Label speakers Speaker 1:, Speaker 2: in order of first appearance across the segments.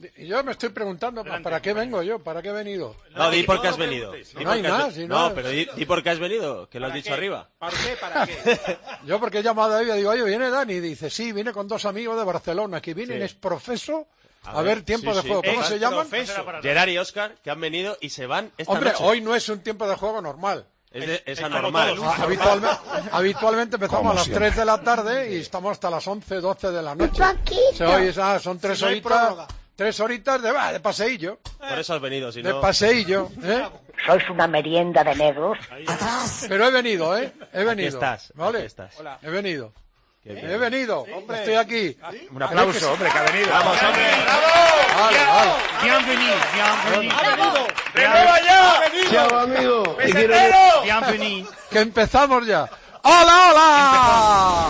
Speaker 1: Yo me estoy preguntando, ¿para qué vengo yo? ¿Para qué he venido?
Speaker 2: No, di por qué has venido.
Speaker 1: No hay nada,
Speaker 2: No, pero di por qué has venido, que lo has dicho arriba.
Speaker 3: ¿Para qué? ¿Para qué?
Speaker 1: Yo porque he llamado a ella y digo, oye, ¿viene Dani? Y dice, sí, viene con 2 amigos de Barcelona, que vienen es profeso a ver tiempo de juego. ¿Cómo se llaman?
Speaker 2: Gerard y Óscar, que han venido y se van esta
Speaker 1: Hombre,
Speaker 2: noche.
Speaker 1: hoy no es un tiempo de juego normal.
Speaker 2: Es anormal.
Speaker 1: Habitualmente empezamos a las 3 de la tarde y estamos hasta las 11, 12 de la noche. Son 3 horitas. 3 horitas de paseillo.
Speaker 2: Por eso has venido, si no...
Speaker 1: De paseillo, ¿eh?
Speaker 4: Sois una merienda de negros.
Speaker 1: Pero he venido, ¿eh? He venido.
Speaker 2: Aquí estás.
Speaker 1: ¿Vale?
Speaker 2: Aquí estás.
Speaker 1: Hola. He venido.
Speaker 2: He
Speaker 1: venido. Hombre. Estoy aquí.
Speaker 3: Un aplauso, hombre, que ha venido.
Speaker 2: ¡Vamos, hombre!
Speaker 1: Vale.
Speaker 3: Bienvenido.
Speaker 2: ¡Renueva ya!
Speaker 5: Chao, amigo.
Speaker 3: Bienvenido.
Speaker 1: Que empezamos ya. ¡Hola, hola!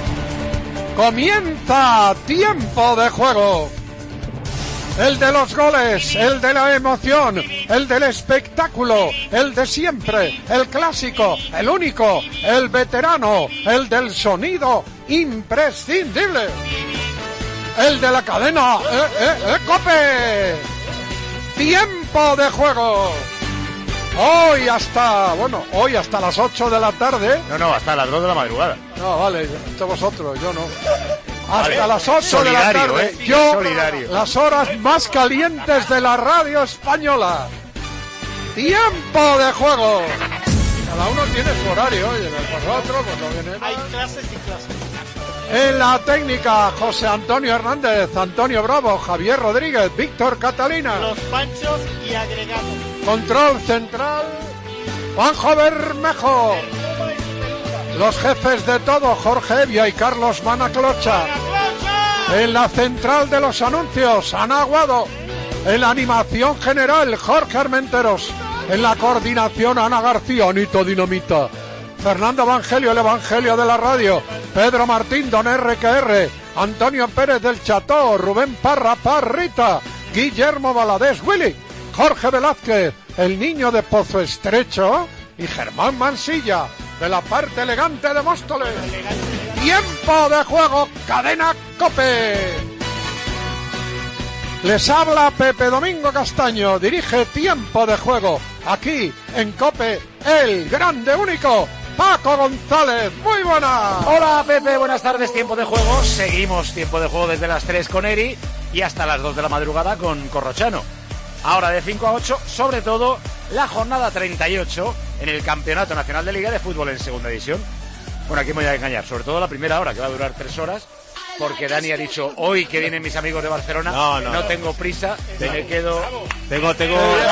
Speaker 1: Comienza tiempo de juego. El de los goles, el de la emoción, el del espectáculo, el de siempre, el clásico, el único, el veterano, el del sonido imprescindible. El de la cadena, ¡Cope! Tiempo de juego. Hoy hasta las 8 de la tarde.
Speaker 3: No, hasta las 2 de la madrugada.
Speaker 1: No, vale, esto vosotros, yo no. Hasta las 8 de la tarde,
Speaker 3: solidario.
Speaker 1: Las horas más calientes de la radio española. Tiempo de juego. Cada uno tiene su horario, oye, vosotros, pues no viene.
Speaker 6: Hay clases y clases.
Speaker 1: En la técnica, José Antonio Hernández, Antonio Bravo, Javier Rodríguez, Víctor Catalina.
Speaker 6: Los panchos y agregados.
Speaker 1: Control central, Juanjo Bermejo. Los jefes de todo, Jorge Evia y Carlos Manaclocha. En la central de los anuncios, Ana Aguado. En la animación general, Jorge Armenteros. En la coordinación, Ana García, Anito Dinamita. Fernando Evangelio, el Evangelio de la radio. Pedro Martín, Don RQR. Antonio Pérez del Cható. Rubén Parra, Parrita. Guillermo Valadés, Willy. Jorge Velázquez, el niño de Pozo Estrecho. Y Germán Mansilla, de la parte elegante de Móstoles. Tiempo de juego, cadena COPE. Les habla Pepe Domingo Castaño, dirige Tiempo de Juego, aquí en COPE, el grande único, Paco González. Muy buenas.
Speaker 3: Hola, Pepe, buenas tardes, Tiempo de Juego. Seguimos Tiempo de Juego desde las 3 con Eri y hasta las 2 de la madrugada con Corrochano. Ahora de 5 a 8, sobre todo la jornada 38 en el Campeonato Nacional de Liga de Fútbol en Segunda División. Bueno, aquí me voy a engañar, sobre todo la primera hora, que va a durar 3 horas, porque Dani ha dicho, hoy que vienen mis amigos de Barcelona, no tengo prisa, me quedo...
Speaker 2: Tengo... No.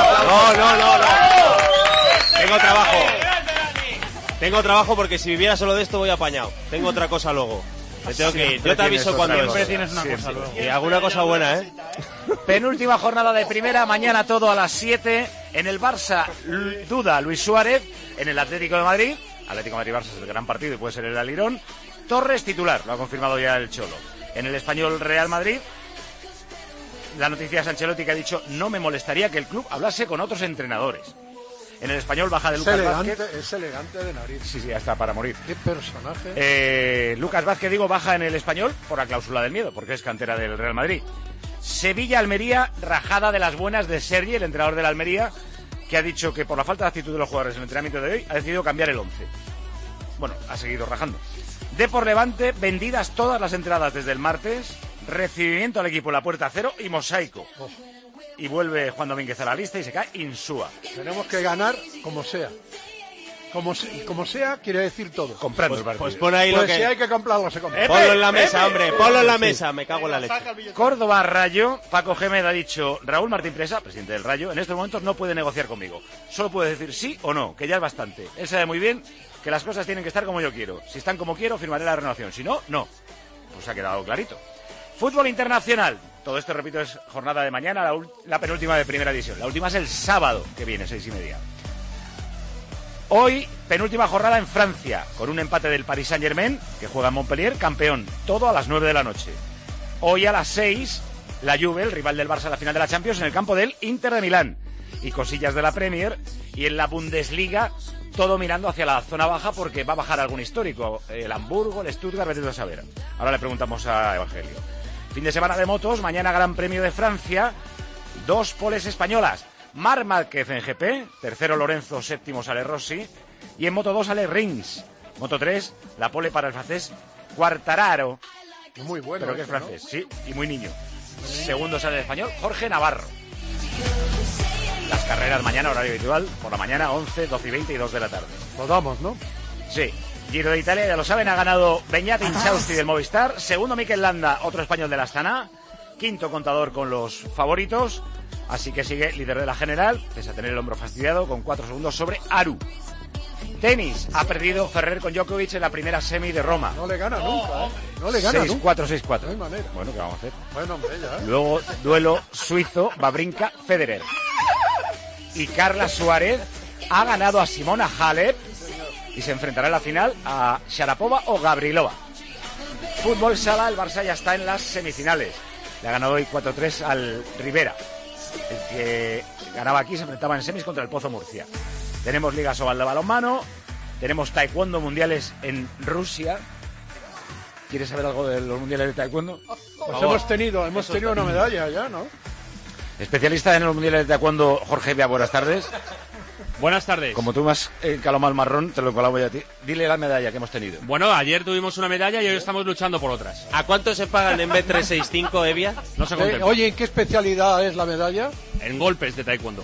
Speaker 2: Tengo trabajo porque si viviera solo de esto voy apañado. Tengo otra cosa luego. Me tengo que ir. Yo te aviso cuando es.
Speaker 6: Siempre tienes una cosa luego.
Speaker 2: Y alguna cosa buena, ¿eh?
Speaker 3: Penúltima jornada de primera, mañana todo a las 7 en el Barça Duda Luis Suárez, en el Atlético de Madrid. Atlético de Madrid-Barça es el gran partido y puede ser el Alirón. Torres titular, lo ha confirmado ya el Cholo. En el Español Real Madrid, la noticia es Ancelotti, que ha dicho, no me molestaría que el club hablase con otros entrenadores. En el Español baja de Lucas Vázquez.
Speaker 1: Es elegante de nariz.
Speaker 3: Sí, ya está para morir.
Speaker 1: Qué personaje.
Speaker 3: Lucas Vázquez, baja en el Español por la cláusula del miedo, porque es cantera del Real Madrid. Sevilla-Almería, rajada de las buenas de Sergi, el entrenador de la Almería, que ha dicho que por la falta de actitud de los jugadores en el entrenamiento de hoy, ha decidido cambiar el 11. Bueno, ha seguido rajando. Depor Levante, vendidas todas las entradas desde el martes, recibimiento al equipo en la puerta cero y mosaico. Y vuelve Juan Domínguez a la lista y se cae Insúa.
Speaker 1: Tenemos que ganar como sea. Como sea, quiere decir todo.
Speaker 3: Comprando el partido.
Speaker 2: Pues pon ahí
Speaker 1: Pues
Speaker 2: lo que...
Speaker 1: si hay que comprarlo, se compra.
Speaker 2: Ponlo en la mesa, hombre. Ponlo en la mesa. Me cago en la leche.
Speaker 3: Córdoba Rayo, Paco Gémez ha dicho, Raúl Martín Presa, presidente del Rayo, en estos momentos no puede negociar conmigo. Solo puede decir sí o no, que ya es bastante. Él sabe muy bien que las cosas tienen que estar como yo quiero. Si están como quiero, firmaré la renovación. Si no, no. Pues ha quedado clarito. Fútbol internacional. Todo esto, repito, es jornada de mañana, la penúltima de primera división. La última es el sábado que viene, 6:30. Hoy, penúltima jornada en Francia, con un empate del Paris Saint-Germain, que juega en Montpellier, campeón, todo a las 9 de la noche. Hoy a las 6, la Juve, el rival del Barça en la final de la Champions, en el campo del Inter de Milán. Y cosillas de la Premier, y en la Bundesliga, todo mirando hacia la zona baja, porque va a bajar algún histórico. El Hamburgo, el Stuttgart, vete a saber. Ahora le preguntamos a Evangelio. Fin de semana de motos, mañana Gran Premio de Francia, 2 poles españolas. Marc Márquez en GP, tercero Lorenzo, séptimo sale Rossi, y en Moto 2 sale Rins. Moto 3, la pole para el francés Quartararo.
Speaker 1: Muy bueno.
Speaker 3: Pero que es francés, ¿no? Sí, y muy niño. Segundo sale el español Jorge Navarro. Las carreras mañana, horario habitual, por la mañana 11, 12 y 20 y 2 de la tarde.
Speaker 1: Lo damos, ¿no?
Speaker 3: Sí. Giro de Italia, ya lo saben, ha ganado Beñat Inchausti del Movistar. Segundo Mikel Landa, otro español de la Astana. Quinto Contador con los favoritos. Así que sigue líder de la general, pese a tener el hombro fastidiado, con 4 segundos sobre Aru. Tenis, ha perdido Ferrer con Djokovic en la primera semi de Roma.
Speaker 1: No le gana nunca, ¿eh? No le gana
Speaker 3: 6-4,
Speaker 1: nunca.
Speaker 3: 6-4.
Speaker 1: No hay manera.
Speaker 3: Bueno, ¿qué vamos a hacer?
Speaker 1: Bueno, hombre, ya.
Speaker 3: Luego, duelo suizo, Wawrinka, Federer. Y Carla Suárez ha ganado a Simona Halep y se enfrentará en la final a Sharapova o Gavrilova. Fútbol sala, el Barça ya está en las semifinales. Le ha ganado hoy 4-3 al Rivera. El que ganaba aquí se enfrentaba en semis contra el Pozo Murcia. Tenemos Liga Sobal de balonmano, tenemos taekwondo mundiales en Rusia. ¿Quieres saber algo de los mundiales de taekwondo?
Speaker 1: Pues hemos tenido una medalla ya, ¿no?
Speaker 3: Especialista en los mundiales de taekwondo, Jorge Vía, buenas tardes.
Speaker 5: Buenas tardes.
Speaker 3: Como tú me has calado el marrón, te lo colabo yo a ti. Dile la medalla que hemos tenido.
Speaker 5: Bueno, ayer tuvimos una medalla y hoy estamos luchando por otras.
Speaker 2: ¿A cuánto se pagan en B365, Evia?
Speaker 5: No se contempla.
Speaker 1: Oye, ¿en qué especialidad es la medalla?
Speaker 5: En golpes de taekwondo.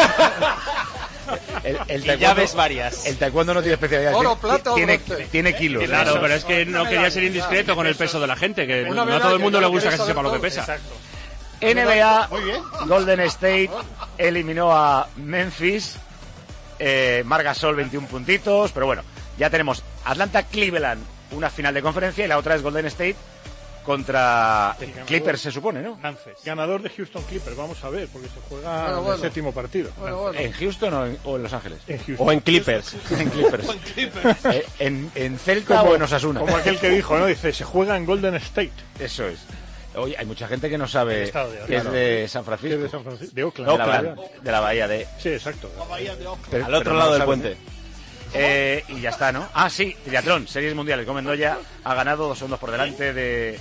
Speaker 3: El
Speaker 2: Y llaves varias.
Speaker 3: El taekwondo no tiene especialidad.
Speaker 1: Oro, plata o bronce.
Speaker 3: Tiene kilos.
Speaker 5: Claro, pero es que no quería ser indiscreto con el peso de la gente, que
Speaker 1: Una
Speaker 5: no a todo
Speaker 1: medalla,
Speaker 5: el mundo le
Speaker 1: ya
Speaker 5: gusta que
Speaker 1: quieres
Speaker 5: se sepa lo que
Speaker 1: saber
Speaker 5: pesa.
Speaker 3: NBA,
Speaker 1: Muy bien.
Speaker 3: Golden State eliminó a Memphis. Marc Gasol 21 puntitos, pero bueno, ya tenemos Atlanta-Cleveland, una final de conferencia, y la otra es Golden State contra Clippers, se supone, ¿no?
Speaker 7: Ganador de Houston Clippers, vamos a ver, porque se juega
Speaker 1: Bueno.
Speaker 7: el séptimo partido.
Speaker 1: Bueno.
Speaker 3: ¿En Houston o en Los Ángeles?
Speaker 7: En Houston.
Speaker 2: O en Clippers.
Speaker 3: En Clippers. En Celta o en Osasuna.
Speaker 7: Como aquel que dijo, ¿no? Dice, se juega en Golden State.
Speaker 3: Eso es. Oye, hay mucha gente que no sabe
Speaker 7: estado de
Speaker 3: que es de San
Speaker 7: Que
Speaker 3: Francisco.
Speaker 7: es de San Francisco. De Oakland.
Speaker 3: De la bahía de...
Speaker 7: Sí, exacto.
Speaker 3: Pero-
Speaker 2: Al otro
Speaker 3: pero
Speaker 2: lado
Speaker 3: no
Speaker 2: del
Speaker 3: saben.
Speaker 2: puente.
Speaker 3: Y ya está, ¿no? Ah, sí, triatlón, series mundiales. Comendoya ha ganado 2 segundos por delante de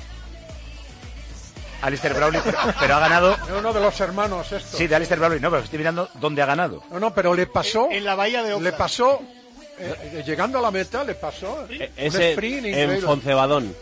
Speaker 3: Alistair Brownlee, pero ha ganado...
Speaker 1: Es uno de los hermanos esto.
Speaker 3: Sí, de Alistair Brownlee, no, pero estoy mirando dónde ha ganado.
Speaker 1: No, pero le pasó.
Speaker 6: En la bahía de Oakland.
Speaker 1: Le pasó. Llegando a la meta, le pasó. Un
Speaker 2: Ese
Speaker 1: sprint
Speaker 2: en
Speaker 1: increíble.
Speaker 2: Foncebadón.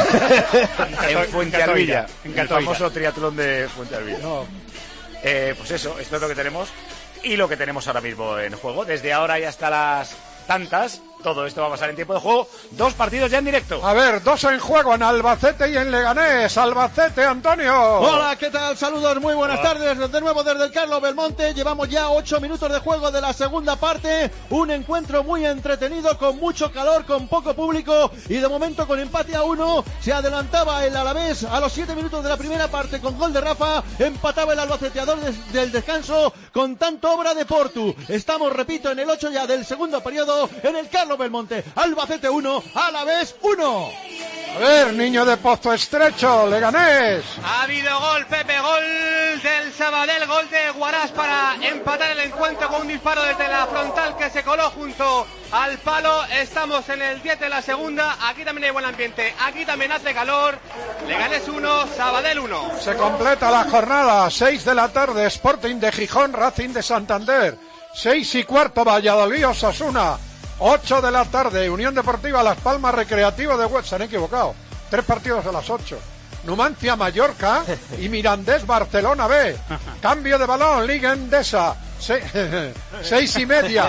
Speaker 3: En Fuente Alvilla,
Speaker 7: en
Speaker 3: el
Speaker 7: Catoira.
Speaker 3: famoso triatlón de Fuente Alvilla.
Speaker 1: No,
Speaker 3: Pues eso, esto es lo que tenemos y lo que tenemos ahora mismo en juego. Desde ahora y hasta las tantas, todo esto va a pasar en tiempo de juego. 2 partidos ya en directo.
Speaker 1: a ver, 2 en juego en Albacete y en Leganés. Albacete, Antonio.
Speaker 6: Hola, ¿qué tal? Saludos, muy buenas tardes. De nuevo desde el Carlos Belmonte. Llevamos ya 8 minutos de juego de la segunda parte. Un encuentro muy entretenido, con mucho calor, con poco público y de momento con empate a 1. Se adelantaba el Alavés a los 7 minutos de la primera parte con gol de Rafa. Empataba el albaceteador del descanso con tanto obra de Portu. Estamos, repito, en el 8 ya del segundo periodo en el Carlos Belmonte. Albacete 1, Alavés 1.
Speaker 1: A ver, niño de Pozo Estrecho, Leganés.
Speaker 8: Ha habido gol, Pepe, gol del Sabadell, gol de Guarás para empatar el encuentro con un disparo desde la frontal que se coló junto al palo. Estamos en el 10 de la segunda, aquí también hay buen ambiente, aquí también hace calor. Leganés 1, Sabadell 1.
Speaker 1: Se completa la jornada, 6 de la tarde, Sporting de Gijón, Racing de Santander. 6:15, Valladolid, Osasuna. 8 de la tarde, Unión Deportiva Las Palmas, Recreativo de Huelva. Se han equivocado. 3 partidos a las 8. Numancia, Mallorca y Mirandés, Barcelona B. Cambio de balón, Liga Endesa. 6:30.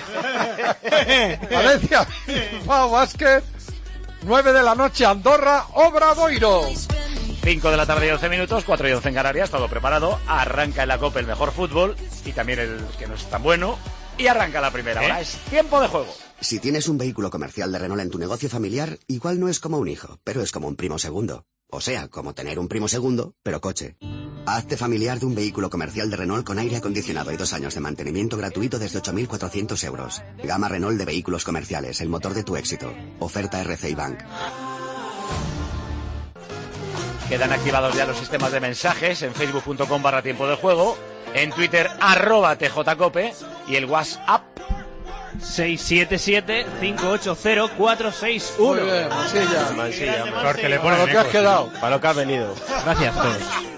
Speaker 1: Valencia, Bilbao Basket. 9 de la noche, Andorra, Obradoiro.
Speaker 3: 5 de la tarde y 11 minutos, 4 y 11 en Canarias, todo preparado. Arranca en la Copa el mejor fútbol y también el que no es tan bueno. Y arranca la primera. Ahora es tiempo de juego.
Speaker 9: Si tienes un vehículo comercial de Renault en tu negocio familiar, igual no es como un hijo, pero es como un primo segundo. O sea, como tener un primo segundo, pero coche. Hazte familiar de un vehículo comercial de Renault con aire acondicionado y 2 años de mantenimiento gratuito desde 8.400 euros. Gama Renault de vehículos comerciales, el motor de tu éxito. Oferta RCI Bank.
Speaker 3: Quedan activados ya los sistemas de mensajes en facebook.com/tiempo de juego, en Twitter @tjcope y el WhatsApp
Speaker 10: 677-580-461.
Speaker 1: Muy bien,
Speaker 2: Mansilla.
Speaker 7: Porque le
Speaker 1: Para lo que has quedado.
Speaker 2: Para lo que has venido.
Speaker 10: Gracias a todos.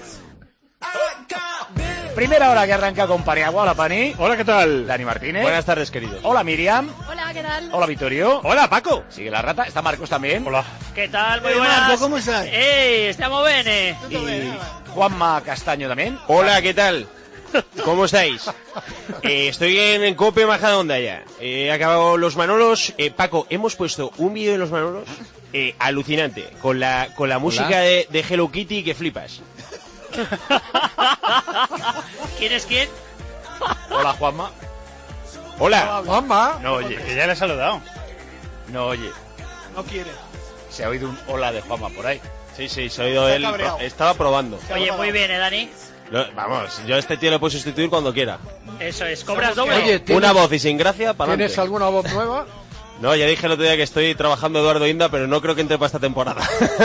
Speaker 3: Primera hora que arranca con Paniagua. Hola, Pani.
Speaker 7: Hola, ¿qué tal?
Speaker 3: Dani Martínez.
Speaker 2: Buenas tardes, queridos.
Speaker 3: Hola, Miriam.
Speaker 11: Hola, ¿qué tal?
Speaker 3: Hola, Vittorio.
Speaker 2: Hola, Paco.
Speaker 3: Sigue la rata. Está Marcos también.
Speaker 7: Hola.
Speaker 11: ¿Qué tal? Muy buenas.
Speaker 12: ¿Cómo estás?
Speaker 11: Estamos bien,
Speaker 3: Y Juanma Castaño también.
Speaker 2: Hola, ¿qué tal? ¿Cómo estáis? Estoy en Cope Majadahonda ya. He acabado los Manolos. Paco, hemos puesto un vídeo de los Manolos alucinante, con la música de Hello Kitty que flipas.
Speaker 11: ¿Quién es quién?
Speaker 3: Hola, Juanma.
Speaker 2: Hola.
Speaker 1: Mamá.
Speaker 3: No oye.
Speaker 5: Que ya le he saludado.
Speaker 3: No oye.
Speaker 12: No quiere.
Speaker 3: Se ha oído un hola de Juanma por ahí.
Speaker 2: Sí, se ha oído él.
Speaker 12: cabreado.
Speaker 2: Estaba probando.
Speaker 11: Oye, muy bien, Dani?
Speaker 2: Vamos, yo a este tío le puedo sustituir cuando quiera.
Speaker 11: Eso es, ¿cobras doble?
Speaker 1: Oye,
Speaker 2: Una voz y sin gracia, para
Speaker 1: ¿tienes alguna voz nueva?
Speaker 2: No, ya dije el otro día que estoy trabajando Eduardo Inda, pero no creo que entre para esta temporada.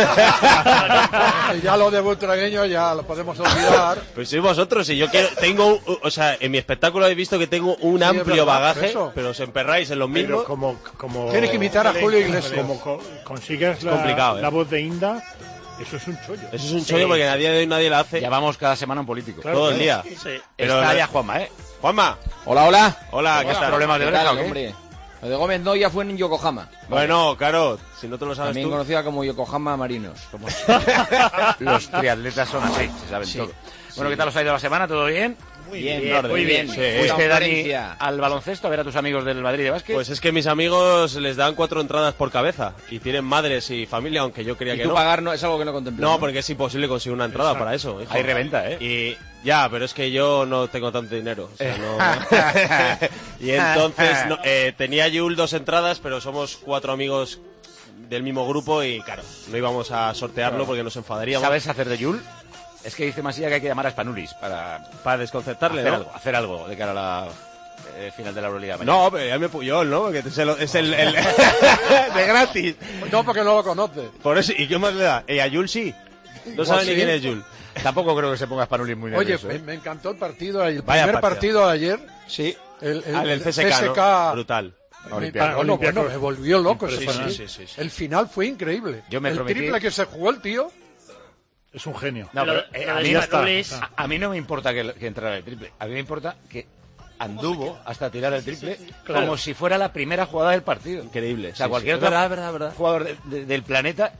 Speaker 1: Ya lo de butragueño ya lo podemos olvidar.
Speaker 2: Pues sois vosotros, y yo tengo, o sea, en mi espectáculo habéis visto que tengo un
Speaker 1: Sí,
Speaker 2: amplio
Speaker 1: es verdad,
Speaker 2: bagaje,
Speaker 1: eso.
Speaker 2: pero os emperráis en los mismos.
Speaker 7: Pero como
Speaker 1: Tienes que imitar a Julio Iglesias.
Speaker 7: Como consigues
Speaker 2: complicado,
Speaker 7: la voz de Inda, eso es un chollo.
Speaker 2: Eso es un chollo porque a día de hoy nadie la hace.
Speaker 3: Ya vamos cada semana un político.
Speaker 7: Claro,
Speaker 2: todo el
Speaker 7: claro.
Speaker 2: día.
Speaker 11: Sí.
Speaker 2: Pero
Speaker 3: Está
Speaker 2: no-
Speaker 3: ya Juanma, ¿eh?
Speaker 2: Juanma.
Speaker 13: Hola, hola.
Speaker 2: Hola, ¿qué tal?
Speaker 3: ¿Problemas de
Speaker 13: ¿Qué
Speaker 3: oreja
Speaker 13: tal,
Speaker 3: o qué?
Speaker 13: hombre? Lo de Gómez no ya fue en Yokohama.
Speaker 2: Bueno, claro, si no te lo sabes
Speaker 13: También
Speaker 2: tú.
Speaker 13: conocida como Yokohama Marinos.
Speaker 3: Los triatletas son así, se saben todo. Bueno, ¿qué tal os ha ido la semana? ¿Todo bien?
Speaker 13: Muy bien,
Speaker 3: muy bien.
Speaker 2: Sí.
Speaker 3: ¿Fuiste, Dani,
Speaker 13: Conferencia.
Speaker 3: al baloncesto a ver a tus amigos del Madrid de básquet?
Speaker 2: Pues es que mis amigos les dan 4 entradas por cabeza y tienen madres y familia, aunque yo creía
Speaker 13: Y
Speaker 2: que
Speaker 13: tú
Speaker 2: no.
Speaker 13: pagar no, es algo que no contemplé.
Speaker 2: No, porque es imposible conseguir una entrada para eso. hijo.
Speaker 3: Hay reventa, ¿eh?
Speaker 2: Y ya, pero es que yo no tengo tanto dinero. O sea, no... y entonces tenía Yul 2 entradas, pero somos 4 amigos del mismo grupo y claro, no íbamos a sortearlo porque nos enfadaríamos.
Speaker 3: ¿Sabes hacer de Yul? Es que dice Masía que hay que llamar a Spanulis para
Speaker 2: desconcertarle,
Speaker 3: hacer,
Speaker 2: ¿no?
Speaker 3: hacer algo de cara a la final de la Euroliga.
Speaker 2: No, pero ya me Puyol, ¿no? Porque es el de gratis.
Speaker 1: No, porque no lo conoce.
Speaker 2: Por eso, ¿y qué más le da? A Yul sí. No sabe ni
Speaker 1: sí.
Speaker 2: quién es Yul.
Speaker 3: Tampoco creo que se ponga Spanulis muy
Speaker 1: Oye,
Speaker 3: nervioso.
Speaker 1: me encantó el partido, el
Speaker 2: Vaya
Speaker 1: primer partido de ayer.
Speaker 13: Sí.
Speaker 1: El
Speaker 2: El CSK, ¿no? Brutal.
Speaker 1: Bueno, me volvió loco ese
Speaker 2: Impresionante.
Speaker 1: partido.
Speaker 2: Sí.
Speaker 1: El final fue increíble.
Speaker 3: Yo me
Speaker 1: el
Speaker 3: prometí-
Speaker 1: triple que se jugó el tío.
Speaker 7: Es un genio.
Speaker 3: No, pero,
Speaker 11: Lo
Speaker 3: a,
Speaker 11: de
Speaker 3: mí
Speaker 11: Spanulis.
Speaker 3: a mí no me importa que entrara el triple. A mí me importa que anduvo hasta tirar el triple como si fuera la primera jugada del partido.
Speaker 2: Increíble.
Speaker 3: O sea,
Speaker 2: sí,
Speaker 3: cualquier
Speaker 2: sí.
Speaker 3: otro
Speaker 2: Verdad.
Speaker 3: jugador del planeta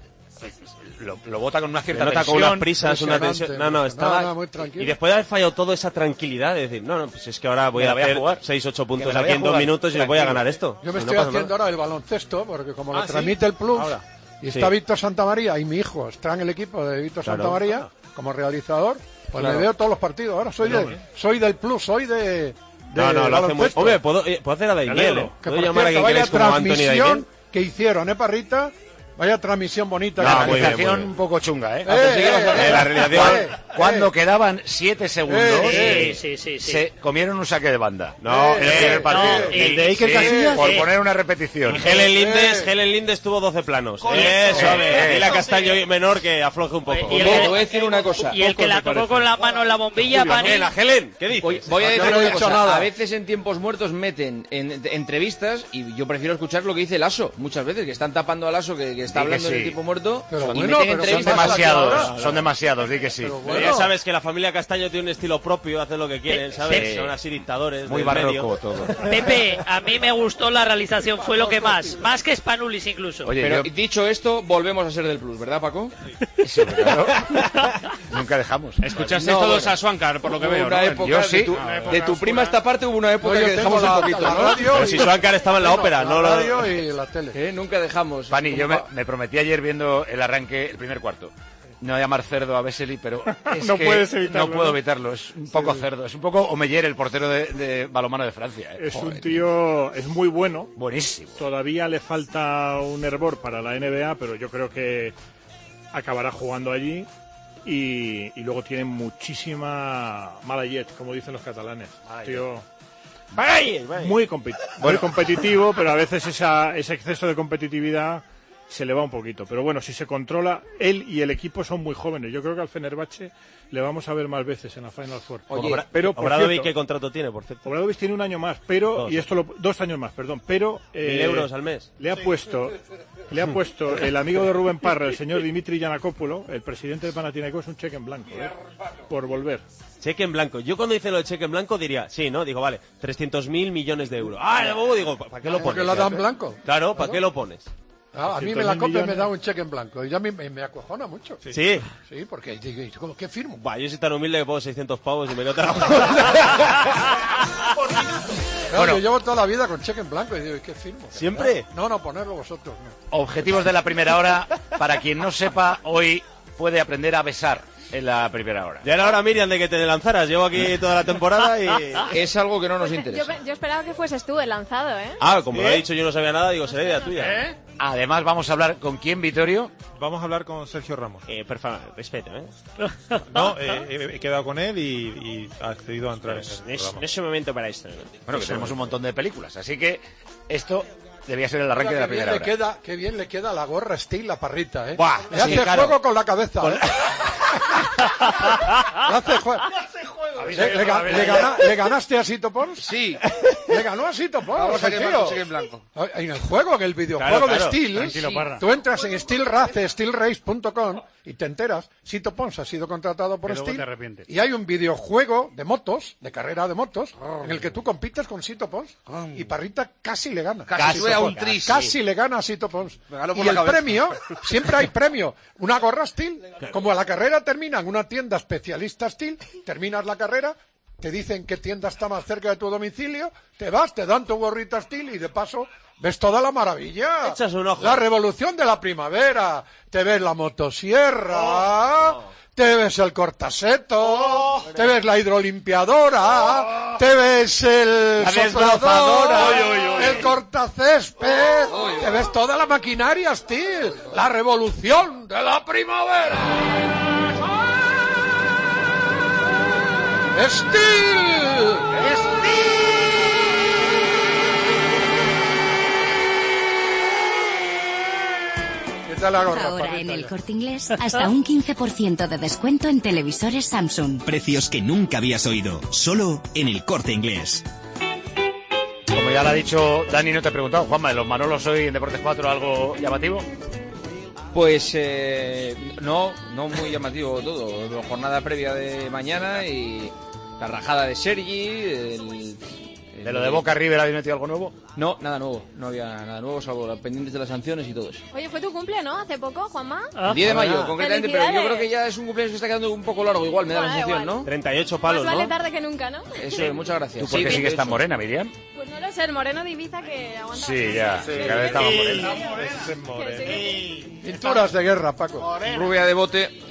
Speaker 3: lo bota con una
Speaker 2: Se
Speaker 3: cierta
Speaker 2: nota con
Speaker 3: tensión.
Speaker 2: unas prisas, una tensión. No, estaba.
Speaker 1: No, muy tranquilo.
Speaker 2: Y después de haber fallado todo, esa tranquilidad de decir, no, pues es que ahora voy
Speaker 3: Me la
Speaker 2: a
Speaker 3: voy a
Speaker 2: hacer
Speaker 3: jugar.
Speaker 2: 6-8
Speaker 3: Que
Speaker 2: puntos
Speaker 3: me la
Speaker 2: aquí
Speaker 3: voy a
Speaker 2: en 2
Speaker 3: jugar.
Speaker 2: minutos y os voy a
Speaker 3: Tranquilo.
Speaker 2: ganar esto.
Speaker 1: Yo me
Speaker 2: Y no
Speaker 1: estoy
Speaker 2: pasa
Speaker 1: haciendo
Speaker 2: nada.
Speaker 1: ahora el baloncesto, porque como lo
Speaker 2: ¿sí?
Speaker 1: transmite el Plus,
Speaker 2: Ahora.
Speaker 1: y está
Speaker 2: Sí.
Speaker 1: Víctor Santamaría, y mi hijo está en el equipo de Víctor
Speaker 2: Claro.
Speaker 1: Santamaría, como realizador, pues
Speaker 2: Claro.
Speaker 1: le veo todos los partidos. Ahora soy del Plus, soy de
Speaker 2: No, lo hace muy.
Speaker 1: baloncesto.
Speaker 2: Hombre, puedo hacer a Daimiel,
Speaker 7: alegro.
Speaker 2: ¿eh?
Speaker 1: Que
Speaker 2: Puedo
Speaker 1: por
Speaker 2: llamar a
Speaker 1: cierto,
Speaker 2: quien
Speaker 1: vaya
Speaker 2: queréis como Anthony Daimiel.
Speaker 1: transmisión que hicieron, Parrita? Vaya transmisión bonita.
Speaker 2: No,
Speaker 1: que
Speaker 2: muy bien,
Speaker 3: Realización
Speaker 2: muy bien.
Speaker 3: un poco chunga, ¿eh?
Speaker 2: La realización.
Speaker 3: Cuando quedaban 7 segundos,
Speaker 11: Sí.
Speaker 3: se comieron un saque de banda.
Speaker 2: No,
Speaker 3: en el primer partido.
Speaker 11: no,
Speaker 2: el de Iker
Speaker 3: Sí,
Speaker 2: Casillas.
Speaker 3: por poner una repetición.
Speaker 2: Helen Lindes tuvo 12 planos. Eso, a ver. Dile a Castaño menor que afloje un poco.
Speaker 11: Y el
Speaker 13: Te
Speaker 11: que-
Speaker 13: voy a decir una cosa.
Speaker 11: Y el que la tocó con la mano en la bombilla, Pani.
Speaker 2: La Helen, ¿qué dices?
Speaker 13: Voy a
Speaker 1: Yo
Speaker 13: decir
Speaker 1: no he
Speaker 13: una
Speaker 1: dicho
Speaker 13: cosa.
Speaker 1: nada.
Speaker 13: A veces en tiempos muertos meten en entrevistas y yo prefiero escuchar lo que dice Lasso. Muchas veces que están tapando a Lasso que está
Speaker 3: Di que
Speaker 13: hablando en el
Speaker 3: sí.
Speaker 13: tiempo muerto
Speaker 1: Pero
Speaker 13: y
Speaker 1: bueno,
Speaker 13: meten
Speaker 1: pero
Speaker 13: entrevistas.
Speaker 1: son
Speaker 3: Son demasiados, di que sí.
Speaker 1: Pero
Speaker 2: Pero
Speaker 1: bueno.
Speaker 2: ya sabes que la familia Castaño tiene un estilo propio, hacen lo que quieren, ¿sabes?
Speaker 3: Sí.
Speaker 2: Son así dictadores.
Speaker 3: Muy
Speaker 2: del
Speaker 3: barroco
Speaker 2: medio.
Speaker 3: todo.
Speaker 11: Pepe, a mí me gustó la realización, fue lo que más que Spanulis incluso.
Speaker 3: Oye,
Speaker 13: Pero
Speaker 3: yo-
Speaker 13: dicho esto, volvemos a ser del Plus, ¿verdad, Paco?
Speaker 3: sí, claro. Nunca dejamos.
Speaker 5: Escuchaste
Speaker 13: No,
Speaker 5: todos
Speaker 13: bueno.
Speaker 5: a Swankar, por lo que
Speaker 13: Hubo
Speaker 5: veo,
Speaker 13: una
Speaker 5: ¿no?
Speaker 13: época
Speaker 3: Yo sí.
Speaker 13: de tu prima esta parte hubo una época
Speaker 1: No, yo
Speaker 13: que
Speaker 1: tengo
Speaker 13: dejamos un poquito,
Speaker 1: la
Speaker 13: ¿no?
Speaker 1: radio
Speaker 2: Pero
Speaker 1: y-
Speaker 2: si Swankar estaba en la ópera, no
Speaker 1: la
Speaker 2: lo.
Speaker 1: radio y la tele.
Speaker 13: Nunca dejamos.
Speaker 3: Pani, yo me prometí ayer viendo el arranque, el primer cuarto. No llamar cerdo a Vesely, pero es
Speaker 7: No
Speaker 3: que
Speaker 7: puedes evitarlo,
Speaker 3: no puedo
Speaker 7: ¿no?
Speaker 3: evitarlo. Es un poco cerdo. Es un poco Omeyer, el portero de balonmano de Francia.
Speaker 7: Es un tío, es muy bueno.
Speaker 3: Buenísimo.
Speaker 7: Todavía le falta un hervor para la NBA, pero yo creo que acabará jugando allí. Y luego tiene muchísima mala jet, como dicen los catalanes. Tío, muy competitivo, pero a veces ese exceso de competitividad se le va un poquito. Pero bueno, si se controla, él y el equipo son muy jóvenes. Yo creo que al Fenerbahce le vamos a ver más veces en la Final Four.
Speaker 2: Oye,
Speaker 7: pero por
Speaker 2: Obradovic,
Speaker 7: cierto,
Speaker 2: ¿qué contrato tiene, por cierto?
Speaker 7: Obradovic tiene un año más, pero, y esto 2 años más, perdón, pero...
Speaker 2: 1.000 euros al mes.
Speaker 7: Le ha puesto el amigo de Rubén Parra, el señor Dimitri Giannakopoulos, el presidente de Panathinaikos, un cheque en blanco, por volver.
Speaker 2: Cheque en blanco. Yo cuando dice lo de cheque en blanco diría, sí, ¿no? Digo, vale, 300.000 millones de euros. Ah, luego digo, ¿para qué lo pones?
Speaker 1: ¿Porque lo dan blanco?
Speaker 2: Claro, ¿para qué lo pones?
Speaker 1: A mí la COPE me da un cheque en blanco y ya me acojona mucho.
Speaker 2: Sí.
Speaker 1: Sí, porque digo, ¿qué firmo?
Speaker 2: Bah, yo soy tan humilde que pongo 600 pavos y me quedo tan...
Speaker 1: Bueno, yo llevo toda la vida con cheque en blanco y digo, ¿y qué firmo?
Speaker 2: ¿Siempre?
Speaker 1: No, ponerlo vosotros. No.
Speaker 3: Objetivos de la primera hora. Para quien no sepa, hoy puede aprender a besar en la primera hora.
Speaker 2: Ya era hora, Miriam, de que te lanzaras. Llevo aquí toda la temporada y...
Speaker 13: Es algo que no nos interesa.
Speaker 10: Yo esperaba que fueses tú el lanzado, ¿eh?
Speaker 2: Ah, como lo he dicho, yo no sabía nada, digo, será idea tuya.
Speaker 3: Además, vamos a hablar con quién, Vittorio.
Speaker 12: Vamos a hablar con Sergio Ramos.
Speaker 2: Por favor, respeto, ¿eh?
Speaker 12: No, he quedado con él y ha accedido a entrar en el programa.
Speaker 2: No es un momento para esto, ¿no?
Speaker 3: Bueno, que tenemos un montón de películas, así que esto debía ser el arranque de la primera hora.
Speaker 1: Qué bien le queda la gorra Steel, la parrita, ¿eh?
Speaker 3: Buah,
Speaker 1: le hace juego con la cabeza, ¿eh? Le hace juego. ¿Le ganaste a Sito Pons?
Speaker 13: Sí.
Speaker 1: Le ganó a Sito Pons.
Speaker 13: Vamos a quemar
Speaker 1: tío.
Speaker 13: en blanco.
Speaker 1: En el juego, en el videojuego de Steel,
Speaker 7: Tranquilo, Parra.
Speaker 1: tú entras en steelrace.com y te enteras, Sito Pons ha sido contratado por
Speaker 5: luego te
Speaker 1: Steel
Speaker 5: arrepientes.
Speaker 1: y hay un videojuego de motos, de carrera de motos, en el que tú compites con Sito Pons y Parrita casi le gana. Casi le gana a Sito Pons. Y el premio, siempre hay premio, una gorra Steel. Como la carrera termina en una tienda especialista Steel, terminas la carrera, te dicen qué tienda está más cerca de tu domicilio, te vas, te dan tu gorrita Steel y de paso ves toda la maravilla.
Speaker 2: Echas un ojo.
Speaker 1: La revolución de la primavera. Te ves la motosierra, te ves el cortaseto, te ves la hidrolimpiadora, te ves el soplador, el cortacésped, te ves toda la maquinaria Steel. La revolución de la primavera. ¡Steel!
Speaker 14: Ahora en el Corte Inglés, hasta un 15% de descuento en televisores Samsung.
Speaker 15: Precios que nunca habías oído, solo en el Corte Inglés.
Speaker 3: Como ya lo ha dicho Dani, no te he preguntado, Juanma, ¿de los Manolos hoy en Deportes 4 algo llamativo?
Speaker 13: Pues no muy llamativo todo. La jornada previa de mañana y la rajada de Sergi,
Speaker 3: ¿De lo de Boca River habéis metido algo nuevo?
Speaker 13: No, nada nuevo. No había nada nuevo, salvo las pendientes de las sanciones y todo eso.
Speaker 10: Oye, fue tu cumple, ¿no? Hace poco, Juanma.
Speaker 13: El 10 de mayo, concretamente, pero yo creo que ya es un cumpleaños que está quedando un poco largo, igual, me da la sensación, ¿no?
Speaker 2: 38 palos,
Speaker 10: Más vale
Speaker 2: ¿no?
Speaker 10: tarde que nunca, ¿no?
Speaker 13: Eso es, muchas gracias.
Speaker 3: ¿Tú por qué sigues tan morena, Miriam?
Speaker 10: Pues no lo sé, el moreno de Ibiza que aguanta.
Speaker 3: Sí, ya, cada vez está más morena.
Speaker 1: Pinturas de guerra, Paco.
Speaker 13: Rubia de bote.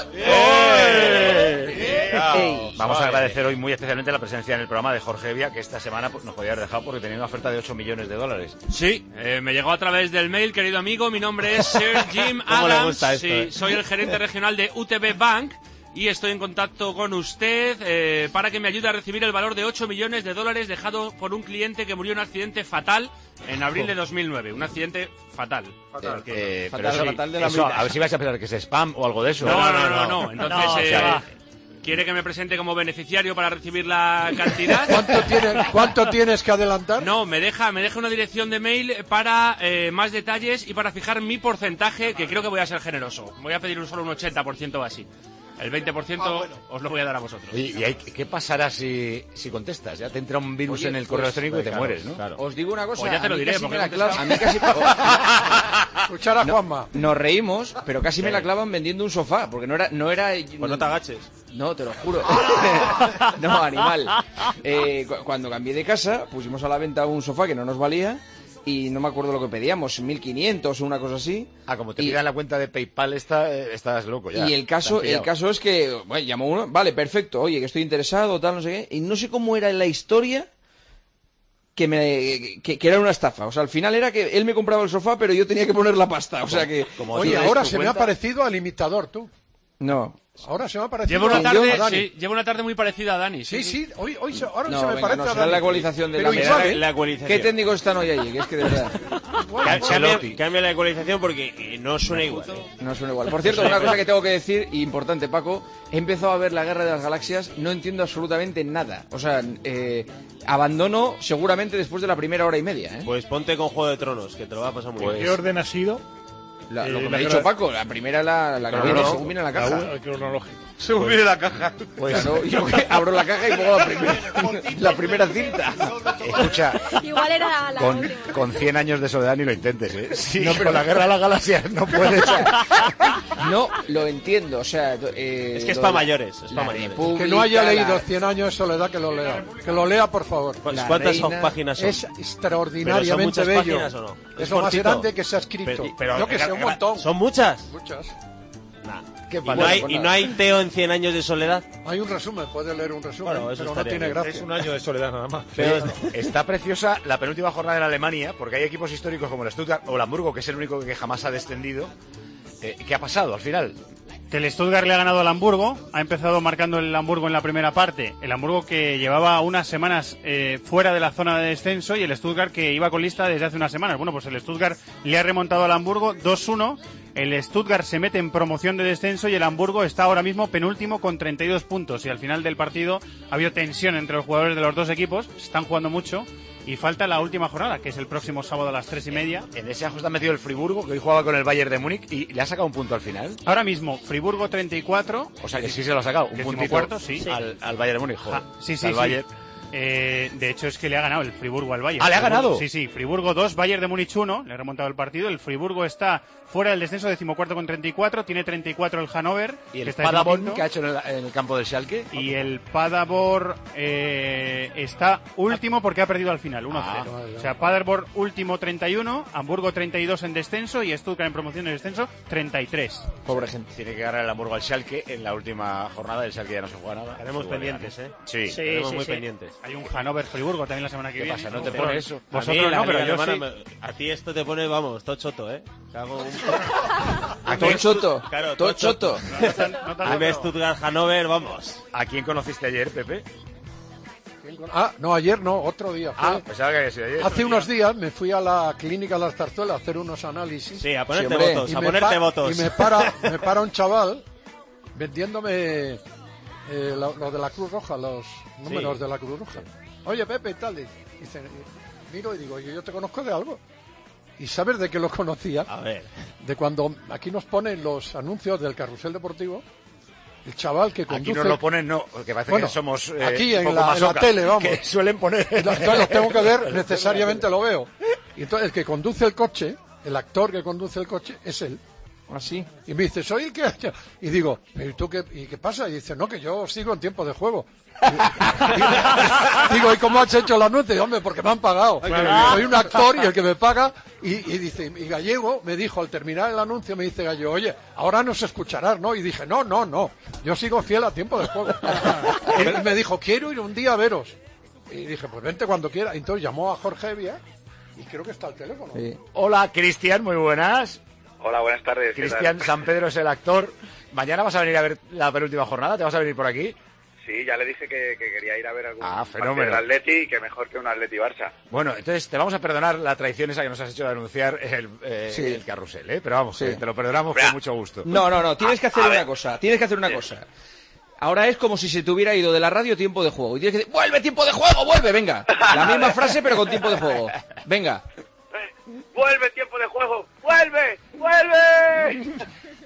Speaker 3: Vamos a agradecer hoy muy especialmente la presencia en el programa de Jorge Evia, que esta semana pues, nos podía haber dejado porque tenía una oferta de 8 millones de dólares.
Speaker 5: Sí, me llegó a través del mail, querido amigo. Mi nombre es Sir Jim
Speaker 2: ¿Cómo le
Speaker 5: Adams.
Speaker 2: gusta esto,
Speaker 5: Sí, soy el gerente regional de UTB Bank y estoy en contacto con usted para que me ayude a recibir el valor de 8 millones de dólares dejado por un cliente que murió en un accidente fatal en abril de 2009. Un accidente fatal.
Speaker 3: Pero
Speaker 13: fatal de la
Speaker 3: eso,
Speaker 13: vida.
Speaker 3: a ver si vais a pensar que es spam o algo de eso.
Speaker 5: No. Entonces, ¿quiere que me presente como beneficiario para recibir la cantidad?
Speaker 1: ¿Cuánto tienes que adelantar?
Speaker 5: No, me deja una dirección de mail para más detalles y para fijar mi porcentaje, que creo que voy a ser generoso. Voy a pedir solo un 80% o así. El 20% os lo voy a dar a vosotros.
Speaker 3: ¿Y qué pasará si contestas? Ya te entra un virus en el correo electrónico y te mueres, ¿no?
Speaker 2: Claro.
Speaker 13: Os digo una cosa.
Speaker 5: Pues ya te lo diré, porque
Speaker 13: a mí casi...
Speaker 1: Escuchar a Juanma.
Speaker 13: Nos reímos, pero casi me la clavan vendiendo un sofá, porque no era...
Speaker 2: Pues no te agaches.
Speaker 13: No, te lo juro. No, animal. Cuando cambié de casa, pusimos a la venta un sofá que no nos valía y no me acuerdo lo que pedíamos, 1.500 o una cosa así.
Speaker 3: Ah, como te pidan la cuenta de PayPal estás loco ya.
Speaker 13: Y el caso es que, bueno, llamó uno, vale, perfecto, oye, que estoy interesado, tal, no sé qué, y no sé cómo era la historia que era una estafa. O sea, al final era que él me compraba el sofá, pero yo tenía que poner la pasta. O sea que...
Speaker 1: Oye, ahora se me ha parecido al imitador, tú.
Speaker 13: No.
Speaker 1: Ahora se me ha parecido
Speaker 5: Lleva una
Speaker 1: a
Speaker 5: tarde,
Speaker 1: Dani.
Speaker 5: sí, lleva una tarde muy parecida a Dani.
Speaker 1: Sí, hoy ahora
Speaker 13: No,
Speaker 1: se me
Speaker 13: venga,
Speaker 1: parece
Speaker 13: nos
Speaker 1: a
Speaker 13: da
Speaker 1: Dani.
Speaker 13: la ecualización de
Speaker 1: Pero
Speaker 13: la
Speaker 1: igual,
Speaker 13: mesa.
Speaker 2: La ecualización.
Speaker 13: ¿Qué técnicos están hoy allí? Que es que de verdad.
Speaker 2: Cambia la ecualización porque no suena igual.
Speaker 13: No suena igual. Por cierto, una cosa que tengo que decir, y importante, Paco, he empezado a ver la Guerra de las Galaxias, no entiendo absolutamente nada. O sea, abandono seguramente después de la primera hora y media.
Speaker 2: Pues ponte con Juego de Tronos, que te lo va a pasar muy bien.
Speaker 7: ¿Qué orden ha sido?
Speaker 13: Lo que me
Speaker 7: la
Speaker 13: ha dicho Paco, la primera la que viene según viene en la caja.
Speaker 7: El cronológico.
Speaker 3: Según viene la caja.
Speaker 13: Pues claro, yo que abro la caja y pongo la primera cinta.
Speaker 3: Escucha,
Speaker 10: Igual era la última.
Speaker 3: con 100 años de soledad ni lo intentes, ¿eh?
Speaker 13: Sí,
Speaker 3: no, pero la Guerra de las Galaxias no puedes.
Speaker 13: No lo entiendo, o sea...
Speaker 2: es que es para mayores, es para mayores.
Speaker 1: Que no haya leído 100 años de soledad, que lo lea. Que lo lea, por favor.
Speaker 2: ¿Cuántas páginas son?
Speaker 1: Es extraordinariamente
Speaker 2: ¿Pero son muchas
Speaker 1: bello.
Speaker 2: páginas o no?
Speaker 1: Es lo más
Speaker 2: cortito.
Speaker 1: grande que se ha escrito.
Speaker 2: Pero
Speaker 1: Yo que sé, un montón.
Speaker 2: ¿Son muchas?
Speaker 1: Muchas.
Speaker 2: ¿Y no hay Teo en 100 años de soledad?
Speaker 1: Hay un resumen, puede leer un resumen,
Speaker 2: Bueno, eso
Speaker 1: pero no
Speaker 2: estaría
Speaker 1: tiene
Speaker 2: bien.
Speaker 1: gracia.
Speaker 12: Es un año de soledad nada más.
Speaker 3: Pero está preciosa la penúltima jornada en Alemania, porque hay equipos históricos como el Stuttgart o el Hamburgo, que es el único que jamás ha descendido. ¿Qué ha pasado al final?
Speaker 16: Que el Stuttgart le ha ganado al Hamburgo, ha empezado marcando el Hamburgo en la primera parte, el Hamburgo que llevaba unas semanas fuera de la zona de descenso y el Stuttgart que iba con lista desde hace unas semanas. Bueno, pues el Stuttgart le ha remontado al Hamburgo 2-1, el Stuttgart se mete en promoción de descenso y el Hamburgo está ahora mismo penúltimo con 32 puntos y al final del partido ha habido tensión entre los jugadores de los dos equipos, se están jugando mucho. Y falta la última jornada, que es el próximo sábado a las 3:30.
Speaker 3: En ese ajuste ha metido el Friburgo, que hoy jugaba con el Bayern de Múnich, y le ha sacado un punto al final.
Speaker 16: Ahora mismo, Friburgo 34.
Speaker 3: O sea que sí se lo ha sacado, un puntito
Speaker 16: cuarto, sí.
Speaker 3: al Bayern de Múnich. Joder.
Speaker 16: Sí.
Speaker 3: Al Bayern.
Speaker 16: De hecho es que le ha ganado el Friburgo al Bayern.
Speaker 3: ¿Ah, le ha ganado?
Speaker 16: Sí, Friburgo 2, Bayern de Múnich 1, le ha remontado el partido. El Friburgo está fuera del descenso, 14º con 34, tiene 34 el Hannover.
Speaker 3: ¿Y el
Speaker 16: que está
Speaker 3: Paderborn
Speaker 16: 15º,
Speaker 3: que ha hecho en el campo del Schalke?
Speaker 16: Y el Paderborn está último porque ha perdido al final, 1-0. O sea, Paderborn último 31, Hamburgo 32 en descenso y Stuttgart en promoción de descenso 33.
Speaker 13: Pobre gente.
Speaker 3: Tiene que ganar el Hamburgo al Schalke en la última jornada. El Schalke ya no se juega nada.
Speaker 2: Estaremos pendientes, ¿eh?
Speaker 3: Sí.
Speaker 2: Estaremos muy pendientes.
Speaker 16: Hay un Hannover-Friburgo también la semana que
Speaker 3: ¿Qué
Speaker 16: viene.
Speaker 3: pasa? ¿No te pone eso?
Speaker 16: Vosotros no, pero yo sí.
Speaker 2: A ti esto te pone, vamos, todo choto, ¿eh?
Speaker 13: Todo choto.
Speaker 2: Claro,
Speaker 13: todo choto.
Speaker 2: A mí Stuttgart, Hannover, vamos.
Speaker 3: ¿A quién conociste ayer, Pepe?
Speaker 1: No, ayer no, otro día.
Speaker 3: Pensaba que había sido ayer.
Speaker 1: Hace unos días me fui a la clínica Las Zarzuelas a hacer unos análisis.
Speaker 2: Sí, a ponerte votos, a ponerte votos.
Speaker 1: Y me para un chaval vendiéndome lo de la Cruz Roja, los números de la Cruz Roja. Oye, Pepe, y tal. Dice, miro y digo, yo te conozco de algo. ¿Y sabes de qué lo conocía?
Speaker 2: A ver.
Speaker 1: De cuando aquí nos ponen los anuncios del carrusel deportivo. El chaval que conduce...
Speaker 3: Aquí nos lo ponen, no, porque parece que somos...
Speaker 1: aquí en la tele, vamos.
Speaker 3: Que suelen poner...
Speaker 1: Entonces los tengo que ver, necesariamente lo veo. Y entonces el que conduce el coche, el actor que conduce el coche, es él.
Speaker 13: Así.
Speaker 1: Y me dice, soy el que... Y digo, ¿pero tú qué pasa? Y dice, no, que yo sigo en tiempo de juego. Digo, ¿y cómo has hecho el anuncio? Y, hombre, porque me han pagado. Soy un actor y el que me paga. Y dice, y Gallego me dijo, al terminar el anuncio, me dice Gallego, oye, ahora nos escucharás, ¿no? Y dije, no, yo sigo fiel a tiempo de juego. Y me dijo, quiero ir un día a veros. Y dije, pues vente cuando quiera. Entonces llamó a Jorge Evia y creo que está al teléfono.
Speaker 3: Sí. Hola, Cristian, muy buenas.
Speaker 17: Hola, buenas tardes.
Speaker 3: Cristian San Pedro es el actor. ¿Mañana vas a venir a ver la penúltima jornada? ¿Te vas a venir por aquí?
Speaker 17: Sí, ya le dije que quería ir a ver algún
Speaker 3: fenómeno
Speaker 17: partido del Atleti y que mejor que un Atleti Barça.
Speaker 3: Bueno, entonces te vamos a perdonar la traición esa que nos has hecho de anunciar el carrusel, ¿eh? Pero vamos, te lo perdonamos con mucho gusto.
Speaker 13: No, tienes que hacer una cosa, Ahora es como si se te hubiera ido de la radio tiempo de juego. Y tienes que decir, ¡vuelve, tiempo de juego, vuelve! Venga, la misma frase pero con tiempo de juego. Venga.
Speaker 17: ¡Vuelve, tiempo de juego! ¡Vuelve! ¡Vuelve!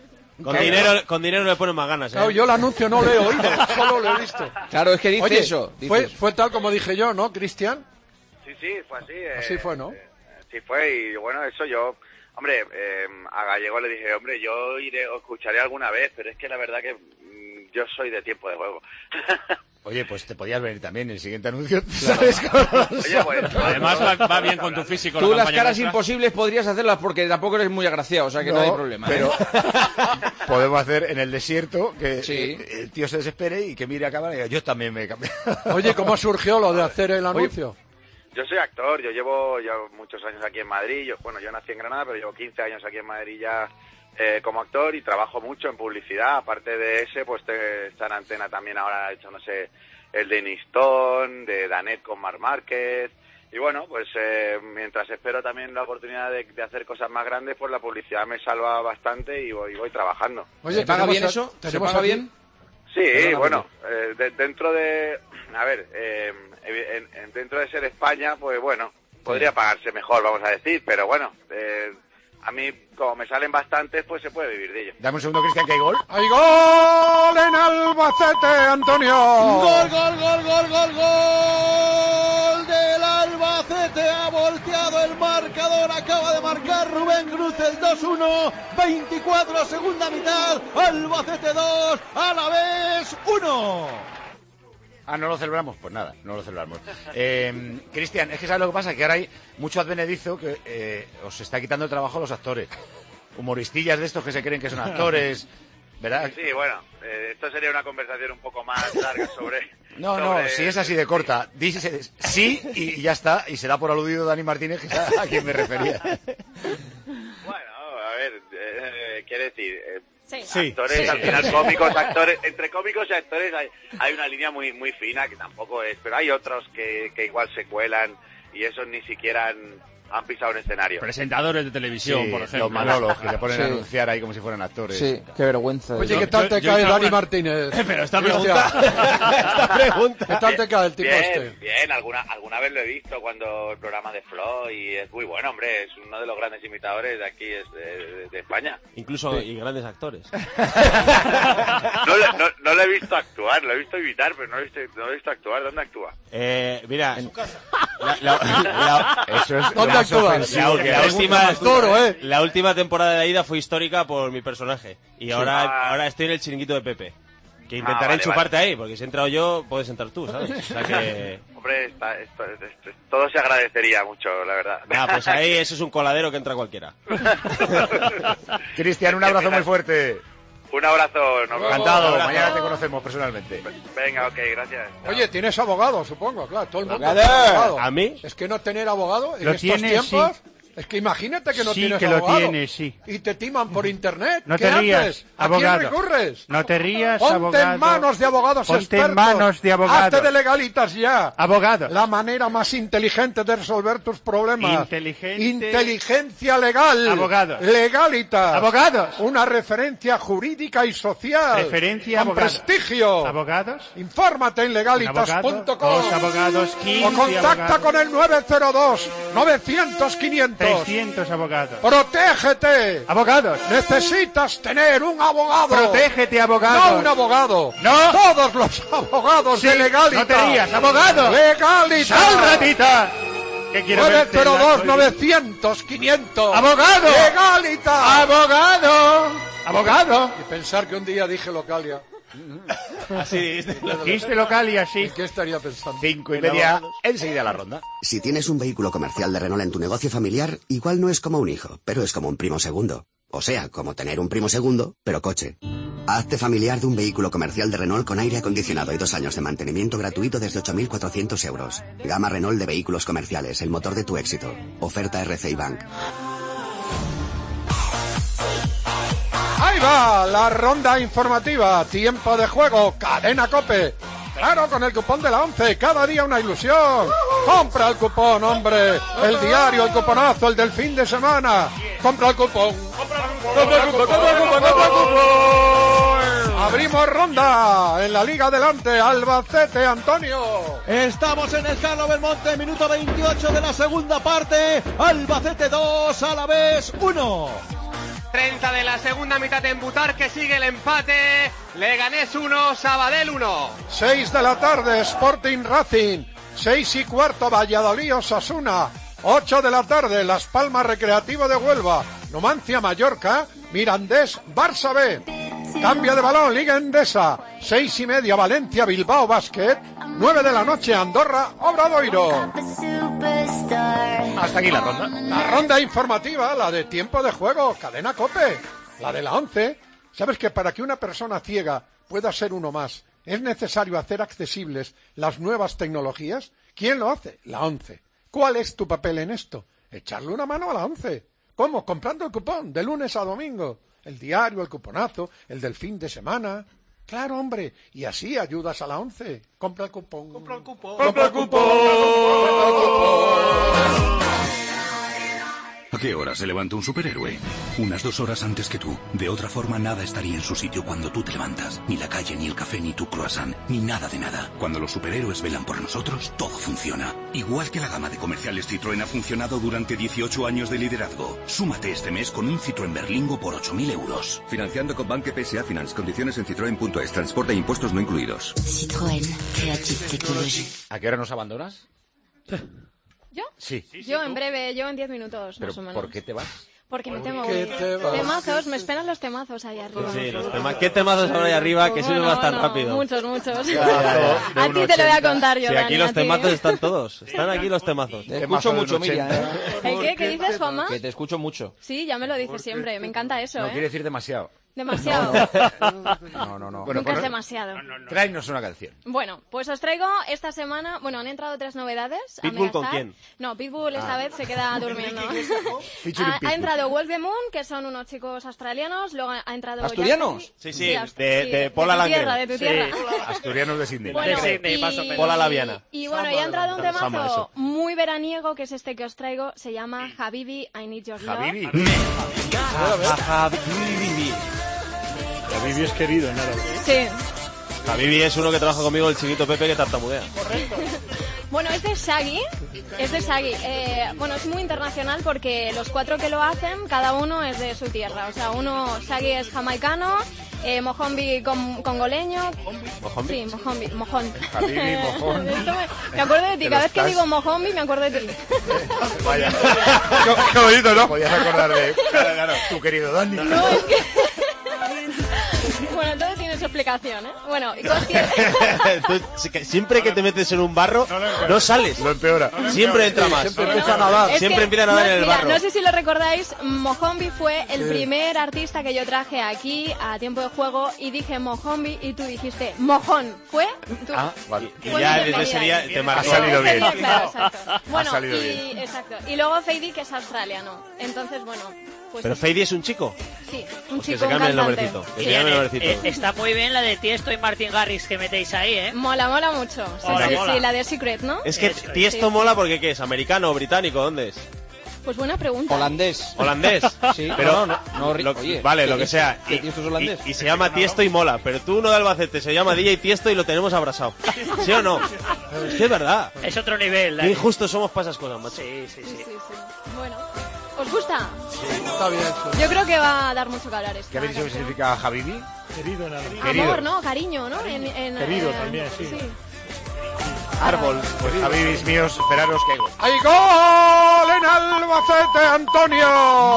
Speaker 2: Con dinero le ponen más ganas, ¿eh?
Speaker 1: Claro, yo el anuncio no lo he oído, solo lo he visto.
Speaker 13: Claro, es que dice
Speaker 1: Oye,
Speaker 13: eso.
Speaker 1: Fue tal como dije yo, ¿no, Cristian?
Speaker 17: Sí, fue así.
Speaker 1: Así fue, ¿no?
Speaker 17: Sí fue, y bueno, eso yo... Hombre, a Gallego le dije, hombre, yo iré o escucharé alguna vez, pero es que la verdad que yo soy de tiempo de juego.
Speaker 3: Oye, pues te podías venir también el siguiente anuncio. ¿Sabes cómo?
Speaker 17: Oye, pues,
Speaker 5: además va bien con tu físico.
Speaker 13: Tú las caras imposibles podrías hacerlas porque tampoco eres muy agraciado, o sea que no hay problema.
Speaker 3: Pero podemos hacer en el desierto que el tío se desespere y que mire a cámara y diga, yo también me he cambiado.
Speaker 1: Oye, ¿cómo surgió lo de hacer el anuncio?
Speaker 17: Yo soy actor, yo llevo muchos años aquí en Madrid. Yo nací en Granada, pero llevo 15 años aquí en Madrid ya como actor y trabajo mucho en publicidad. Aparte de ese, pues está en antena también ahora hecho, no sé, el de Nistón, de Danet con Marc Márquez. Y bueno, pues mientras espero también la oportunidad de hacer cosas más grandes, pues la publicidad me salva bastante y voy trabajando.
Speaker 13: Oye, ¿se paga bien eso? ¿Se paga bien?
Speaker 17: Sí, bueno, dentro de... A ver, dentro de ser España, pues bueno, podría pagarse mejor, vamos a decir, pero bueno... a mí, como me salen bastantes, pues se puede vivir de ello.
Speaker 3: Dame un segundo, Cristian, que hay gol.
Speaker 1: ¡Hay gol en Albacete, Antonio!
Speaker 6: ¡Gol, gol, gol, gol, gol, gol del Albacete! Ha volteado el marcador, acaba de marcar Rubén Cruz el 2-1, 24 segunda mitad, Albacete 2, Alavés 1.
Speaker 3: Ah, ¿no lo celebramos? Pues nada, no lo celebramos. Cristian, es que ¿sabes lo que pasa? Que ahora hay mucho advenedizo que os está quitando el trabajo a los actores. Humoristillas de estos que se creen que son actores, ¿verdad?
Speaker 17: Sí, bueno, esto sería una conversación un poco más larga sobre...
Speaker 3: No, si es así de corta, dice sí y ya está, y se da por aludido Dani Martínez, que es a quien me refería.
Speaker 17: Bueno, a ver, quiere decir...
Speaker 10: Sí.
Speaker 17: Actores, al final cómicos, actores, entre cómicos y actores hay una línea muy fina que tampoco es, pero hay otros que igual se cuelan y esos ni siquiera han pisado un escenario.
Speaker 5: Presentadores de televisión, por ejemplo.
Speaker 3: Los Manolos, que se ponen a anunciar ahí como si fueran actores.
Speaker 13: Sí, qué vergüenza.
Speaker 1: Oye, ¿qué tal te cae Dani Martínez?
Speaker 5: Pero esta pregunta...
Speaker 1: ¿Qué tal te cae el tipo
Speaker 17: Bien, alguna vez lo he visto cuando el programa de Flo y es muy bueno, hombre, es uno de los grandes imitadores de aquí de España.
Speaker 2: Incluso y grandes actores.
Speaker 17: No lo he visto actuar, lo he visto imitar, pero no lo he visto actuar. ¿Dónde actúa?
Speaker 2: Mira,
Speaker 17: en su casa.
Speaker 2: Eso es
Speaker 1: ¿Dónde actúas?
Speaker 2: La última temporada de Aida fue histórica por mi personaje. Y ahora estoy en el chiringuito de Pepe. Que intentaré enchufarte ahí, porque si he entrado yo, puedes entrar tú, ¿sabes? O sea que...
Speaker 17: Hombre, todo se agradecería mucho, la verdad.
Speaker 2: Pues ahí eso es un coladero que entra cualquiera.
Speaker 3: Cristian, un abrazo muy fuerte.
Speaker 17: Un abrazo.
Speaker 3: Encantado, mañana te conocemos personalmente.
Speaker 17: Venga, ok, gracias.
Speaker 1: Oye, tienes abogado, supongo, claro, todo el mundo
Speaker 3: ¿Abogado?
Speaker 1: tiene abogado.
Speaker 2: ¿A mí?
Speaker 1: Es que no tener abogado en
Speaker 16: Lo
Speaker 1: estos
Speaker 16: tiene,
Speaker 1: tiempos...
Speaker 16: sí.
Speaker 1: Es que imagínate que no
Speaker 16: Sí,
Speaker 1: tienes
Speaker 16: que lo
Speaker 1: abogado.
Speaker 16: tiene, sí.
Speaker 1: Y te timan por internet.
Speaker 16: No
Speaker 1: ¿Qué
Speaker 16: te rías,
Speaker 1: haces? ¿A
Speaker 16: abogado.
Speaker 1: quién recurres?
Speaker 16: No te rías,
Speaker 1: Ponte
Speaker 16: abogado.
Speaker 1: en manos de abogados
Speaker 16: Ponte
Speaker 1: expertos.
Speaker 16: en manos de abogados.
Speaker 1: Hazte de Legalitas ya.
Speaker 16: Abogado.
Speaker 1: La manera más inteligente de resolver tus problemas.
Speaker 16: Inteligente.
Speaker 1: Inteligencia legal.
Speaker 16: Abogados.
Speaker 1: Legalitas.
Speaker 16: Abogados.
Speaker 1: Una referencia jurídica y social.
Speaker 16: Referencia
Speaker 1: con
Speaker 16: abogados.
Speaker 1: prestigio.
Speaker 16: Abogados.
Speaker 1: Infórmate en legalitas.com.
Speaker 16: Dos abogados, 15
Speaker 1: O contacta
Speaker 16: abogados.
Speaker 1: con el 902-900-500.
Speaker 16: 300 abogados.
Speaker 1: ¡Protégete!
Speaker 16: Abogados.
Speaker 1: Necesitas tener un abogado.
Speaker 16: Protégete, abogado.
Speaker 1: No un abogado.
Speaker 16: No.
Speaker 1: Todos los abogados
Speaker 16: Sí,
Speaker 1: de Legalitas.
Speaker 16: no te rías, abogado.
Speaker 1: Legalitas.
Speaker 16: ¡Sal, ratita! Que quiero verte en la
Speaker 1: 902-900-500.
Speaker 16: ¡Abogado!
Speaker 1: ¡Legalitas!
Speaker 16: ¡Abogado! ¡Abogado!
Speaker 1: Y pensar que un día dije Localia.
Speaker 2: Así
Speaker 16: Dijiste local y así.
Speaker 1: ¿En qué estaría pensando?
Speaker 3: 5:30, enseguida la ronda.
Speaker 9: Si tienes un vehículo comercial de Renault en tu negocio familiar, igual no es como un hijo, pero es como un primo segundo. O sea, como tener un primo segundo, pero coche. Hazte familiar de un vehículo comercial de Renault con aire acondicionado y 2 años de mantenimiento gratuito desde 8.400 euros. Gama Renault de vehículos comerciales, el motor de tu éxito. Oferta RCI Bank.
Speaker 1: Ahí va la ronda informativa. Tiempo de juego. Cadena COPE. Claro, con el cupón de la 11. Cada día una ilusión. Compra el cupón, hombre. El diario, el cuponazo, el del fin de semana. Compra el cupón. Compra el cupón. Abrimos ronda en la Liga Adelante. Albacete, Antonio.
Speaker 6: Estamos en el Carlos Belmonte, minuto 28 de la segunda parte. Albacete 2, Alavés 1.
Speaker 8: 30 de la segunda mitad en Butar, que sigue el empate. Leganés 1, Sabadell 1.
Speaker 1: 6 de la tarde, Sporting Racing. 6:15, Valladolid Osasuna. 8 de la tarde, Las Palmas Recreativo de Huelva. Numancia Mallorca, Mirandés Barça B. Cambio de balón, Liga Endesa. 6:30, Valencia Bilbao Basket. 9 de la noche, Andorra Obradoiro.
Speaker 3: Hasta aquí la ronda.
Speaker 1: La ronda informativa, la de tiempo de juego, Cadena COPE, la de la 11. ¿Sabes que para que una persona ciega pueda ser uno más, es necesario hacer accesibles las nuevas tecnologías? ¿Quién lo hace? La 11. ¿Cuál es tu papel en esto? Echarle una mano a la 11. ¿Cómo? Comprando el cupón de lunes a domingo. el diario, el cuponazo, el del fin de semana. Claro, hombre, y así ayudas a la ONCE. Compra el cupón. Compra el cupón. Compra el cupón. Compra el cupón.
Speaker 18: ¿A qué hora se levanta un superhéroe? Unas 2 horas antes que tú. De otra forma, nada estaría en su sitio cuando tú te levantas. Ni la calle, ni el café, ni tu croissant, ni nada de nada. Cuando los superhéroes velan por nosotros, todo funciona. Igual que la gama de comerciales Citroën ha funcionado durante 18 años de liderazgo. Súmate este mes con un Citroën Berlingo por 8.000 euros.
Speaker 19: Financiando con Banque PSA Finance. Condiciones en citroen.es. Transporte e impuestos no incluidos.
Speaker 14: Citroën. Creative Technology.
Speaker 3: ¿A qué hora nos abandonas?
Speaker 10: ¿Yo?
Speaker 3: Sí.
Speaker 10: Yo en breve, yo en 10 minutos,
Speaker 3: ¿Pero
Speaker 10: más o menos.
Speaker 3: por qué te vas?
Speaker 10: Porque me temo.
Speaker 1: qué te vas?
Speaker 10: Temazos, me esperan los temazos ahí arriba.
Speaker 2: Sí, los temas. ¿Qué temazos habrá ahí arriba que suben más tan rápido?
Speaker 10: Muchos, muchos.
Speaker 2: Ya.
Speaker 10: A ti te lo voy a contar yo,
Speaker 2: Sí, aquí
Speaker 10: Dani,
Speaker 2: los
Speaker 10: a ti.
Speaker 2: temazos están todos. Están aquí los temazos.
Speaker 13: Te escucho mucho, Miriam.
Speaker 10: ¿El qué? ¿Qué dices, Juanma?
Speaker 13: Que te escucho mucho.
Speaker 10: Sí, ya me lo dices siempre. Me encanta eso,
Speaker 3: No
Speaker 10: ¿eh?
Speaker 3: quiere decir demasiado.
Speaker 10: Demasiado.
Speaker 3: No.
Speaker 10: Nunca es demasiado.
Speaker 3: Tráenos una canción.
Speaker 10: Bueno, pues os traigo esta semana... Bueno, han entrado 3 novedades. a
Speaker 2: ¿Pitbull con
Speaker 10: Megastar.
Speaker 2: quién?
Speaker 10: No, Pitbull esta vez se queda durmiendo.
Speaker 3: Featuring
Speaker 10: Ha
Speaker 3: Pitbull.
Speaker 10: entrado Wolf the Moon, que son unos chicos australianos. Luego ha entrado...
Speaker 13: ¿Asturianos?
Speaker 10: Jack
Speaker 2: Sí, sí,
Speaker 10: Hardy.
Speaker 2: de Paula
Speaker 10: tu tierra,
Speaker 2: Landgren.
Speaker 10: de tu tierra.
Speaker 3: Asturianos de Sydney.
Speaker 10: Bueno,
Speaker 11: más o menos.
Speaker 2: Pola Laviana.
Speaker 10: Y bueno, y ha entrado un
Speaker 2: Sama,
Speaker 10: temazo
Speaker 2: eso.
Speaker 10: muy veraniego, que es este que os traigo. Se llama Habibi, I Need Your Love.
Speaker 3: Habibi.
Speaker 7: Habibi es querido en árabe.
Speaker 10: Sí.
Speaker 2: Habibi es uno que trabaja conmigo, el chiquito Pepe, que tartamudea.
Speaker 10: Bueno, es de Shaggy. Bueno, es muy internacional porque los 4 que lo hacen, cada uno es de su tierra. O sea, Shaggy es jamaicano, Mohombi congoleño.
Speaker 2: ¿Mohombi?
Speaker 10: Sí, Mojón.
Speaker 3: Habibi, Mojón.
Speaker 10: Me acuerdo de ti,
Speaker 3: Te
Speaker 10: cada
Speaker 3: lo
Speaker 10: vez que
Speaker 3: estás-
Speaker 10: digo Mohombi me acuerdo de ti.
Speaker 3: Vaya. Qué bonito, ¿no? Podías acordar de tu querido Dani.
Speaker 10: No, es que... Bueno, todo tiene su explicación, ¿eh? Bueno, y
Speaker 2: Tú, siempre que te metes en un barro, no sales.
Speaker 3: Lo empeora.
Speaker 2: Siempre entra más.
Speaker 1: Siempre empieza a nadar.
Speaker 10: Es
Speaker 2: Siempre
Speaker 10: que,
Speaker 2: empieza a nadar en el
Speaker 10: mira,
Speaker 2: barro.
Speaker 10: no sé si lo recordáis, Mohombi fue el primer artista que yo traje aquí a tiempo de juego y dije Mohombi y tú dijiste Mojón. ¿Fue? Tú.
Speaker 3: Ah, vale.
Speaker 2: Y
Speaker 10: Fue
Speaker 2: ya
Speaker 10: mi
Speaker 2: desde ese día te
Speaker 3: Ha
Speaker 2: marcó.
Speaker 3: salido bien.
Speaker 10: Claro, exacto. Bueno,
Speaker 3: salido
Speaker 10: y,
Speaker 3: bien.
Speaker 10: exacto. Y luego Fady, que es australiano. Entonces, bueno, pues
Speaker 2: Pero Fady es un chico.
Speaker 10: sí, un
Speaker 2: Pues que
Speaker 10: chico,
Speaker 2: se
Speaker 10: un
Speaker 2: cambie el
Speaker 10: cantante.
Speaker 2: nombrecito. Que se llame el nombrecito.
Speaker 11: Está muy bien la de Tiesto y Martin Garrix que metéis ahí, ¿eh?
Speaker 10: Mola mucho. Sí,
Speaker 11: Mola,
Speaker 10: sí,
Speaker 11: mola.
Speaker 10: sí, la de Secret, ¿no?
Speaker 2: Es que
Speaker 11: Eso es.
Speaker 2: Tiesto
Speaker 10: Sí.
Speaker 2: mola porque ¿qué es? ¿Americano o británico? ¿Dónde es?
Speaker 10: Pues buena pregunta.
Speaker 13: Holandés.
Speaker 2: ¿Holandés?
Speaker 13: Sí.
Speaker 2: Pero
Speaker 13: No,
Speaker 2: oye, vale, lo que sea.
Speaker 13: ¿Que Tiesto es holandés?
Speaker 2: Y se llama Tiesto y mola. Pero tú, uno de Albacete, se llama DJ Tiesto y lo tenemos abrazado. ¿Sí o no? Es que es verdad.
Speaker 11: Es otro nivel.
Speaker 2: Qué
Speaker 11: Dani.
Speaker 2: injustos somos para esas cosas, macho.
Speaker 11: Sí.
Speaker 10: Sí, sí. Bueno, ¿os gusta?
Speaker 1: Está bien. Sí.
Speaker 10: Yo creo que va a dar mucho que hablar esto.
Speaker 3: ¿Qué habéis dicho que significa Habibi?
Speaker 7: Querido en árabe.
Speaker 3: Querido.
Speaker 10: Amor, ¿no? Cariño, ¿no?
Speaker 7: Querido también, sí.
Speaker 3: Árbol. Pues Habibis míos, esperaros que hay gol.
Speaker 1: ¡Hay gol en Albacete, Antonio!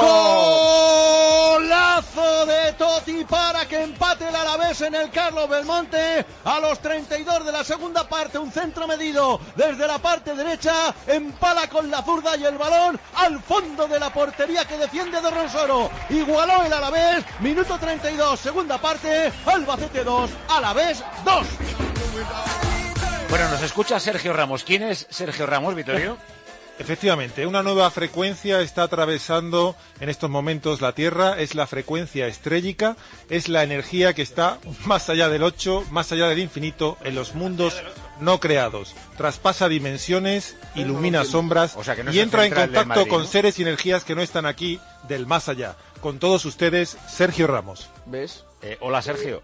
Speaker 6: Golazo de Totti para que empate el Alavés en el Carlos Belmonte a los 32 de la segunda parte. Un centro medido desde la parte derecha, empala con la zurda y el balón al fondo de la portería que defiende de Ronsoro. Igualó el Alavés, minuto 32, segunda parte, Albacete 2, Alavés 2.
Speaker 3: Bueno, nos escucha Sergio Ramos. ¿Quién es Sergio Ramos, Vittorio?
Speaker 12: Efectivamente, una nueva frecuencia está atravesando en estos momentos la Tierra, es la frecuencia estrellica, es la energía que está más allá del 8, más allá del infinito, en los mundos no creados. Traspasa dimensiones, ilumina sombras
Speaker 3: O sea, que no
Speaker 12: y
Speaker 3: es
Speaker 12: entra en
Speaker 3: central del
Speaker 12: contacto
Speaker 3: Madrid,
Speaker 12: con
Speaker 3: ¿no?
Speaker 12: seres y energías que no están aquí, del más allá. Con todos ustedes, Sergio Ramos.
Speaker 13: ¿Ves?
Speaker 3: Hola, Sergio.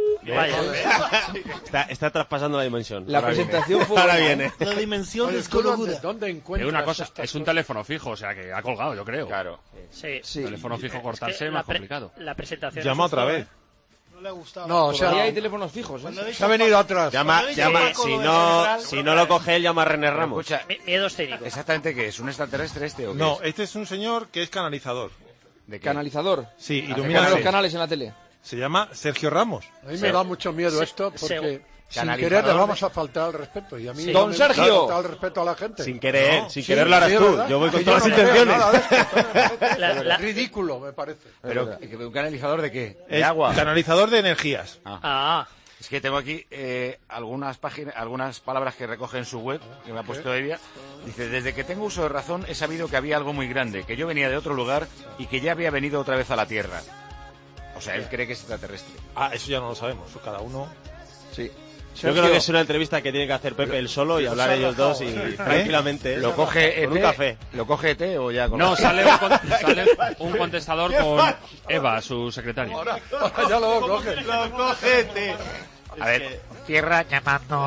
Speaker 2: Está traspasando la dimensión.
Speaker 13: La presentación fue
Speaker 2: Ahora
Speaker 13: buena,
Speaker 2: viene.
Speaker 1: La dimensión
Speaker 2: Oye,
Speaker 1: desconocida. ¿Dónde
Speaker 5: Es
Speaker 1: encuentras
Speaker 5: una cosa,
Speaker 1: estas
Speaker 5: es un
Speaker 1: cosas?
Speaker 5: teléfono fijo, o sea que ha colgado, yo creo.
Speaker 3: Claro.
Speaker 11: Sí.
Speaker 5: Teléfono fijo cortarse es más complicado.
Speaker 11: La presentación.
Speaker 12: Llama otra vez.
Speaker 1: No, o sea,
Speaker 13: Ahí hay teléfonos fijos, ¿eh?
Speaker 1: se ha venido atrás.
Speaker 2: Llama, si no lo coge él, llama a René Ramos.
Speaker 3: Escucha,
Speaker 11: Miedo escénico.
Speaker 3: ¿exactamente qué es? ¿Un extraterrestre este o qué
Speaker 12: No,
Speaker 3: es?
Speaker 12: este es un señor que es canalizador.
Speaker 3: ¿De qué?
Speaker 13: Canalizador.
Speaker 12: Sí,
Speaker 3: Hace
Speaker 12: ilumina
Speaker 13: Pone los
Speaker 12: seres.
Speaker 13: canales en la tele.
Speaker 12: Se llama Sergio Ramos.
Speaker 1: A mí me da mucho miedo esto porque sin
Speaker 3: Canalizador.
Speaker 1: querer le vamos a faltar al respeto. Y a mí
Speaker 11: Sí.
Speaker 1: no
Speaker 13: Don
Speaker 1: me
Speaker 13: Sergio.
Speaker 1: gusta faltar al respeto a la gente.
Speaker 2: Sin querer,
Speaker 1: No,
Speaker 2: sin
Speaker 1: sí,
Speaker 2: querer lo harás
Speaker 1: sí, es
Speaker 2: tú.
Speaker 1: verdad.
Speaker 2: Yo voy con
Speaker 1: Que
Speaker 2: todas las
Speaker 1: no veo
Speaker 2: intenciones.
Speaker 1: nada de esto.
Speaker 11: La-
Speaker 1: Ridículo, me parece.
Speaker 3: ¿Pero un canalizador de qué? ¿De
Speaker 12: Es
Speaker 3: agua?
Speaker 12: canalizador de energías.
Speaker 11: Ah,
Speaker 3: Es que tengo aquí algunas páginas, algunas palabras que recoge en su web, que me ha puesto ella. Dice, desde que tengo uso de razón he sabido que había algo muy grande, que yo venía de otro lugar y que ya había venido otra vez a la Tierra. sea, él cree que es extraterrestre.
Speaker 12: Eso ya no lo sabemos, cada uno...
Speaker 13: Sí.
Speaker 2: Yo creo que es una entrevista que tiene que hacer Pepe él solo y hablar ellos dos y tranquilamente.
Speaker 3: ¿Lo coge
Speaker 2: con un café?
Speaker 3: ¿Lo coge ET o ya con
Speaker 5: No, sale un contestador con Eva, su secretaria.
Speaker 1: Ahora ya lo coge.
Speaker 2: Lo coge ET.
Speaker 3: A ver, tierra llamando.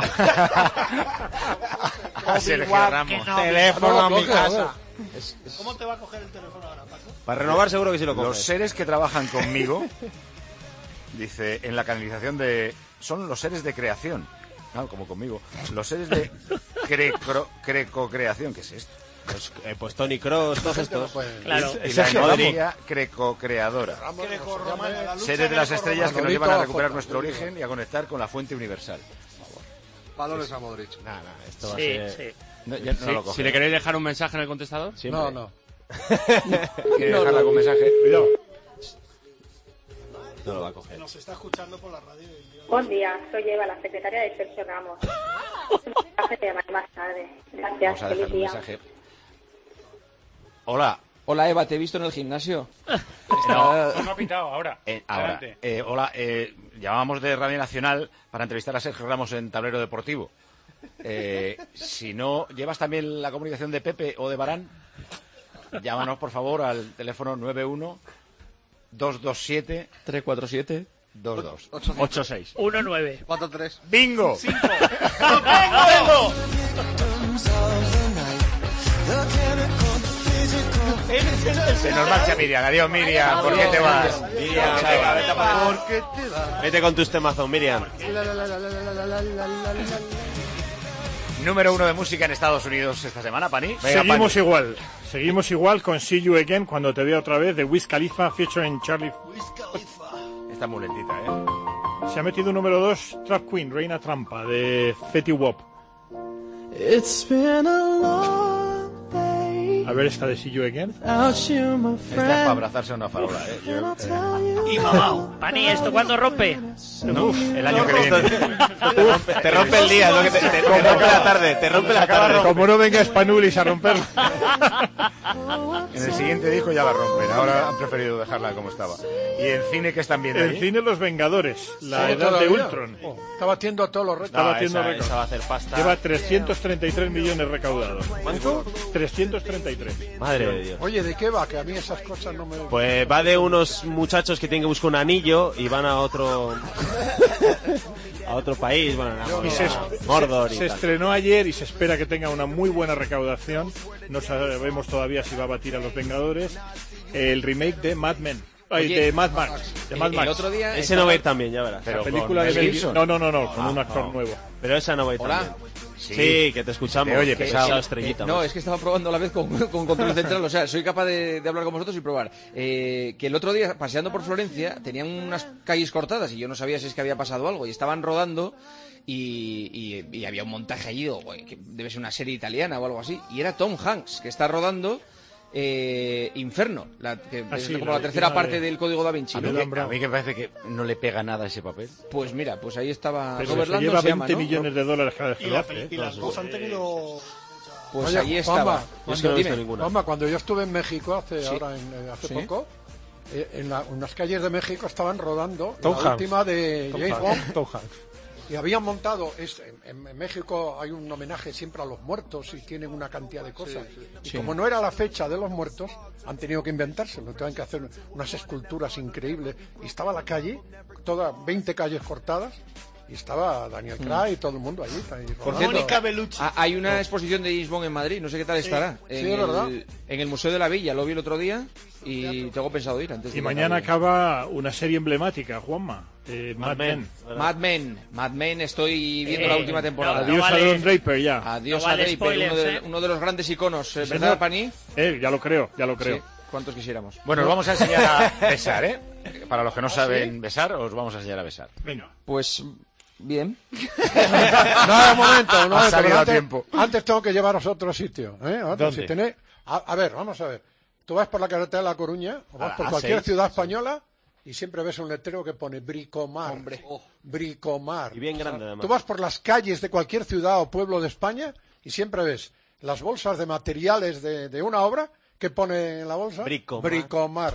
Speaker 3: A Sergio Ramos.
Speaker 2: Teléfono a mi casa.
Speaker 6: ¿Cómo te va a coger el teléfono ahora, Paco?
Speaker 2: Para renovar seguro que sí lo coge.
Speaker 3: Los seres que trabajan conmigo, dice, en la canalización de... Son los seres de creación. Claro, como conmigo. Los seres de crecocreación. ¿Qué es esto?
Speaker 2: Pues Tony Cross, todos estos.
Speaker 11: Claro.
Speaker 3: Y la energía crecocreadora. Seres de las estrellas que nos llevan a recuperar nuestro origen y a conectar con la fuente universal.
Speaker 1: Valores a Modric.
Speaker 2: Esto va a ser...
Speaker 11: Sí.
Speaker 3: No, ya no lo coge.
Speaker 5: Si le queréis dejar un mensaje en el contestador.
Speaker 2: Siempre.
Speaker 1: No.
Speaker 3: ¿Quiere dejarla con mensaje?
Speaker 1: Cuidado.
Speaker 2: No lo va a coger.
Speaker 6: Nos está escuchando por la radio.
Speaker 20: Buen día, soy Eva, la secretaria de Sergio Ramos. Te llamaré más tarde. Gracias,
Speaker 3: Vamos a
Speaker 20: feliz
Speaker 3: dejar un
Speaker 20: día.
Speaker 3: mensaje. Hola.
Speaker 13: Hola, Eva, te he visto en el gimnasio.
Speaker 3: No
Speaker 16: ha pitado ahora.
Speaker 3: Ahora. Hola, llamábamos de Radio Nacional para entrevistar a Sergio Ramos en Tablero Deportivo. Si no, ¿llevas también la comunicación de Pepe o de Barán? Llámanos, por favor, al teléfono 91-227...
Speaker 13: 347...
Speaker 3: 22.
Speaker 5: 86.
Speaker 11: 19.
Speaker 6: 4-3.
Speaker 3: ¡Bingo!
Speaker 6: 5.
Speaker 3: Se nos marcha Miriam. Adiós, Miriam. ¿Por qué te vas?
Speaker 2: Miriam, vete con tus temazos, Miriam.
Speaker 3: Número 1 de música en Estados Unidos esta semana, Pani.
Speaker 7: Seguimos igual con See You Again, cuando te vea otra vez, de Wiz Khalifa featuring Charlie.
Speaker 3: Está muy lentita,
Speaker 7: Se ha metido número 2, Trap Queen, Reina Trampa, de Fetty Wap. A ver esta de See You Again.
Speaker 3: Esta es para abrazarse a una farola,
Speaker 11: Y mamá. Pani, ¿esto cuándo rompe?
Speaker 3: El año que viene.
Speaker 2: Te rompe el día, te rompe la tarde, te rompe la tarde.
Speaker 7: Como no venga Spanulis a romperla.
Speaker 3: En el siguiente disco ya la rompen. Ahora han preferido dejarla como estaba. ¿Y el cine que están viendo
Speaker 7: El
Speaker 3: ahí?
Speaker 7: cine Los Vengadores, la
Speaker 1: Sí,
Speaker 7: edad
Speaker 1: todavía.
Speaker 7: de Ultron.
Speaker 1: Está batiendo a todos los retos.
Speaker 7: Está batiendo récords.
Speaker 2: Esa va a hacer pasta.
Speaker 7: Lleva 333 millones recaudados.
Speaker 2: ¿Cuánto?
Speaker 7: 333.
Speaker 2: Madre de Dios.
Speaker 1: Oye, ¿de qué va? Que a mí esas cosas no me...
Speaker 2: Pues va de unos muchachos que tienen que buscar un anillo y van a otro país, bueno, Mordor y
Speaker 7: se
Speaker 2: tal.
Speaker 7: estrenó ayer y se espera que tenga una muy buena recaudación. No sabemos todavía si va a batir a Los Vengadores. El remake de Mad Men.
Speaker 13: Oye,
Speaker 7: de Mad Max. De Mad
Speaker 13: el
Speaker 7: Max.
Speaker 13: otro día
Speaker 2: Ese no va a ir también, ya verás.
Speaker 7: La película de Mel Gibson. No, con un actor nuevo.
Speaker 2: Pero esa no va a ir
Speaker 13: Hola.
Speaker 2: también. Sí, que te escuchamos.
Speaker 3: Oye,
Speaker 2: pesado estrellita.
Speaker 13: No, es que estaba probando a la vez con control central, o sea, soy capaz de hablar con vosotros y probar. Que el otro día, paseando por Florencia, tenían unas calles cortadas y yo no sabía si es que había pasado algo, y estaban rodando y había un montaje allí, que debe ser una serie italiana o algo así, y era Tom Hanks, que está rodando Inferno, que es como la tercera parte del Código Da Vinci.
Speaker 3: A mí que me parece que no le pega nada a ese papel.
Speaker 13: Pues mira, pues ahí estaba
Speaker 7: Pero
Speaker 13: Robert
Speaker 7: se
Speaker 13: Landon,
Speaker 7: lleva
Speaker 13: se llama,
Speaker 7: 20
Speaker 13: ¿no?
Speaker 7: millones de dólares cada vez que lo hace.
Speaker 6: Y las dos han tenido...
Speaker 13: Pues
Speaker 1: Oye,
Speaker 13: ahí
Speaker 1: Juanma,
Speaker 13: estaba.
Speaker 2: Yo es que no he visto ninguna.
Speaker 1: Juanma, cuando yo estuve en México hace
Speaker 13: Sí.
Speaker 1: poco, en unas calles de México estaban rodando
Speaker 7: Tom
Speaker 1: la
Speaker 7: Hanks.
Speaker 1: última de James Bond.
Speaker 7: Tom Hanks.
Speaker 1: Y habían montado, en México hay un homenaje siempre a los muertos y tienen una cantidad de cosas. Y como no era la fecha de los muertos, han tenido que inventárselo. Tenían que hacer unas esculturas increíbles. Y estaba la calle, todas 20 calles cortadas, y estaba Daniel Craig y todo el mundo allí.
Speaker 13: Por cierto, hay una exposición de James Bond en Madrid, no sé qué tal estará.
Speaker 1: Sí, es verdad.
Speaker 13: En el Museo de la Villa, lo vi el otro día y tengo pensado ir antes de
Speaker 7: Y
Speaker 13: que
Speaker 7: mañana
Speaker 13: acabe.
Speaker 7: acaba una serie emblemática, Juanma. Mad Men.
Speaker 13: Mad Men, estoy viendo la última temporada.
Speaker 7: Adiós a Don Draper ya.
Speaker 13: Adiós
Speaker 11: No
Speaker 13: a
Speaker 11: vale
Speaker 13: Draper,
Speaker 11: spoilers,
Speaker 13: uno de los grandes iconos,
Speaker 7: Sí,
Speaker 13: ¿verdad,
Speaker 7: señor.
Speaker 13: Pani?
Speaker 7: Ya lo creo.
Speaker 13: Sí, ¿cuántos quisiéramos?
Speaker 3: Bueno, os vamos a enseñar a besar, ¿eh? Para los que no saben besar, os vamos a enseñar a besar.
Speaker 7: Venga.
Speaker 13: Pues bien.
Speaker 1: No, un momento,
Speaker 3: Ha salido
Speaker 1: pero
Speaker 3: a tiempo.
Speaker 1: antes tengo que llevaros a otro sitio.
Speaker 7: ¿Dónde?
Speaker 1: Si tenéis, a ver, vamos a ver. Tú vas por la carretera de La Coruña o vas por cualquier
Speaker 2: A6.
Speaker 1: ciudad española y siempre ves un letrero que pone Bricomar. Bricomar.
Speaker 2: Y bien grande, además.
Speaker 1: Tú vas por las calles de cualquier ciudad o pueblo de España y siempre ves las bolsas de materiales de una obra que pone en la bolsa
Speaker 2: Bricomar.
Speaker 1: Bricomar.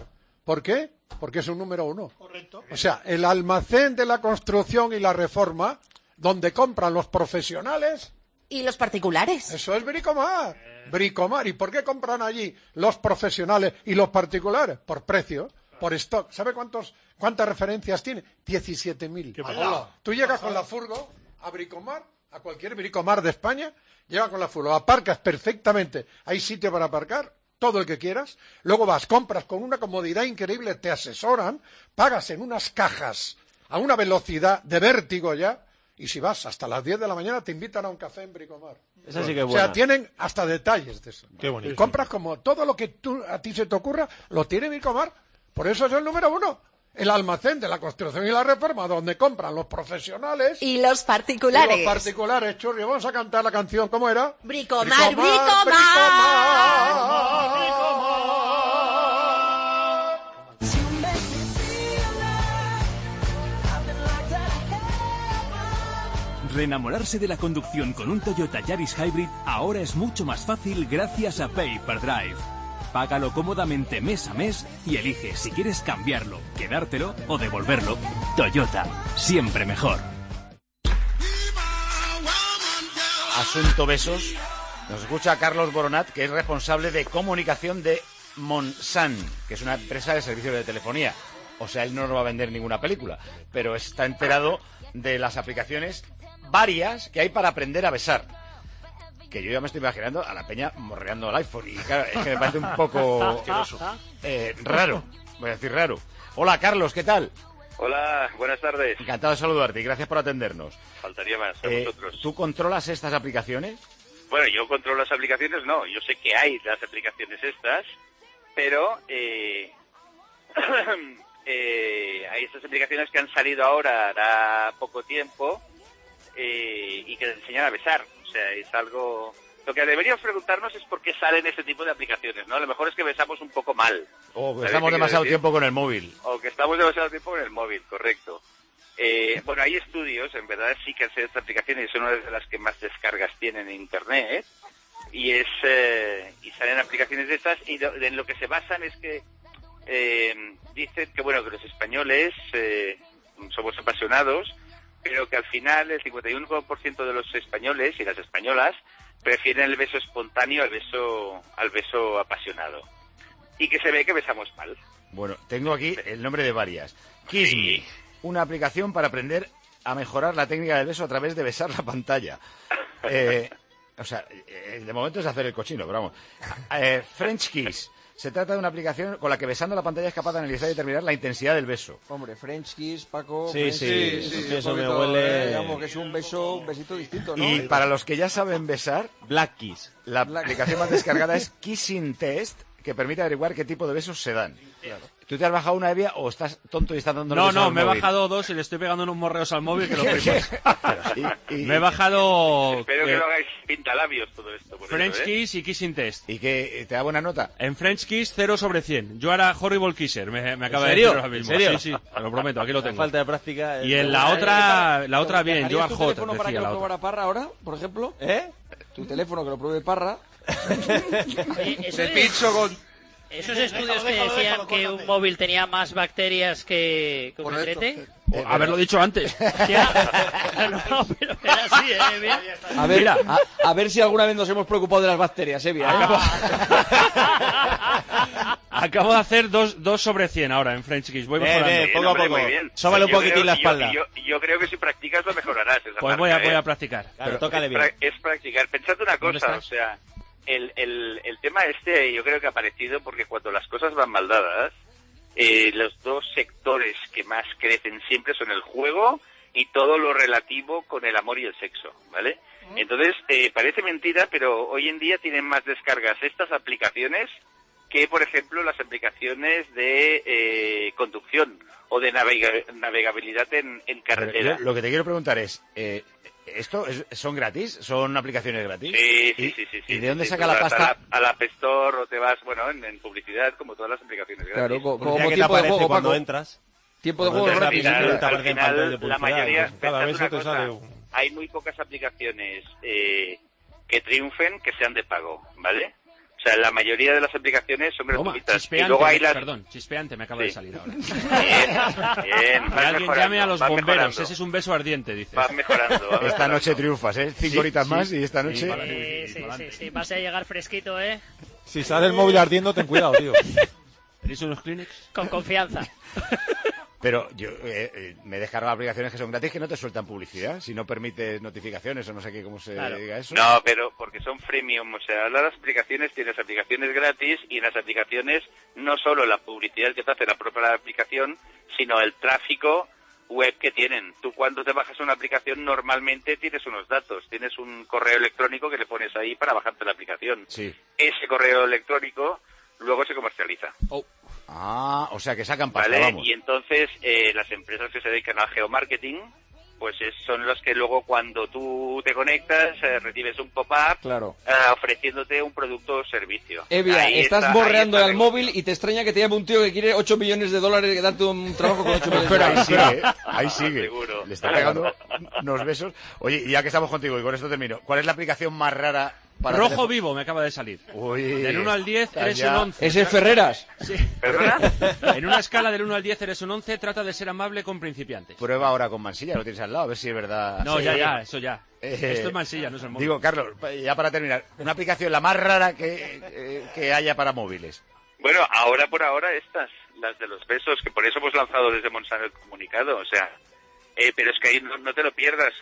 Speaker 1: ¿Por qué? Porque es un número 1. Correcto. O sea, el almacén de la construcción y la reforma, donde compran los profesionales...
Speaker 21: ¿Y los particulares?
Speaker 1: Eso es Bricomar. Bricomar. ¿Y por qué compran allí los profesionales y los particulares? Por precio, por stock. ¿Sabe cuántas referencias tiene? 17.000. Tú llegas con la furgo a Bricomar, a cualquier Bricomar de España, llegas con la furgo, aparcas perfectamente, hay sitio para aparcar, todo el que quieras, luego vas, compras con una comodidad increíble, te asesoran, pagas en unas cajas a una velocidad de vértigo ya, y si vas hasta las 10 de la mañana te invitan a un café en Bricomar.
Speaker 2: Esa sí que es
Speaker 1: buena. O sea, tienen hasta detalles de eso.
Speaker 12: Qué bonito.
Speaker 1: Y compras como todo lo que a ti se te ocurra, lo tiene Bricomar. Por eso es el número 1. El almacén de la construcción y la reforma, donde compran los profesionales.
Speaker 21: Y los particulares.
Speaker 1: Y los particulares, Churri. Vamos a cantar la canción. ¿Cómo era?
Speaker 21: Bricomar, Bricomar.
Speaker 15: Reenamorarse de la conducción con un Toyota Yaris Hybrid ahora es mucho más fácil gracias a Pay-per-Drive. Págalo cómodamente mes a mes y elige si quieres cambiarlo, quedártelo o devolverlo. Toyota, siempre mejor.
Speaker 3: Asunto besos. Nos escucha Carlos Boronat, que es responsable de comunicación de Monsan, que es una empresa de servicios de telefonía. O sea, él no nos va a vender ninguna película, pero está enterado de las aplicaciones varias que hay para aprender a besar. Que yo ya me estoy imaginando a la peña morreando el iPhone. Y claro, es que me parece un poco raro. Voy a decir raro. Hola, Carlos, ¿qué tal?
Speaker 22: Hola, buenas tardes.
Speaker 3: Encantado de saludarte y gracias por atendernos.
Speaker 22: Faltaría más a vosotros.
Speaker 3: ¿Tú controlas estas aplicaciones?
Speaker 22: Bueno, yo controlo las aplicaciones, no. Yo sé que hay las aplicaciones estas, pero hay estas aplicaciones que han salido ahora, hará poco tiempo, y que te enseñan a besar. O sea, es algo... Lo que deberíamos preguntarnos es por qué salen este tipo de aplicaciones, ¿no? A lo mejor es que besamos un poco mal.
Speaker 3: O que estamos demasiado tiempo con el móvil.
Speaker 22: O que estamos demasiado tiempo con el móvil, correcto. Bueno, hay estudios, en verdad sí que han sido estas aplicaciones, son una de las que más descargas tienen en Internet, y salen aplicaciones de estas, y en lo que se basan es que dicen que, bueno, que los españoles somos apasionados, pero que al final el 51% de los españoles y las españolas prefieren el beso espontáneo al beso apasionado. Y que se ve que besamos mal.
Speaker 3: Bueno, tengo aquí el nombre de varias. Kiss Me, una aplicación para aprender a mejorar la técnica del beso a través de besar la pantalla. O sea, de momento es hacer el cochino, pero vamos. French Kiss. Se trata de una aplicación con la que besando la pantalla es capaz de analizar y determinar la intensidad del beso.
Speaker 13: Hombre, French Kiss, Paco...
Speaker 2: Sí, eso me huele...
Speaker 13: Digamos que es un besito distinto, ¿no?
Speaker 3: Y para los que ya saben besar...
Speaker 2: Black Kiss.
Speaker 3: La aplicación más descargada es Kissing Test, que permite averiguar qué tipo de besos se dan. Claro. ¿Tú te has bajado una, Evia, o estás tonto y estás dando besos al móvil?
Speaker 5: No, me he bajado 2 y le estoy pegando unos morreos al móvil que lo me he bajado...
Speaker 22: Espero que lo hagáis pintalabios todo esto.
Speaker 5: French Kiss y Kissing Test.
Speaker 3: ¿Y que te da buena nota?
Speaker 5: En French Kiss 0 sobre 100. Yo era Horrible Kisser, me acaba de
Speaker 2: decir
Speaker 5: ahora mismo.
Speaker 2: ¿En serio?
Speaker 5: Sí, te lo prometo, aquí lo tengo.
Speaker 2: Falta de práctica.
Speaker 5: Y en la otra bien, yo
Speaker 13: ¿tu teléfono para que lo probara Parra ahora, por ejemplo? Tu teléfono que lo pruebe Parra.
Speaker 11: Te pincho con... ¿Esos estudios que decían que un móvil tenía más bacterias que un retrete?
Speaker 5: Haberlo dicho antes.
Speaker 11: No, pero era así,
Speaker 13: A ver, a ver si alguna vez nos hemos preocupado de las bacterias,
Speaker 5: Acabo de hacer 2 sobre 100 ahora en French Kiss. Voy mejorando.
Speaker 2: Poco a poco. Sóbale un poquitín la espalda.
Speaker 22: Yo creo que si practicas lo mejorarás.
Speaker 5: Pues voy a practicar.
Speaker 2: Claro, tócale bien.
Speaker 22: Es practicar. Pensad una cosa, o sea... El tema yo creo que ha aparecido porque cuando las cosas van mal dadas, los dos sectores que más crecen siempre son el juego y todo lo relativo con el amor y el sexo, ¿vale? Entonces, parece mentira, pero hoy en día tienen más descargas estas aplicaciones que, por ejemplo, las aplicaciones de conducción o de navegabilidad en carretera.
Speaker 3: Lo que te quiero preguntar es... ¿Esto son gratis? ¿Son aplicaciones gratis?
Speaker 22: Sí.
Speaker 3: ¿Y de dónde saca la pasta?
Speaker 22: A la App Store o te vas, bueno, en publicidad, como todas las aplicaciones gratis.
Speaker 13: Claro, como
Speaker 2: tiempo
Speaker 13: te aparece
Speaker 2: de juego,
Speaker 13: cuando
Speaker 2: entras.
Speaker 13: Tiempo de juego gratis.
Speaker 22: Al final, la mayoría,
Speaker 12: cada vez te sale
Speaker 22: hay muy pocas aplicaciones que triunfen que sean de pago, ¿vale? O sea, la mayoría de las aplicaciones son gratuitas.
Speaker 5: Chispeante,
Speaker 22: y luego hay las...
Speaker 5: Perdón, chispeante me acaba de salir ahora.
Speaker 22: Bien,
Speaker 5: Que alguien llame a los bomberos, mejorando. Ese es un beso ardiente, dice.
Speaker 22: Vas mejorando.
Speaker 3: Esta noche triunfas, ¿eh? 5 horitas más y esta noche...
Speaker 11: Sí, vas a llegar fresquito, ¿eh?
Speaker 12: Si sale el móvil ardiendo, ten cuidado, tío.
Speaker 5: ¿Tenéis unos Kleenex?
Speaker 11: Con confianza.
Speaker 3: Pero yo me he descargado aplicaciones que son gratis que no te sueltan publicidad, si no permites notificaciones o no sé qué, cómo se diga eso.
Speaker 22: No, pero porque son freemium, o sea, las aplicaciones tienes aplicaciones gratis y en las aplicaciones no solo la publicidad que te hace la propia aplicación, sino el tráfico web que tienen. Tú cuando te bajas una aplicación normalmente tienes unos datos, tienes un correo electrónico que le pones ahí para bajarte la aplicación.
Speaker 3: Sí.
Speaker 22: Ese correo electrónico luego se comercializa.
Speaker 3: Ah, o sea que sacan pasta,
Speaker 22: ¿Vale?
Speaker 3: vamos.
Speaker 22: Y entonces las empresas que se dedican al geomarketing, pues son los que luego cuando tú te conectas recibes un pop-up
Speaker 13: Claro.
Speaker 22: ofreciénఅయితే un producto o servicio.
Speaker 13: Evia,
Speaker 22: Ahí
Speaker 13: estás
Speaker 22: está,
Speaker 13: borreando
Speaker 22: ahí
Speaker 13: al
Speaker 22: está el
Speaker 13: móvil y te extraña que te llame un tío que quiere 8 millones de dólares y darte un trabajo con 8 millones de
Speaker 3: Pero
Speaker 13: dólares.
Speaker 3: ahí sigue.
Speaker 22: Seguro.
Speaker 3: Le está pegando unos besos. Oye, y ya que estamos contigo y con esto termino, ¿cuál es la aplicación más rara para
Speaker 5: Rojo
Speaker 3: teléfono?
Speaker 5: vivo me acaba de salir.
Speaker 3: Uy,
Speaker 5: Del 1 al 10 eres
Speaker 3: ya.
Speaker 5: un 11.
Speaker 13: ¿Ese es Ferreras?
Speaker 5: Sí.
Speaker 22: ¿Perdona?
Speaker 5: En una escala del 1 al 10 eres un 11, trata de ser amable con principiantes.
Speaker 3: Prueba ahora con Mansilla, lo tienes al lado, a ver si es verdad.
Speaker 5: No,
Speaker 3: Sí.
Speaker 5: eso ya. Esto es Mansilla, no es el móvil.
Speaker 3: Digo, Carlos, ya para terminar, una aplicación la más rara que haya para móviles.
Speaker 22: Bueno, por ahora estas, las de los besos, que por eso hemos lanzado desde Monsanto el comunicado, o sea, pero es que ahí no te lo pierdas.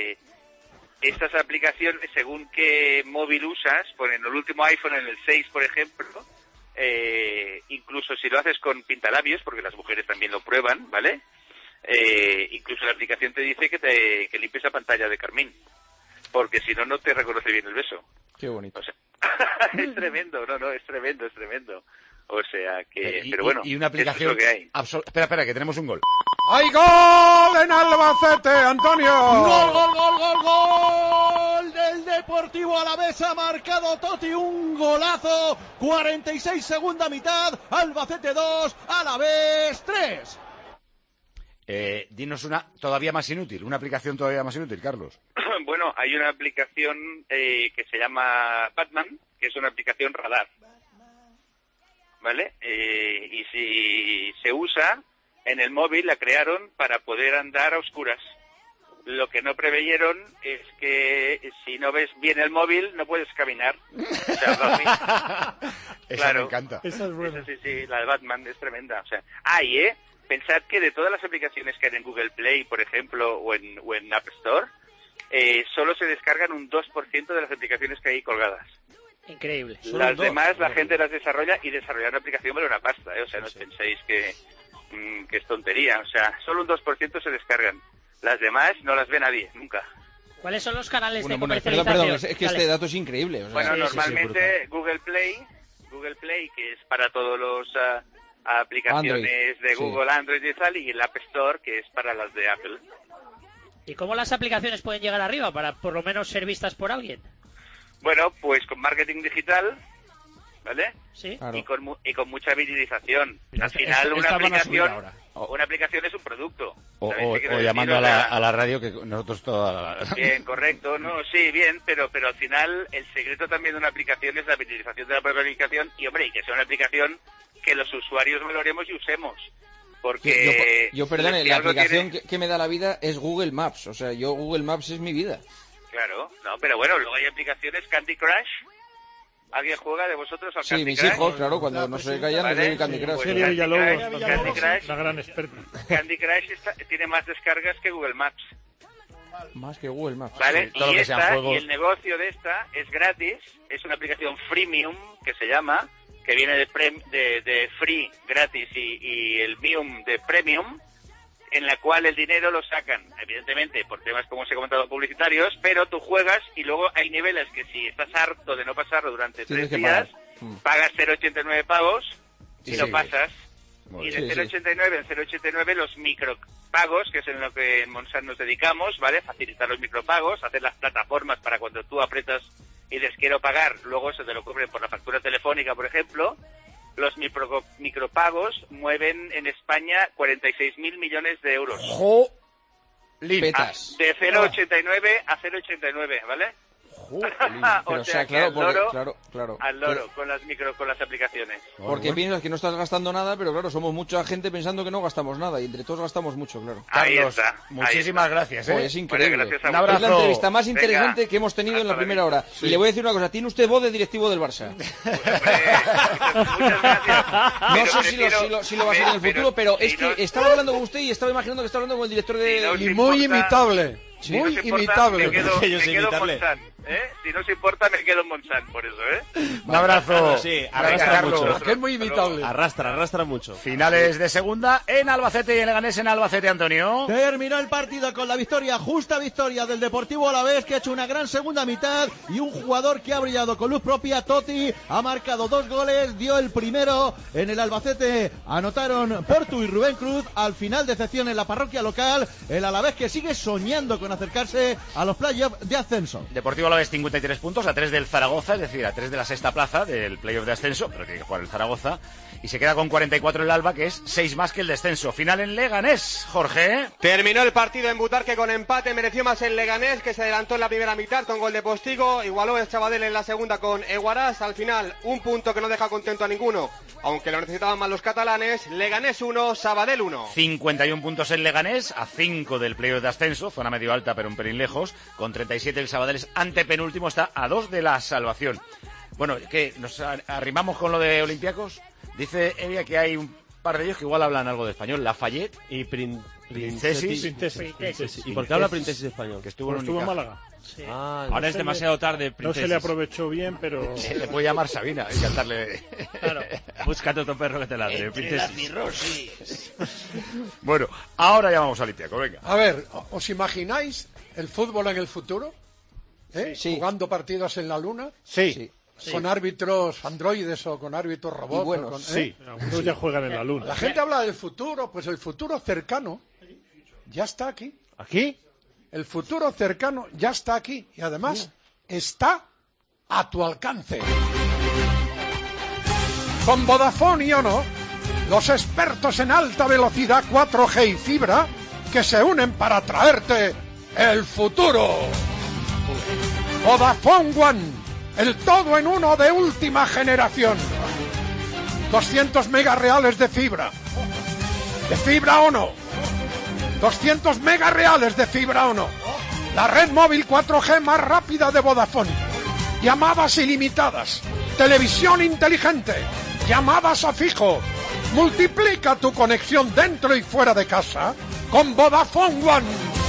Speaker 22: Estas aplicaciones, según qué móvil usas, por en el último iPhone, en el 6, por ejemplo, incluso si lo haces con pintalabios, porque las mujeres también lo prueban, ¿vale? Incluso la aplicación te dice que limpies la pantalla de carmín, porque si no, no te reconoce bien el beso.
Speaker 13: Qué bonito.
Speaker 22: O sea, es tremendo, es tremendo. O sea que, pero bueno,
Speaker 3: y una aplicación
Speaker 22: eso es lo que hay.
Speaker 3: Espera, que tenemos un gol.
Speaker 1: ¡Hay gol en Albacete, Antonio!
Speaker 6: ¡Gol del Deportivo Alavés! Ha marcado Totti un golazo. 46 segunda mitad. Albacete 2, Alavés 3.
Speaker 3: Dinos una todavía más inútil, una aplicación todavía más inútil, Carlos.
Speaker 22: Bueno, hay una aplicación que se llama Batman, que es una aplicación radar, ¿vale? Y si se usa en el móvil, la crearon para poder andar a oscuras. Lo que no preveyeron es que si no ves bien el móvil, no puedes caminar. O sea,
Speaker 3: Esa me encanta.
Speaker 22: Esa es buena. Sí, la de Batman es tremenda. O sea, pensad que de todas las aplicaciones que hay en Google Play, por ejemplo, o en App Store, solo se descargan un 2% de las aplicaciones que hay colgadas.
Speaker 11: Increíble.
Speaker 22: Las demás la gente las desarrolla y desarrollar una aplicación vale una pasta, O sea, no os penséis que es tontería. O sea, solo un 2% se descargan. Las demás no las ve nadie, nunca.
Speaker 11: ¿Cuáles son los canales de
Speaker 13: Perdón,
Speaker 11: comercialización?
Speaker 13: es que este dato es increíble. O sea,
Speaker 22: Bueno, normalmente Google Play, que es para todos los aplicaciones
Speaker 13: Android,
Speaker 22: de Google, Android y tal, y el App Store, que es para las de Apple.
Speaker 11: ¿Y cómo las aplicaciones pueden llegar arriba para por lo menos ser vistas por alguien?
Speaker 22: Bueno, pues con marketing digital, ¿vale?
Speaker 11: Sí.
Speaker 22: Claro. Y con mucha virilización. Al final una aplicación es un producto.
Speaker 3: O llamando a la radio, que nosotros toda la...
Speaker 22: Bien, correcto, no, sí, bien, pero al final el secreto también de una aplicación es la virilización de la propia aplicación y, hombre, y que sea una aplicación que los usuarios valoremos y usemos. Porque...
Speaker 13: Yo perdone, la aplicación
Speaker 22: tiene...
Speaker 13: que me da la vida es Google Maps. O sea, Google Maps es mi vida.
Speaker 22: Claro, no, pero bueno, luego hay aplicaciones, Candy Crush. ¿Alguien juega de vosotros al Candy Crush?
Speaker 13: Sí, mis hijos, claro, cuando no se callan, les doy el Candy Crush.
Speaker 22: Pues Candy Crush,
Speaker 7: la gran experta.
Speaker 22: Candy Crush tiene más descargas que Google Maps.
Speaker 13: Más que Google Maps.
Speaker 22: ¿Vale?
Speaker 3: Todo
Speaker 22: Y,
Speaker 3: que sean juegos...
Speaker 22: y el negocio de esta es gratis, es una aplicación freemium que se llama, que viene de free, gratis, y el mium de premium, en la cual el dinero lo sacan, evidentemente, por temas, como os he comentado, publicitarios, pero tú juegas y luego hay niveles que si estás harto de no pasarlo durante 3 días, pagas 0,89 pavos y lo pasas. Y de 0,89 en 0,89 los micropagos, que es en lo que en Monsanto nos dedicamos, ¿vale? Facilitar los micropagos, hacer las plataformas para cuando tú aprietas y les quiero pagar, luego se te lo cobren por la factura telefónica, por ejemplo. Los micropagos mueven en España 46.000 millones de euros.
Speaker 13: Petas.
Speaker 22: De 0,89 a 0,89, ¿vale?
Speaker 13: Pero, o sea, claro, claro.
Speaker 22: Al loro, con las aplicaciones.
Speaker 13: Porque piensas que no estás gastando nada, pero claro, somos mucha gente pensando que no gastamos nada y entre todos gastamos mucho, claro.
Speaker 22: Ahí
Speaker 3: Carlos,
Speaker 22: está.
Speaker 3: Muchísimas gracias.
Speaker 13: Es increíble.
Speaker 22: Gracias a
Speaker 3: Un abrazo.
Speaker 13: Es la entrevista más
Speaker 22: Venga.
Speaker 13: interesante que hemos tenido en la primera hora.
Speaker 22: Sí.
Speaker 13: Y le voy a decir una cosa, tiene usted voz de directivo del Barça. No sé si lo va a ser en el futuro, pero es que estaba hablando con usted y estaba imaginando que estaba hablando con el director de...
Speaker 1: Y muy imitable.
Speaker 22: Si
Speaker 1: Muy
Speaker 22: no os importa,
Speaker 1: imitable.
Speaker 22: me quedo en Montsant, Si no os importa, me quedo en Montsant, por eso,
Speaker 3: Un abrazo.
Speaker 2: Sí,
Speaker 3: Venga,
Speaker 2: arrastra
Speaker 3: Carlos.
Speaker 2: mucho.
Speaker 1: Que es muy imitable.
Speaker 2: Arrastra mucho.
Speaker 3: Finales de segunda en Albacete y en Leganés en Albacete, Antonio.
Speaker 6: Terminó el partido con la victoria, justa victoria del Deportivo Alavés, que ha hecho una gran segunda mitad, y un jugador que ha brillado con luz propia, Totti, ha marcado 2 goles, dio el primero en el Albacete, anotaron Portu y Rubén Cruz. Al final, decepción en la parroquia local, el Alavés que sigue soñando con acercarse a los playoffs de ascenso.
Speaker 3: Deportivo Alavés 53 puntos, a 3 del Zaragoza, es decir, a 3 de la sexta plaza del playoff de ascenso, pero tiene que jugar el Zaragoza, y se queda con 44 el Alba, que es 6 más que el descenso. Final en Leganés, Jorge.
Speaker 8: Terminó el partido en Butarque con empate, mereció más el Leganés, que se adelantó en la primera mitad con gol de Postigo, igualó el Sabadell en la segunda con Eguarás. Al final, un punto que no deja contento a ninguno, aunque lo necesitaban más los catalanes. Leganés 1, Sabadell 1.
Speaker 3: 51 puntos el Leganés, a 5 del playoff de ascenso, zona medio alta pero un pelín lejos, con 37 el Sabadell es antepenúltimo, está a 2 de la salvación. Bueno, ¿qué? ¿Nos arrimamos con lo de Olympiacos? Dice Elia que hay un par de ellos que igual hablan algo de español, Lafayette
Speaker 2: y
Speaker 3: Princesis.
Speaker 2: ¿Y por qué habla Princesis español?
Speaker 7: Que estuvo en Málaga.
Speaker 5: Sí. Ahora es demasiado tarde,
Speaker 7: No se le aprovechó bien, pero...
Speaker 3: Se le puede llamar Sabina y cantarle...
Speaker 5: Claro. Búscate otro perro que te ladre, Princesis.
Speaker 3: Bueno, ahora ya vamos a Olympiacos, venga.
Speaker 1: A ver, ¿os imagináis el fútbol en el futuro?
Speaker 13: Sí.
Speaker 1: Jugando partidos en la luna.
Speaker 7: Sí.
Speaker 1: Con árbitros androides o con árbitros robots.
Speaker 13: Y buenos.
Speaker 1: Con,
Speaker 7: Sí, algunos ya juegan en la luna.
Speaker 1: La gente habla del futuro, pues el futuro cercano ya está aquí.
Speaker 7: ¿Aquí?
Speaker 1: El futuro cercano ya está aquí y además está a tu alcance. Con Vodafone y Ono, los expertos en alta velocidad 4G y fibra que se unen para traerte el futuro. Vodafone One, el todo en uno de última generación. 200 megas reales de fibra Ono. 200 megas reales de fibra Ono. La red móvil 4G más rápida de Vodafone. Llamadas ilimitadas. Televisión inteligente. Llamadas a fijo. Multiplica tu conexión dentro y fuera de casa con Vodafone One.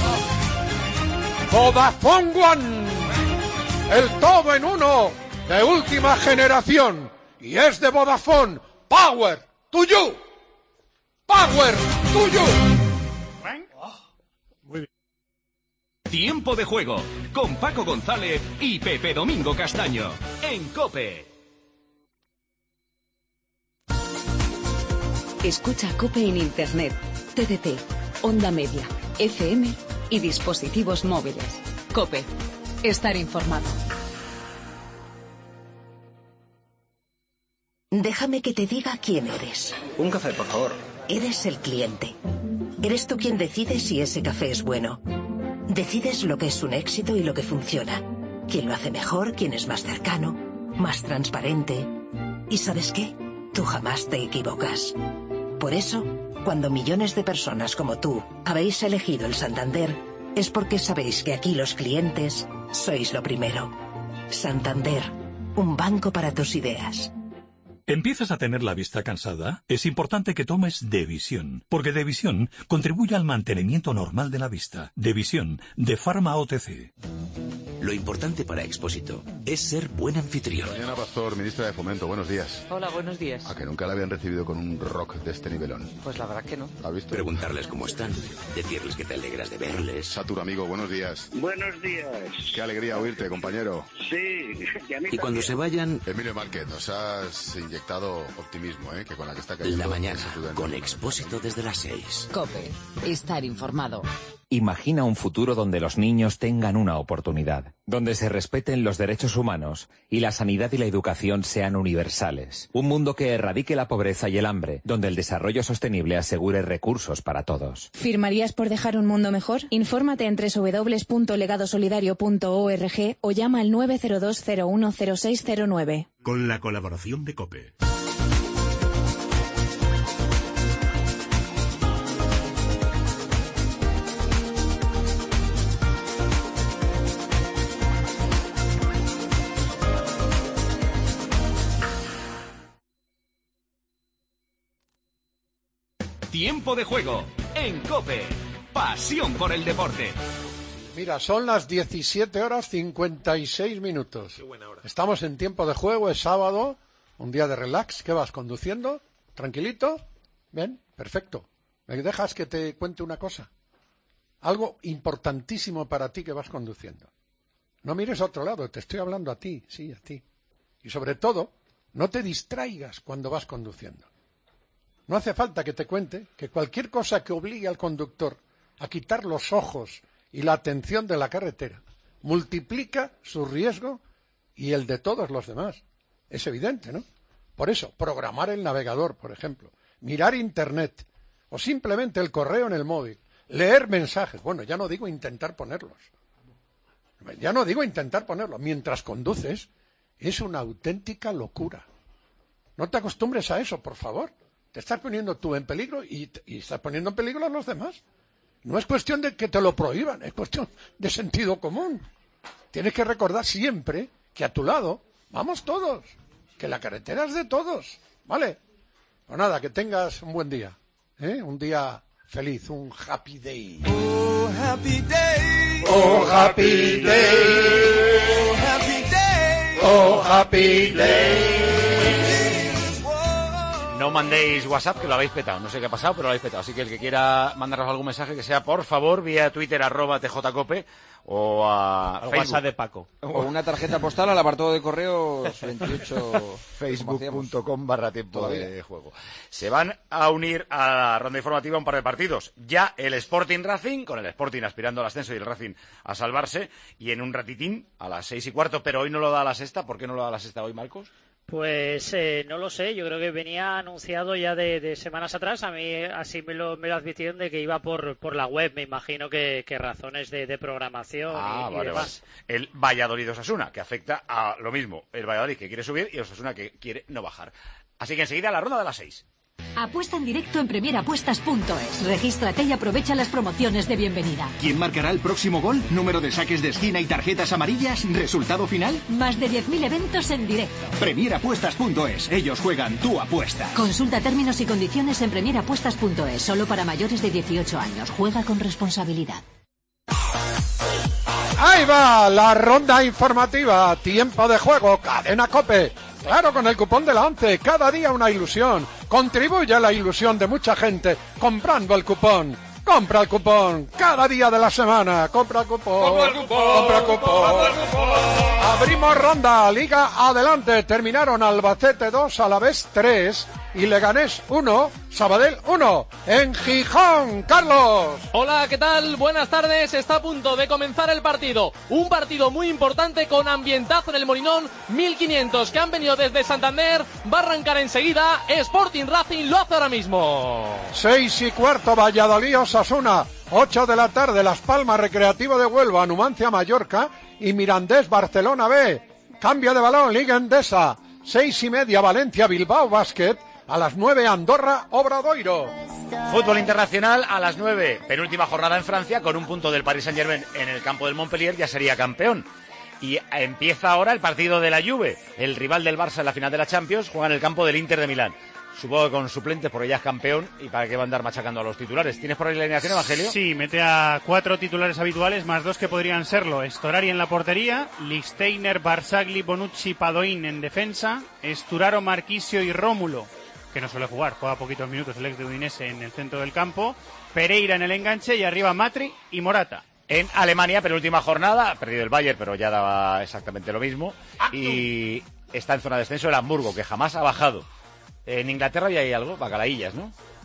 Speaker 1: Vodafone One. El todo en uno de última generación. Y es de Vodafone. Power to you. Power to you.
Speaker 15: Tiempo de juego con Paco González y Pepe Domingo Castaño en COPE.
Speaker 4: Escucha COPE en Internet, TDT, onda media, FM y dispositivos móviles. COPE. Estar informado.
Speaker 21: Déjame que te diga quién eres.
Speaker 17: Un café, por favor.
Speaker 21: Eres el cliente. Eres tú quien decide si ese café es bueno. Decides lo que es un éxito y lo que funciona. Quién lo hace mejor, quién es más cercano, más transparente. ¿Y sabes qué? Tú jamás te equivocas. Por eso, cuando millones de personas como tú habéis elegido el Santander, es porque sabéis que aquí los clientes sois lo primero. Santander, un banco para tus ideas.
Speaker 18: ¿Empiezas a tener la vista cansada? Es importante que tomes Devisión, porque Devisión contribuye al mantenimiento normal de la vista. Devisión, de Pharma OTC.
Speaker 23: Lo importante para Expósito es ser buen anfitrión.
Speaker 24: Mariana Pastor, ministra de Fomento, buenos días.
Speaker 25: Hola, buenos días.
Speaker 24: ¿A que nunca la habían recibido con un rock de este nivelón?
Speaker 25: Pues la verdad que no.
Speaker 24: ¿La has visto?
Speaker 23: Preguntarles cómo están, decirles que te alegras de verles.
Speaker 24: Satur, amigo, buenos días.
Speaker 26: Buenos días.
Speaker 24: Qué alegría oírte, compañero.
Speaker 26: Sí,
Speaker 23: y cuando se vayan...
Speaker 24: Emilio Márquez, nos has inyectado optimismo, que con la que está cayendo...
Speaker 23: La mañana, con Expósito desde las 6.
Speaker 4: COPE. Estar informado.
Speaker 9: Imagina un futuro donde los niños tengan una oportunidad, donde se respeten los derechos humanos y la sanidad y la educación sean universales. Un mundo que erradique la pobreza y el hambre, donde el desarrollo sostenible asegure recursos para todos.
Speaker 14: ¿Firmarías por dejar un mundo mejor? Infórmate en www.legadosolidario.org o llama al 902 010609.
Speaker 17: Con la colaboración de COPE.
Speaker 15: Tiempo de juego en COPE. Pasión por el deporte.
Speaker 1: Mira, son las 17:56.
Speaker 12: Qué buena hora.
Speaker 1: Estamos en tiempo de juego, es sábado, un día de relax. ¿Qué vas, conduciendo? ¿Tranquilito? Bien, perfecto. ¿Me dejas que te cuente una cosa? Algo importantísimo para ti que vas conduciendo. No mires a otro lado, te estoy hablando a ti, sí, a ti. Y sobre todo, no te distraigas cuando vas conduciendo. No hace falta que te cuente que cualquier cosa que obligue al conductor a quitar los ojos y la atención de la carretera multiplica su riesgo y el de todos los demás. Es evidente, ¿no? Por eso, programar el navegador, por ejemplo, mirar Internet o simplemente el correo en el móvil, leer mensajes. Bueno, ya no digo intentar ponerlos. Mientras conduces, es una auténtica locura. No te acostumbres a eso, por favor. Te estás poniendo tú en peligro y estás poniendo en peligro a los demás. No es cuestión de que te lo prohíban, es cuestión de sentido común. Tienes que recordar siempre que a tu lado vamos todos, que la carretera es de todos, ¿vale? Pues nada, que tengas un buen día, un día feliz, un happy day.
Speaker 19: Oh, happy day.
Speaker 1: Oh, happy day.
Speaker 19: Oh, happy day.
Speaker 1: Oh, happy day.
Speaker 3: No mandéis WhatsApp, que lo habéis petado. No sé qué ha pasado, pero lo habéis petado. Así que el que quiera mandarnos algún mensaje, que sea, por favor, vía Twitter, @tjcope, o a Facebook.
Speaker 2: WhatsApp de Paco.
Speaker 13: O una tarjeta postal al apartado de correos 28.
Speaker 3: Facebook.com/tiempo de juego. Se van a unir a la ronda informativa un par de partidos. Ya el Sporting Racing, con el Sporting aspirando al ascenso y el Racing a salvarse. Y en un ratitín, a las 6:15, pero hoy no lo da a la sexta. ¿Por qué no lo da a la sexta hoy, Marcos?
Speaker 11: Pues no lo sé, yo creo que venía anunciado ya de semanas atrás. A mí así me lo advirtieron de que iba por la web. Me imagino que razones de programación y demás.
Speaker 3: Vale. El Valladolid-Osasuna, que afecta a lo mismo. El Valladolid que quiere subir y Osasuna que quiere no bajar. Así que enseguida la ronda de las 6.
Speaker 25: Apuesta en directo en premierapuestas.es. Regístrate y aprovecha las promociones de bienvenida.
Speaker 26: ¿Quién marcará el próximo gol? ¿Número de saques de esquina y tarjetas amarillas? ¿Resultado final?
Speaker 25: Más de 10.000 eventos en directo.
Speaker 26: Premierapuestas.es. Ellos juegan, tú apuestas.
Speaker 25: Consulta términos y condiciones en premierapuestas.es. Solo para mayores de 18 años. Juega con responsabilidad.
Speaker 1: Ahí va la ronda informativa. Tiempo de juego. Cadena COPE. Claro, con el cupón de la 11, cada día una ilusión. Contribuye a la ilusión de mucha gente comprando el cupón. Compra el cupón cada día de la semana. Compra el cupón. Compra el cupón. Abrimos ronda. Liga adelante. Terminaron Albacete 2, Alavés 3 y Leganés 1, Sabadell 1. En Gijón, Carlos.
Speaker 27: Hola, ¿qué tal? Buenas tardes. Está a punto de comenzar el partido. Un partido muy importante con ambientazo en el Molinón. 1.500 que han venido desde Santander. Va a arrancar enseguida. Sporting Racing lo hace ahora mismo.
Speaker 1: 6:15, Valladolid, Osasuna. 8 de la tarde, Las Palmas, Recreativo de Huelva, Numancia, Mallorca y Mirandés, Barcelona B. Cambio de balón, Liga Endesa. 6:30, Valencia, Bilbao Basket. A las 9, Andorra, Obradoiro.
Speaker 3: Fútbol internacional a las 9. Penúltima jornada en Francia, con un punto del Paris Saint-Germain en el campo del Montpellier, ya sería campeón. Y empieza ahora el partido de la Juve. El rival del Barça en la final de la Champions juega en el campo del Inter de Milán. Supongo que con suplentes, porque ya es campeón, y para qué va a andar machacando a los titulares. ¿Tienes por ahí la alineación, Evangelio?
Speaker 16: Sí, mete a 4 titulares habituales, más 2 que podrían serlo. Storari en la portería, Lichtsteiner, Barzagli, Bonucci, Padoin en defensa, Sturaro, Marquisio y Rómulo, que no suele jugar, juega poquitos minutos el ex de Udinese en el centro del campo, Pereira en el enganche y arriba Matri y Morata.
Speaker 3: En Alemania, penúltima jornada, ha perdido el Bayern, pero ya daba exactamente lo mismo. Y está en zona de descenso el Hamburgo, que jamás ha bajado. En Inglaterra ya hay algo, bacalaillas, ¿no?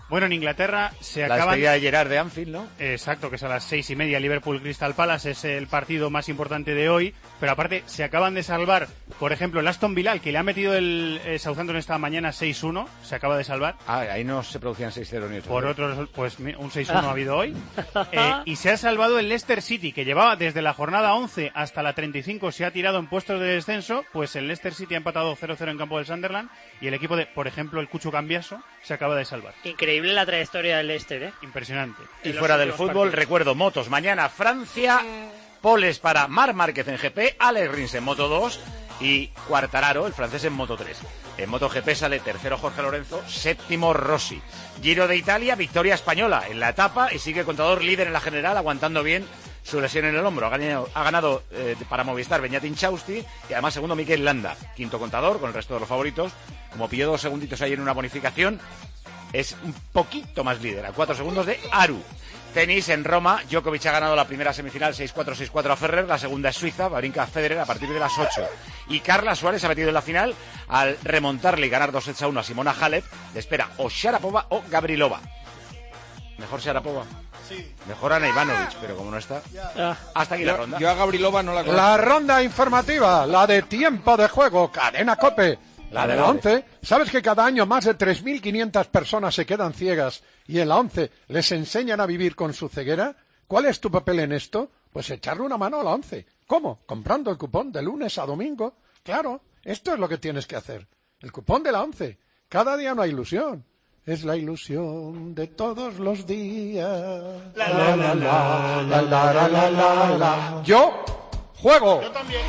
Speaker 16: Bueno, en Inglaterra se
Speaker 3: La
Speaker 16: acaban...
Speaker 3: despedida de Gerrard de Anfield, ¿no?
Speaker 16: Exacto, que es a las 6:30, Liverpool-Crystal Palace, es el partido más importante de hoy, pero aparte se acaban de salvar, por ejemplo, el Aston Villa, que le ha metido el Southampton esta mañana 6-1, se acaba de salvar.
Speaker 3: Ah, ahí no se producían 6-0 ni 8.
Speaker 16: Por otros, pues un 6-1 ha habido hoy. Y se ha salvado el Leicester City, que llevaba desde la jornada 11 hasta la 35, se ha tirado en puestos de descenso, pues el Leicester City ha empatado 0-0 en campo del Sunderland, y el equipo de, por ejemplo, el Cucho Cambiaso, se acaba de salvar.
Speaker 11: Increíble la trayectoria del Leicester, ¿eh?
Speaker 16: Impresionante.
Speaker 3: Y fuera del fútbol, recuerdo motos. Mañana Francia, poles para Marc Márquez en GP, Alex Rins en Moto 2 y Quartararo, el francés, en Moto 3. En MotoGP sale tercero Jorge Lorenzo, séptimo Rossi. Giro de Italia, victoria española en la etapa y sigue Contador líder en la general, aguantando bien su lesión en el hombro. Ha ganado para Movistar Beñat Inchausti y además segundo Mikel Landa. Quinto Contador con el resto de los favoritos. Como pilló 2 segunditos ahí en una bonificación, es un poquito más líder, a 4 segundos de Aru. Tenis en Roma, Djokovic ha ganado la primera semifinal 6-4, 6-4 a Ferrer, la segunda es Suiza, brinca a Federer a partir de las 8. Y Carla Suárez ha metido en la final al remontarle y ganar 2-1 a Simona Halep. Le espera o Sharapova o Gavrilova. Mejor Sharapova.
Speaker 1: Sí.
Speaker 3: Mejor Ana Ivanovic, pero como no está... Hasta aquí la ronda.
Speaker 13: Yo a Gavrilova no la conozco.
Speaker 1: La ronda informativa, la de tiempo de juego, Cadena COPE. La de la 11, ¿sabes que cada año más de 3.500 personas se quedan ciegas y en la 11 les enseñan a vivir con su ceguera? ¿Cuál es tu papel en esto? Pues echarle una mano a la 11. ¿Cómo? Comprando el cupón de lunes a domingo. Claro, esto es lo que tienes que hacer. El cupón de la 11. Cada día una ilusión. Es la ilusión de todos los días. La la la la la la la la la la. Yo juego.
Speaker 5: Yo también.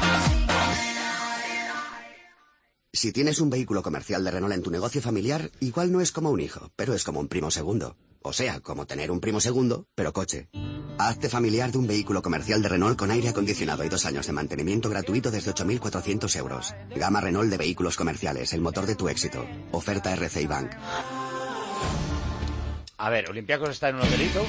Speaker 5: Si tienes un vehículo comercial de Renault en tu negocio familiar, igual no es como un hijo, pero es como un primo segundo. O sea, como tener un primo segundo, pero coche. Hazte familiar de un vehículo comercial de Renault con aire acondicionado y 2 años de mantenimiento gratuito desde 8.400 euros. Gama Renault de vehículos comerciales, el motor de tu éxito. Oferta RCI Bank.
Speaker 3: A ver, Olympiacos está en un hotelito.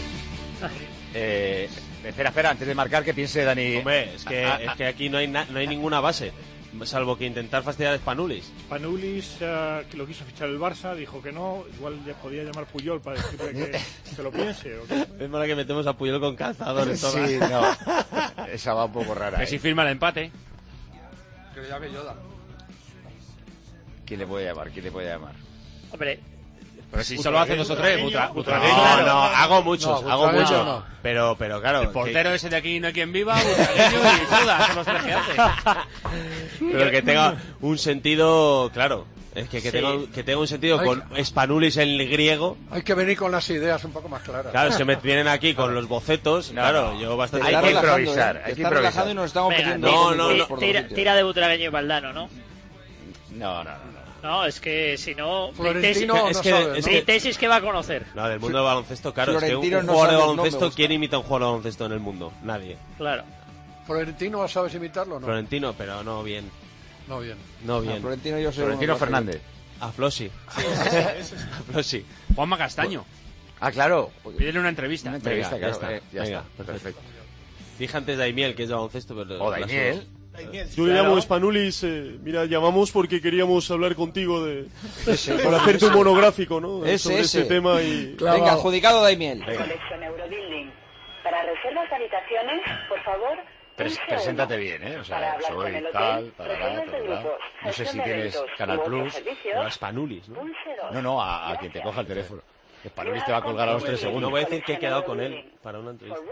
Speaker 3: Espera, antes de marcar, que piense Dani.
Speaker 2: Hombre, es que aquí no hay ninguna base. Salvo que intentar fastidiar a Spanulis.
Speaker 12: Spanulis, que lo quiso fichar el Barça, dijo que no. Igual ya podía llamar Puyol para decirle que se lo piense. ¿O qué?
Speaker 2: Es para que metemos a Puyol con calzadores.
Speaker 3: Sí, no. Esa va un poco rara.
Speaker 16: Que si firma el empate.
Speaker 13: Que le llame Yoda.
Speaker 3: ¿Quién le puede llamar?
Speaker 11: Hombre,
Speaker 16: pero si solo hace 2 o 3, Butragueño.
Speaker 2: No, hago muchos. No. Pero claro.
Speaker 16: El portero ese de aquí no hay quien viva, Butragueño y Yoda, son los 3 que hace.
Speaker 2: Pero que tenga un sentido, claro. Es que tenga un sentido con Spanulis en griego.
Speaker 1: Hay que venir con las ideas un poco más claras.
Speaker 2: Claro, se me vienen aquí con los bocetos. Claro, yo bastante.
Speaker 3: Hay que improvisar.
Speaker 13: Hay que improvisar. Y nos estamos
Speaker 11: tira de Butragueño y Valdano, ¿no?
Speaker 3: No.
Speaker 11: No, es que si no...
Speaker 1: Florentino
Speaker 11: mi tesis que va a conocer.
Speaker 2: No, del mundo del baloncesto, claro. Es que un jugador de baloncesto, ¿quién imita a un jugador de baloncesto en el mundo? Nadie.
Speaker 11: Claro.
Speaker 1: ¿Florentino sabes imitarlo o no?
Speaker 2: Florentino, pero no bien.
Speaker 1: No bien.
Speaker 13: Florentino
Speaker 3: Fernández.
Speaker 2: A Flossi.
Speaker 16: A Flossi. Juanma Castaño.
Speaker 3: Ah, claro.
Speaker 16: Pídele una entrevista.
Speaker 3: Venga,
Speaker 2: claro. Ya está. Perfecto. Dije antes Daimiel, que es de baloncesto, pero...
Speaker 3: O Daimiel.
Speaker 6: Yo le llamo Spanulis, mira, llamamos porque queríamos hablar contigo para hacerte un monográfico, ¿no? Sobre este tema y...
Speaker 13: Venga, adjudicado Daimiel.
Speaker 7: Colección Eurobuilding. Para reservas de habitaciones, por favor...
Speaker 3: Preséntate bien, ¿eh? O sea, soy tal, no sé si tienes Canal Plus.
Speaker 2: O a Spanulis, ¿no?
Speaker 3: No, a quien te coja el teléfono. Spanulis te va a colgar a los 3 segundos.
Speaker 2: No voy a decir que he quedado con él para una entrevista.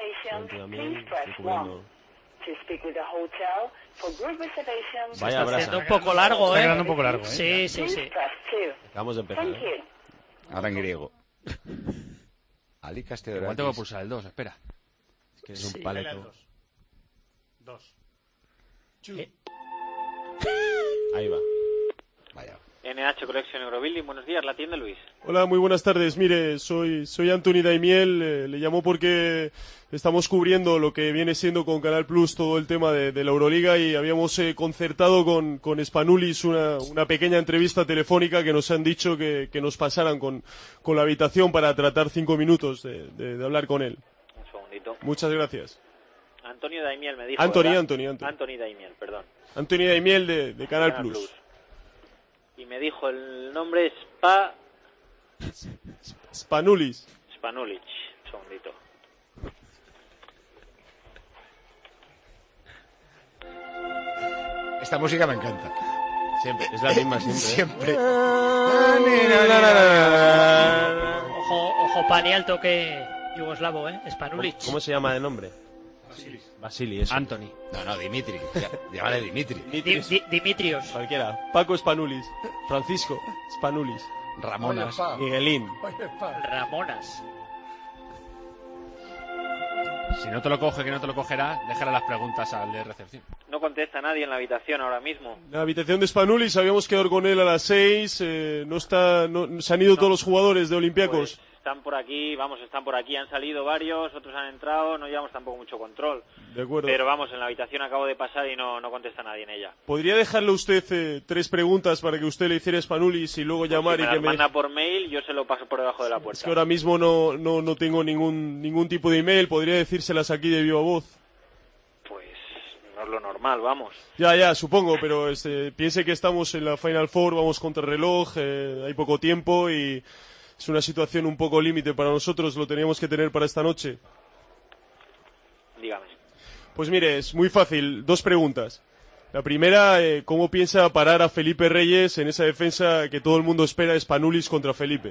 Speaker 2: Vaya brasa.
Speaker 11: Está un poco largo,
Speaker 16: Está quedando un poco largo,
Speaker 11: Sí.
Speaker 2: Acabamos de empezar.
Speaker 3: Ahora en griego. Ali Castellanos.
Speaker 16: Igual tengo que pulsar el 2, espera.
Speaker 2: Es que es un paleto.
Speaker 12: 2.
Speaker 2: Ahí va.
Speaker 3: Vaya.
Speaker 8: NH Colección Eurobuilding, buenos días, la tienda Luis.
Speaker 6: Hola, muy buenas tardes. Mire, soy Anthony Daimiel, le llamo porque estamos cubriendo lo que viene siendo con Canal Plus todo el tema de la Euroliga y habíamos concertado con Spanulis una pequeña entrevista telefónica que nos han dicho que nos pasaran con la habitación para tratar 5 minutos de hablar con él.
Speaker 8: Un segundito.
Speaker 6: Muchas gracias.
Speaker 8: Antonio Daimiel me dijo.
Speaker 6: Anthony
Speaker 8: Daimiel, perdón.
Speaker 6: Anthony Daimiel de Canal Plus.
Speaker 8: Y me dijo el nombre es
Speaker 6: Spanulis.
Speaker 8: Spanulich. Un segundito.
Speaker 3: Esta música me encanta.
Speaker 2: Siempre, es la misma siempre.
Speaker 3: Siempre.
Speaker 11: Ojo pani al toque yugoslavo, Spanulich.
Speaker 2: ¿Cómo se llama de nombre? Vasili, eso.
Speaker 16: Anthony.
Speaker 3: No, Dimitri. Llámale Dimitri.
Speaker 11: Dimitrios.
Speaker 6: Cualquiera. Paco Spanulis. Francisco Spanulis.
Speaker 3: Ramonas.
Speaker 2: Miguelín.
Speaker 11: Ramonas.
Speaker 16: Si no te lo coge, que no te lo cogerá, déjale las preguntas al de recepción.
Speaker 8: No contesta nadie en la habitación ahora mismo.
Speaker 6: La habitación de Spanulis, habíamos quedado con él a las 6. Se han ido todos los jugadores de Olympiacos.
Speaker 8: Pues están por aquí, han salido varios, otros han entrado, no llevamos tampoco mucho control.
Speaker 6: De acuerdo.
Speaker 8: Pero vamos, en la habitación acabo de pasar y no contesta nadie en ella.
Speaker 6: ¿Podría dejarle usted 3 preguntas para que usted le hiciera a Spanulis y luego llamar
Speaker 8: Si me
Speaker 6: y que
Speaker 8: las
Speaker 6: me...
Speaker 8: manda por mail, yo se lo paso por debajo de la puerta.
Speaker 6: Es que ahora mismo no tengo ningún tipo de email, podría decírselas aquí de viva voz.
Speaker 8: Pues no es lo normal, vamos.
Speaker 6: Ya, supongo, pero piense que estamos en la Final Four, vamos contra el reloj, hay poco tiempo y es una situación un poco límite para nosotros, lo teníamos que tener para esta noche.
Speaker 8: Dígame.
Speaker 6: Pues mire, es muy fácil, 2 preguntas. La primera, ¿cómo piensa parar a Felipe Reyes en esa defensa que todo el mundo espera de Spanulis contra Felipe?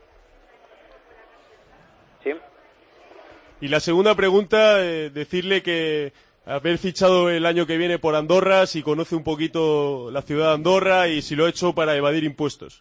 Speaker 8: ¿Sí?
Speaker 6: Y la segunda pregunta, decirle que haber fichado el año que viene por Andorra, si conoce un poquito la ciudad de Andorra y si lo ha hecho para evadir impuestos.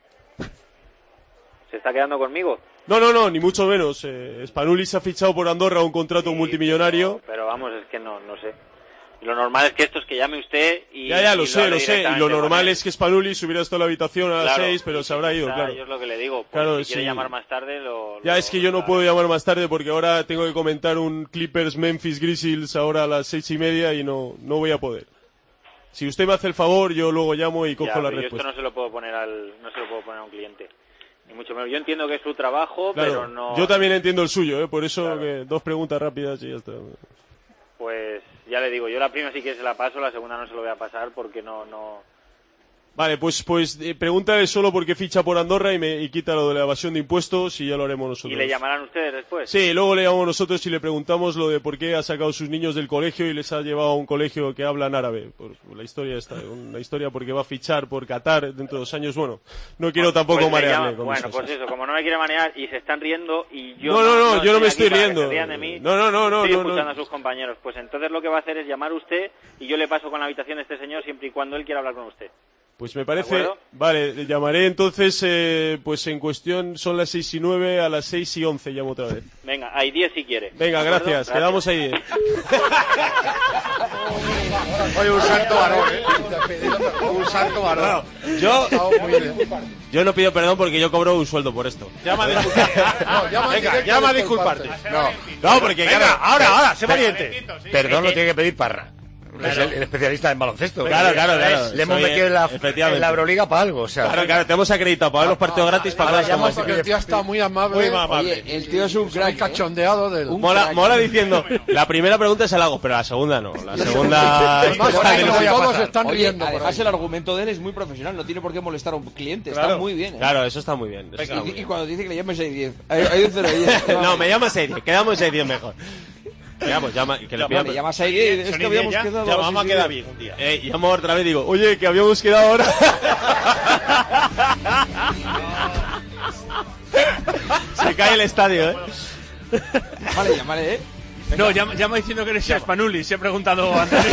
Speaker 8: ¿Se está quedando conmigo?
Speaker 6: No, ni mucho menos. Spanulis ha fichado por Andorra un contrato multimillonario.
Speaker 8: Pero vamos, es que no sé. Lo normal es que esto es que llame usted y...
Speaker 6: Ya, lo sé. Y lo normal
Speaker 8: con él.
Speaker 6: es que Spanulis hubiera estado en la habitación a las 6, pero se habrá ido, claro.
Speaker 8: Yo es lo que le digo. Pues
Speaker 6: claro,
Speaker 8: si quiere
Speaker 6: sí.
Speaker 8: llamar más tarde,
Speaker 6: es que yo no puedo llamar más tarde porque ahora tengo que comentar un Clippers Memphis Grizzlies ahora a las 6:30 y no voy a poder. Si usted me hace el favor, yo luego llamo y cojo la respuesta.
Speaker 8: Yo esto no se lo puedo poner a un cliente. Ni mucho menos. Yo entiendo que es su trabajo,
Speaker 6: claro,
Speaker 8: pero no...
Speaker 6: Yo también entiendo el suyo, por eso claro. Que 2 preguntas rápidas y ya está.
Speaker 8: Pues ya le digo, yo la primera sí que se la paso, la segunda no se lo voy a pasar porque no...
Speaker 6: Vale, pues pregúntale solo por qué ficha por Andorra y quita lo de la evasión de impuestos y ya lo haremos nosotros.
Speaker 8: ¿Y le llamarán ustedes después?
Speaker 6: Sí, luego le llamamos nosotros y le preguntamos lo de por qué ha sacado a sus niños del colegio y les ha llevado a un colegio que habla en árabe. Por la historia está, una historia porque va a fichar por Qatar dentro de 2 años. Bueno, no quiero tampoco marearle.
Speaker 8: Bueno, pues eso, como no me quiere marear y se están riendo y yo...
Speaker 6: No, yo no me estoy riendo.
Speaker 8: De mí,
Speaker 6: no.
Speaker 8: Estoy escuchando a sus compañeros. Pues entonces lo que va a hacer es llamar usted y yo le paso con la habitación de este señor siempre y cuando él quiera hablar con usted.
Speaker 6: Pues me parece... Vale, le llamaré entonces, pues en cuestión son las 6:09, a las 6:11 llamo otra vez.
Speaker 8: Venga, hay 10 si quiere.
Speaker 6: Venga, gracias, quedamos ahí 10.
Speaker 3: Oye, un santo varón, Un santo varón.
Speaker 2: Yo no pido perdón porque yo cobro un sueldo por esto.
Speaker 3: Llama a disculparte. Llama a disculparte.
Speaker 2: No, porque
Speaker 3: venga, ahora, sé valiente.
Speaker 2: Perdón lo tiene que pedir Parra.
Speaker 3: Es el especialista en baloncesto.
Speaker 2: Claro.
Speaker 3: Le hemos metido en la Euroliga para algo, o sea.
Speaker 2: Claro, te hemos acreditado para ver los partidos gratis para
Speaker 1: cosas como esta. El tío está muy amable.
Speaker 13: Muy amable. Oye, el tío es un crack.
Speaker 1: Cachondeado del...
Speaker 2: Mola diciendo, la primera pregunta se la hago, pero la segunda no. La segunda...
Speaker 13: Todos están riendo. Además, el argumento de él es muy profesional, no tiene por qué molestar a un cliente. Está muy bien.
Speaker 2: Claro, eso está muy bien.
Speaker 13: Y cuando dice que le llames 6:10. Hay un 0:10.
Speaker 2: No, me llama 6:10, quedamos 6:10 mejor. Llama, que le pida...
Speaker 13: llamas ahí, es que habíamos quedado...
Speaker 2: Llamamos a quedar bien un día. Llamo otra vez y digo, oye, que habíamos quedado ahora... Se cae el estadio,
Speaker 13: Vale, llámale,
Speaker 16: No, llama diciendo que eres Spanulis, se ha preguntado antes.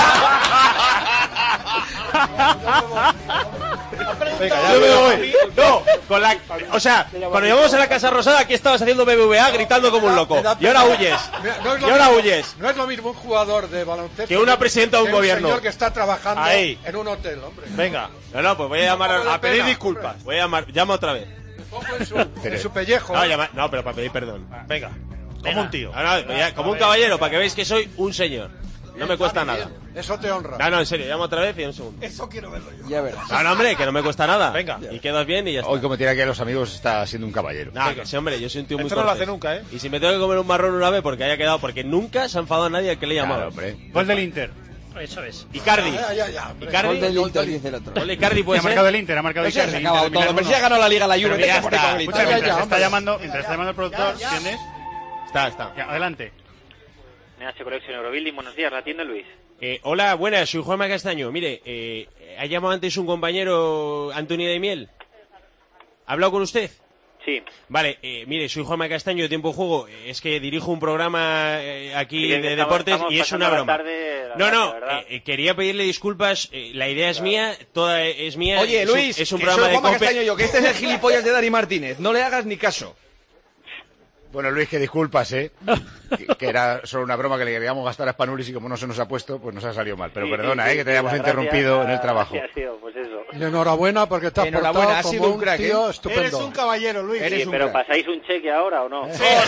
Speaker 2: Venga, yo me voy. No, o sea, cuando llegamos a la Casa Rosada, aquí estabas haciendo BBVA gritando como un loco. Y ahora huyes.
Speaker 1: No es lo mismo un jugador de baloncesto
Speaker 2: que una presidenta de un gobierno.
Speaker 1: Un señor que está trabajando en un hotel, hombre.
Speaker 2: Venga. No, pues voy a llamar a pedir disculpas. Llama otra vez.
Speaker 1: Me pongo en su pellejo.
Speaker 2: No, pero para pedir perdón.
Speaker 3: Venga. Como un tío.
Speaker 2: Como un caballero, para que veáis que soy un señor. No me cuesta nada.
Speaker 1: Eso te honra.
Speaker 2: No, en serio, llamo otra vez y un segundo.
Speaker 1: Eso quiero verlo yo.
Speaker 13: Ya verás.
Speaker 2: No, hombre, que no me cuesta nada.
Speaker 3: Venga.
Speaker 2: Y quedas bien y ya está.
Speaker 3: Hoy, como tiene que los amigos, está siendo un caballero.
Speaker 2: No, que sí, hombre, yo soy un tío muy
Speaker 3: cortés. Esto no lo hace nunca,
Speaker 2: Y si me tengo que comer un marrón una vez porque haya quedado, porque nunca se ha enfadado a nadie al que le he llamado.
Speaker 3: Claro, hombre.
Speaker 16: Gol del Inter.
Speaker 11: Eso es.
Speaker 2: Icardi. Icardi.
Speaker 13: Gol del Inter, dice el otro.
Speaker 2: Gol de Icardi puede
Speaker 16: Ha
Speaker 2: ser.
Speaker 16: marcado el Inter, ha marcado
Speaker 13: Eso se
Speaker 16: Icardi.
Speaker 13: ha acabado
Speaker 16: Inter de
Speaker 13: todo,
Speaker 16: Milán
Speaker 13: pero si ha ganado la Liga la Juve.
Speaker 2: Pero mira,
Speaker 13: vete por
Speaker 2: está.
Speaker 13: el
Speaker 16: Escucha,
Speaker 13: Inter.
Speaker 16: mientras está llamando el productor, ¿entiendes?
Speaker 2: Está.
Speaker 16: Ya, adelante.
Speaker 8: NH Collection Eurobuilding, buenos días, la atiende Luis.
Speaker 2: Hola, buenas, soy Juanma Castaño. Mire, ha llamado antes un compañero, Antonio de Miel. ¿Ha hablado con usted?
Speaker 8: Sí.
Speaker 2: Vale, mire, soy Juanma Castaño de Tiempo de Juego. Es que dirijo un programa aquí de deportes y es una broma. Quería pedirle disculpas. La idea es mía, toda es mía.
Speaker 13: Oye, Luis,
Speaker 2: es un
Speaker 13: que
Speaker 2: programa
Speaker 13: soy
Speaker 2: de
Speaker 13: Juanma
Speaker 2: COPE.
Speaker 13: Castaño yo, que este es el gilipollas de Dani Martínez. No le hagas ni caso.
Speaker 3: Bueno, Luis, que disculpas, que era solo una broma que le queríamos gastar a Spanulis y como no se nos ha puesto, pues nos ha salido mal. Pero perdona, que te hayamos interrumpido en el trabajo.
Speaker 8: Pues eso.
Speaker 1: Y enhorabuena porque te has portado como un tío estupendo.
Speaker 10: Eres un caballero, Luis.
Speaker 8: Sí, pero ¿pasáis un cheque ahora o no?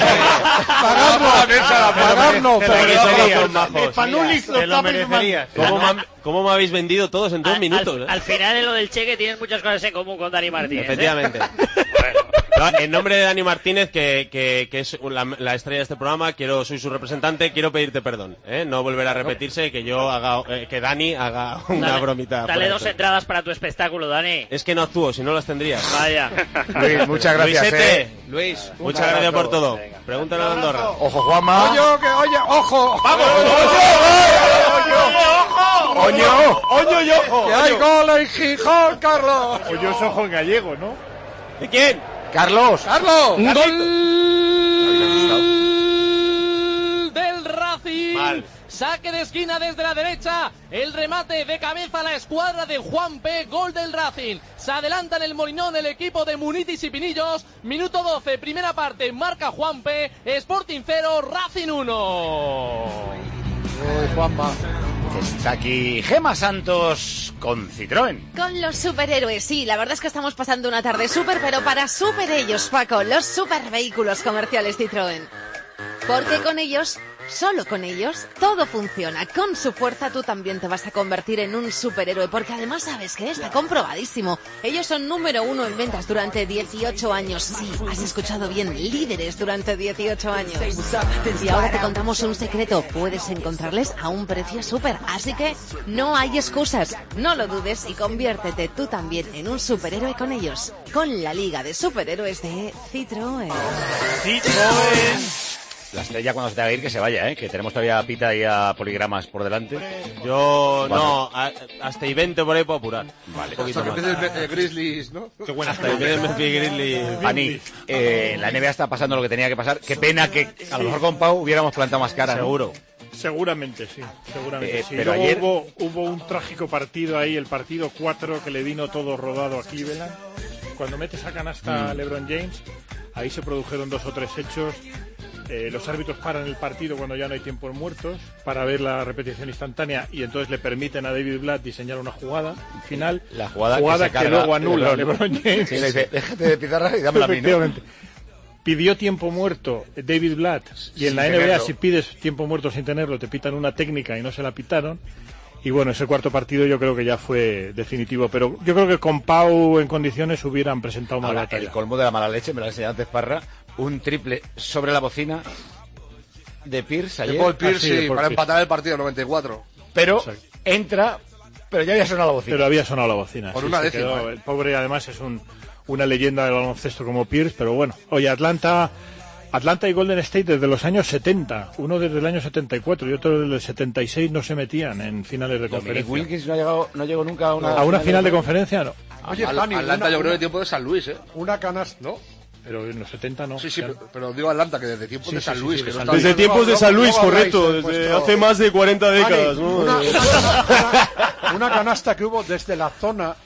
Speaker 1: Pagarnos,
Speaker 10: Spanulis lo está firmando.
Speaker 2: ¿Cómo me habéis vendido todos en 2 minutos?
Speaker 11: Al final, en lo del cheque, tienes muchas cosas en común con Dani Martínez.
Speaker 2: Efectivamente. No, en nombre de Dani Martínez, que es la estrella de este programa, soy su representante, quiero pedirte perdón. No volverá a repetirse que Dani haga una bromita.
Speaker 11: Dale 2 entradas para tu espectáculo, Dani.
Speaker 2: Es que no actúo, si no las tendrías.
Speaker 11: Vaya.
Speaker 3: Luis, muchas gracias.
Speaker 2: Luisete,
Speaker 13: Luis,
Speaker 2: muchas gracias por todo. Pregúntale a Andorra.
Speaker 3: Ojo, Juanma.
Speaker 1: Oye, ojo.
Speaker 3: ¡Vamos!
Speaker 1: ¡Oño y ojo! ¡Que hay gol en Gijón, Carlos!
Speaker 16: Oye, es ojo en gallego, ¿no?
Speaker 2: ¿De quién?
Speaker 3: ¡Carlos!
Speaker 11: ¡Un gol del Racing!
Speaker 2: Mal.
Speaker 11: Saque de esquina desde la derecha. El remate de cabeza a la escuadra de Juanpe. Gol del Racing. Se adelanta en el Molinón el equipo de Munitis y Pinillos. Minuto 12, primera parte. Marca Juanpe. Sporting 0, Racing 1.
Speaker 1: Juanma.
Speaker 3: Está aquí Gema Santos con Citroën.
Speaker 18: Con los superhéroes, sí, la verdad es que estamos pasando una tarde súper, pero para super ellos, Paco, los super vehículos comerciales Citroën. Porque con ellos, solo con ellos, todo funciona. Con su fuerza tú también te vas a convertir en un superhéroe, porque además, ¿sabes qué? Está comprobadísimo. Ellos son número 1 en ventas durante 18 años. Sí, has escuchado bien, líderes durante 18 años. Y ahora te contamos un secreto. Puedes encontrarles a un precio súper. Así que no hay excusas. No lo dudes y conviértete tú también en un superhéroe con ellos. Con la Liga de Superhéroes de Citroën.
Speaker 3: Citroën. La estrella cuando se tenga que ir que se vaya, que tenemos todavía pita y a poligramas por delante.
Speaker 2: Yo no, hasta Ivente por ahí puedo apurar.
Speaker 3: Vale.
Speaker 10: Hasta que empiece Grizzlies, ¿no?
Speaker 2: Qué buena hasta que Memphis Grizzlies.
Speaker 3: Pani, la NBA está pasando lo que tenía que pasar. Qué pena que a lo mejor con Pau hubiéramos plantado más cara.
Speaker 2: Seguro.
Speaker 16: Seguramente sí, seguramente sí.
Speaker 3: Pero
Speaker 16: luego
Speaker 3: ayer
Speaker 16: hubo un trágico partido ahí, el partido 4, que le vino todo rodado a Cleveland. Cuando mete esa canasta a LeBron James, ahí se produjeron 2 o 3 hechos. Los árbitros paran el partido cuando ya no hay tiempos muertos para ver la repetición instantánea y entonces le permiten a David Blatt diseñar una jugada final.
Speaker 3: La jugada
Speaker 16: que luego anula LeBron James.
Speaker 3: Sí, le dice, déjate de pizarra y dámela a mí, ¿no?
Speaker 16: Pidió tiempo muerto David Blatt y en la NBA
Speaker 3: tenerlo.
Speaker 16: si pides tiempo muerto sin tenerlo te pitan una técnica y no se la pitaron. Y bueno, ese cuarto partido yo creo que ya fue definitivo, pero yo creo que con Pau en condiciones hubieran presentado una batalla.
Speaker 3: El colmo de la mala leche, me lo ha enseñado antes Parra, un triple sobre la bocina de Pierce ayer.
Speaker 10: De Paul Pierce,
Speaker 16: de Paul
Speaker 10: para
Speaker 16: Pierce.
Speaker 10: empatar el partido 94.
Speaker 3: Pero
Speaker 16: Exacto.
Speaker 3: entra, pero ya había sonado la bocina.
Speaker 16: Pero había sonado la bocina.
Speaker 10: Por
Speaker 16: sí,
Speaker 10: una
Speaker 16: se
Speaker 10: décima.
Speaker 16: quedó. El pobre además es una leyenda del baloncesto como Pierce, pero bueno. Oye, Atlanta y Golden State desde los años 70, uno desde el año 74 y otro desde el 76 no se metían en finales de
Speaker 3: Dominic
Speaker 16: conferencia.
Speaker 3: Wilkins no llegó nunca a
Speaker 16: ¿A una final de conferencia? No.
Speaker 1: Oye, Dani,
Speaker 10: Atlanta yo creo de tiempo de San Luis,
Speaker 1: una canasta,
Speaker 10: ¿no?
Speaker 16: Pero en los 70 no.
Speaker 10: Sí,
Speaker 16: Claro.
Speaker 10: pero digo Atlanta, que desde tiempos
Speaker 16: Sí,
Speaker 10: de San
Speaker 16: sí,
Speaker 10: Luis.
Speaker 16: sí,
Speaker 10: que
Speaker 16: de
Speaker 10: no
Speaker 16: San
Speaker 10: está
Speaker 16: Luis.
Speaker 10: bien.
Speaker 6: Desde tiempos de San Luis, correcto, desde
Speaker 1: vuestro-
Speaker 6: hace más de 40 décadas, ¿no?
Speaker 1: Una canasta que hubo desde la zona,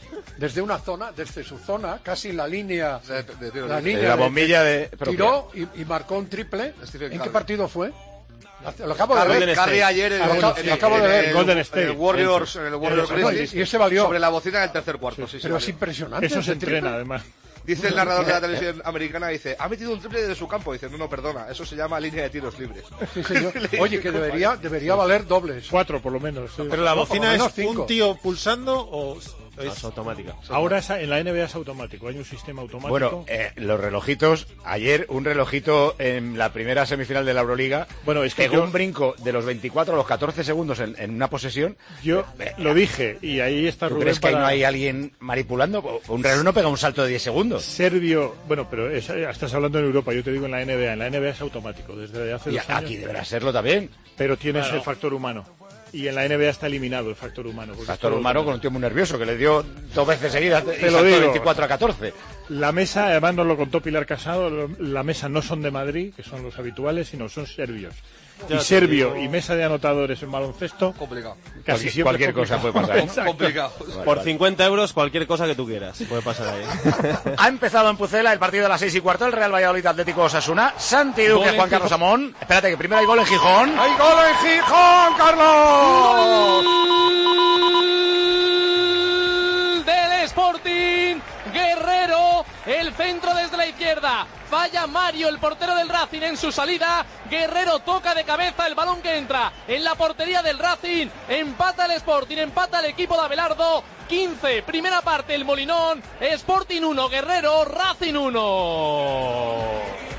Speaker 1: desde su zona, casi la línea,
Speaker 3: De la bombilla de
Speaker 1: tiró y marcó un triple.
Speaker 10: Stephen
Speaker 1: ¿En qué
Speaker 10: Curry.
Speaker 1: partido fue? Lo acabo de ver.
Speaker 10: Curry ayer
Speaker 1: Lo acabo de ver.
Speaker 16: Golden State.
Speaker 10: en el Warriors Grizzlies,
Speaker 1: Y ese valió.
Speaker 10: sobre la bocina del tercer cuarto. Sí,
Speaker 1: Pero es
Speaker 10: valió.
Speaker 1: impresionante.
Speaker 16: Eso se
Speaker 1: ese triple.
Speaker 16: entrena además.
Speaker 10: Dice el narrador de la televisión americana, dice, ha metido un triple desde su campo. Dice, no, perdona, eso se llama línea de tiros libres.
Speaker 1: Sí, señor. Oye, que debería valer dobles.
Speaker 16: 4 por lo menos. Sí.
Speaker 6: Pero la
Speaker 1: No, por lo
Speaker 6: bocina
Speaker 1: menos
Speaker 6: es
Speaker 1: 5.
Speaker 6: un tío pulsando o
Speaker 2: Es automática.
Speaker 4: Ahora en la NBA es automático, hay un sistema automático.
Speaker 3: Bueno, los relojitos, ayer un relojito en la primera semifinal de la Euroliga, pegó un brinco de los 24 a los 14 segundos en una posesión.
Speaker 4: Yo lo dije, y ahí está
Speaker 3: ¿Tú
Speaker 4: Rubén.
Speaker 3: crees que ahí no hay alguien manipulando? Un reloj no pega un salto de 10 segundos.
Speaker 4: Serbio, bueno, pero estás hablando en Europa, yo te digo en la NBA. En la NBA es automático, desde hace 2 años.
Speaker 3: Aquí deberá serlo también.
Speaker 4: Pero tienes el factor humano. Y en la NBA está eliminado el factor humano.
Speaker 3: El factor humano con un tío muy nervioso, que le dio 2 veces seguidas y
Speaker 4: lo
Speaker 3: saltó
Speaker 4: digo.
Speaker 3: 24 a 14.
Speaker 4: La mesa, además nos lo contó Pilar Casado, la mesa no son de Madrid, que son los habituales, sino son serbios.
Speaker 1: Ya
Speaker 4: y
Speaker 1: te
Speaker 4: serbio
Speaker 1: digo.
Speaker 4: y mesa de anotadores en baloncesto.
Speaker 1: Complicado.
Speaker 4: Casi siempre
Speaker 2: Cualquier cosa puede pasar.
Speaker 4: Exacto.
Speaker 1: Complicado.
Speaker 2: Por 50 euros, cualquier cosa que tú quieras puede pasar ahí.
Speaker 3: Ha empezado en Pucela el partido de las 6:15, el Real Valladolid Atlético Osasuna. Santi Duque,
Speaker 2: Gol en
Speaker 3: Juan Carlos
Speaker 2: Gijón.
Speaker 3: Amón. Espérate, que primero hay gol en Gijón.
Speaker 1: ¡Hay gol en Gijón, Carlos!
Speaker 27: Del Sporting, Guerrero, el centro desde la izquierda, falla Mario, el portero del Racing en su salida, Guerrero toca de cabeza el balón que entra en la portería del Racing, empata el Sporting, empata el equipo de Abelardo, 15, primera parte el Molinón, Sporting 1, Guerrero, Racing 1.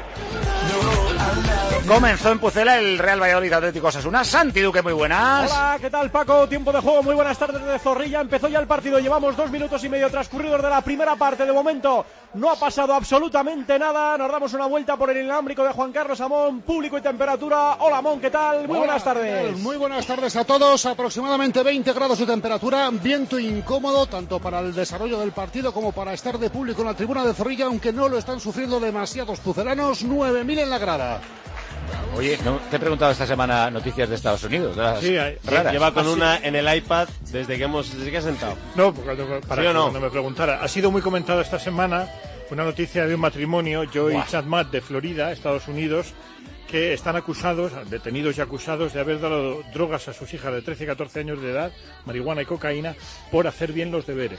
Speaker 3: Comenzó en Pucela el Real Valladolid Atlético Osasuna. Santi Duque, muy buenas.
Speaker 9: Hola, ¿qué tal, Paco? Tiempo de juego, muy buenas tardes desde Zorrilla. Empezó ya el partido, llevamos 2 minutos y medio transcurridos de la primera parte. De momento no ha pasado absolutamente nada. Nos damos una vuelta por el inalámbrico de Juan Carlos Amón, público y temperatura. Hola, Amón, ¿qué tal? Muy buenas tardes.
Speaker 20: Muy buenas tardes a todos. Aproximadamente 20 grados de temperatura, viento incómodo tanto para el desarrollo del partido como para estar de público en la tribuna de Zorrilla, aunque no lo están sufriendo demasiados pucelanos. 9.000 en la grada.
Speaker 3: Oye, no te he preguntado esta semana noticias de Estados Unidos.
Speaker 4: Sí,
Speaker 3: raras.
Speaker 2: Lleva con una en el iPad desde que ha sentado.
Speaker 4: No, cuando me preguntara. Ha sido muy comentado esta semana una noticia de un matrimonio, Joe y Chad Matt de Florida, Estados Unidos, que están acusados, detenidos y acusados de haber dado drogas a sus hijas de 13 y 14 años de edad, marihuana y cocaína, por hacer bien los deberes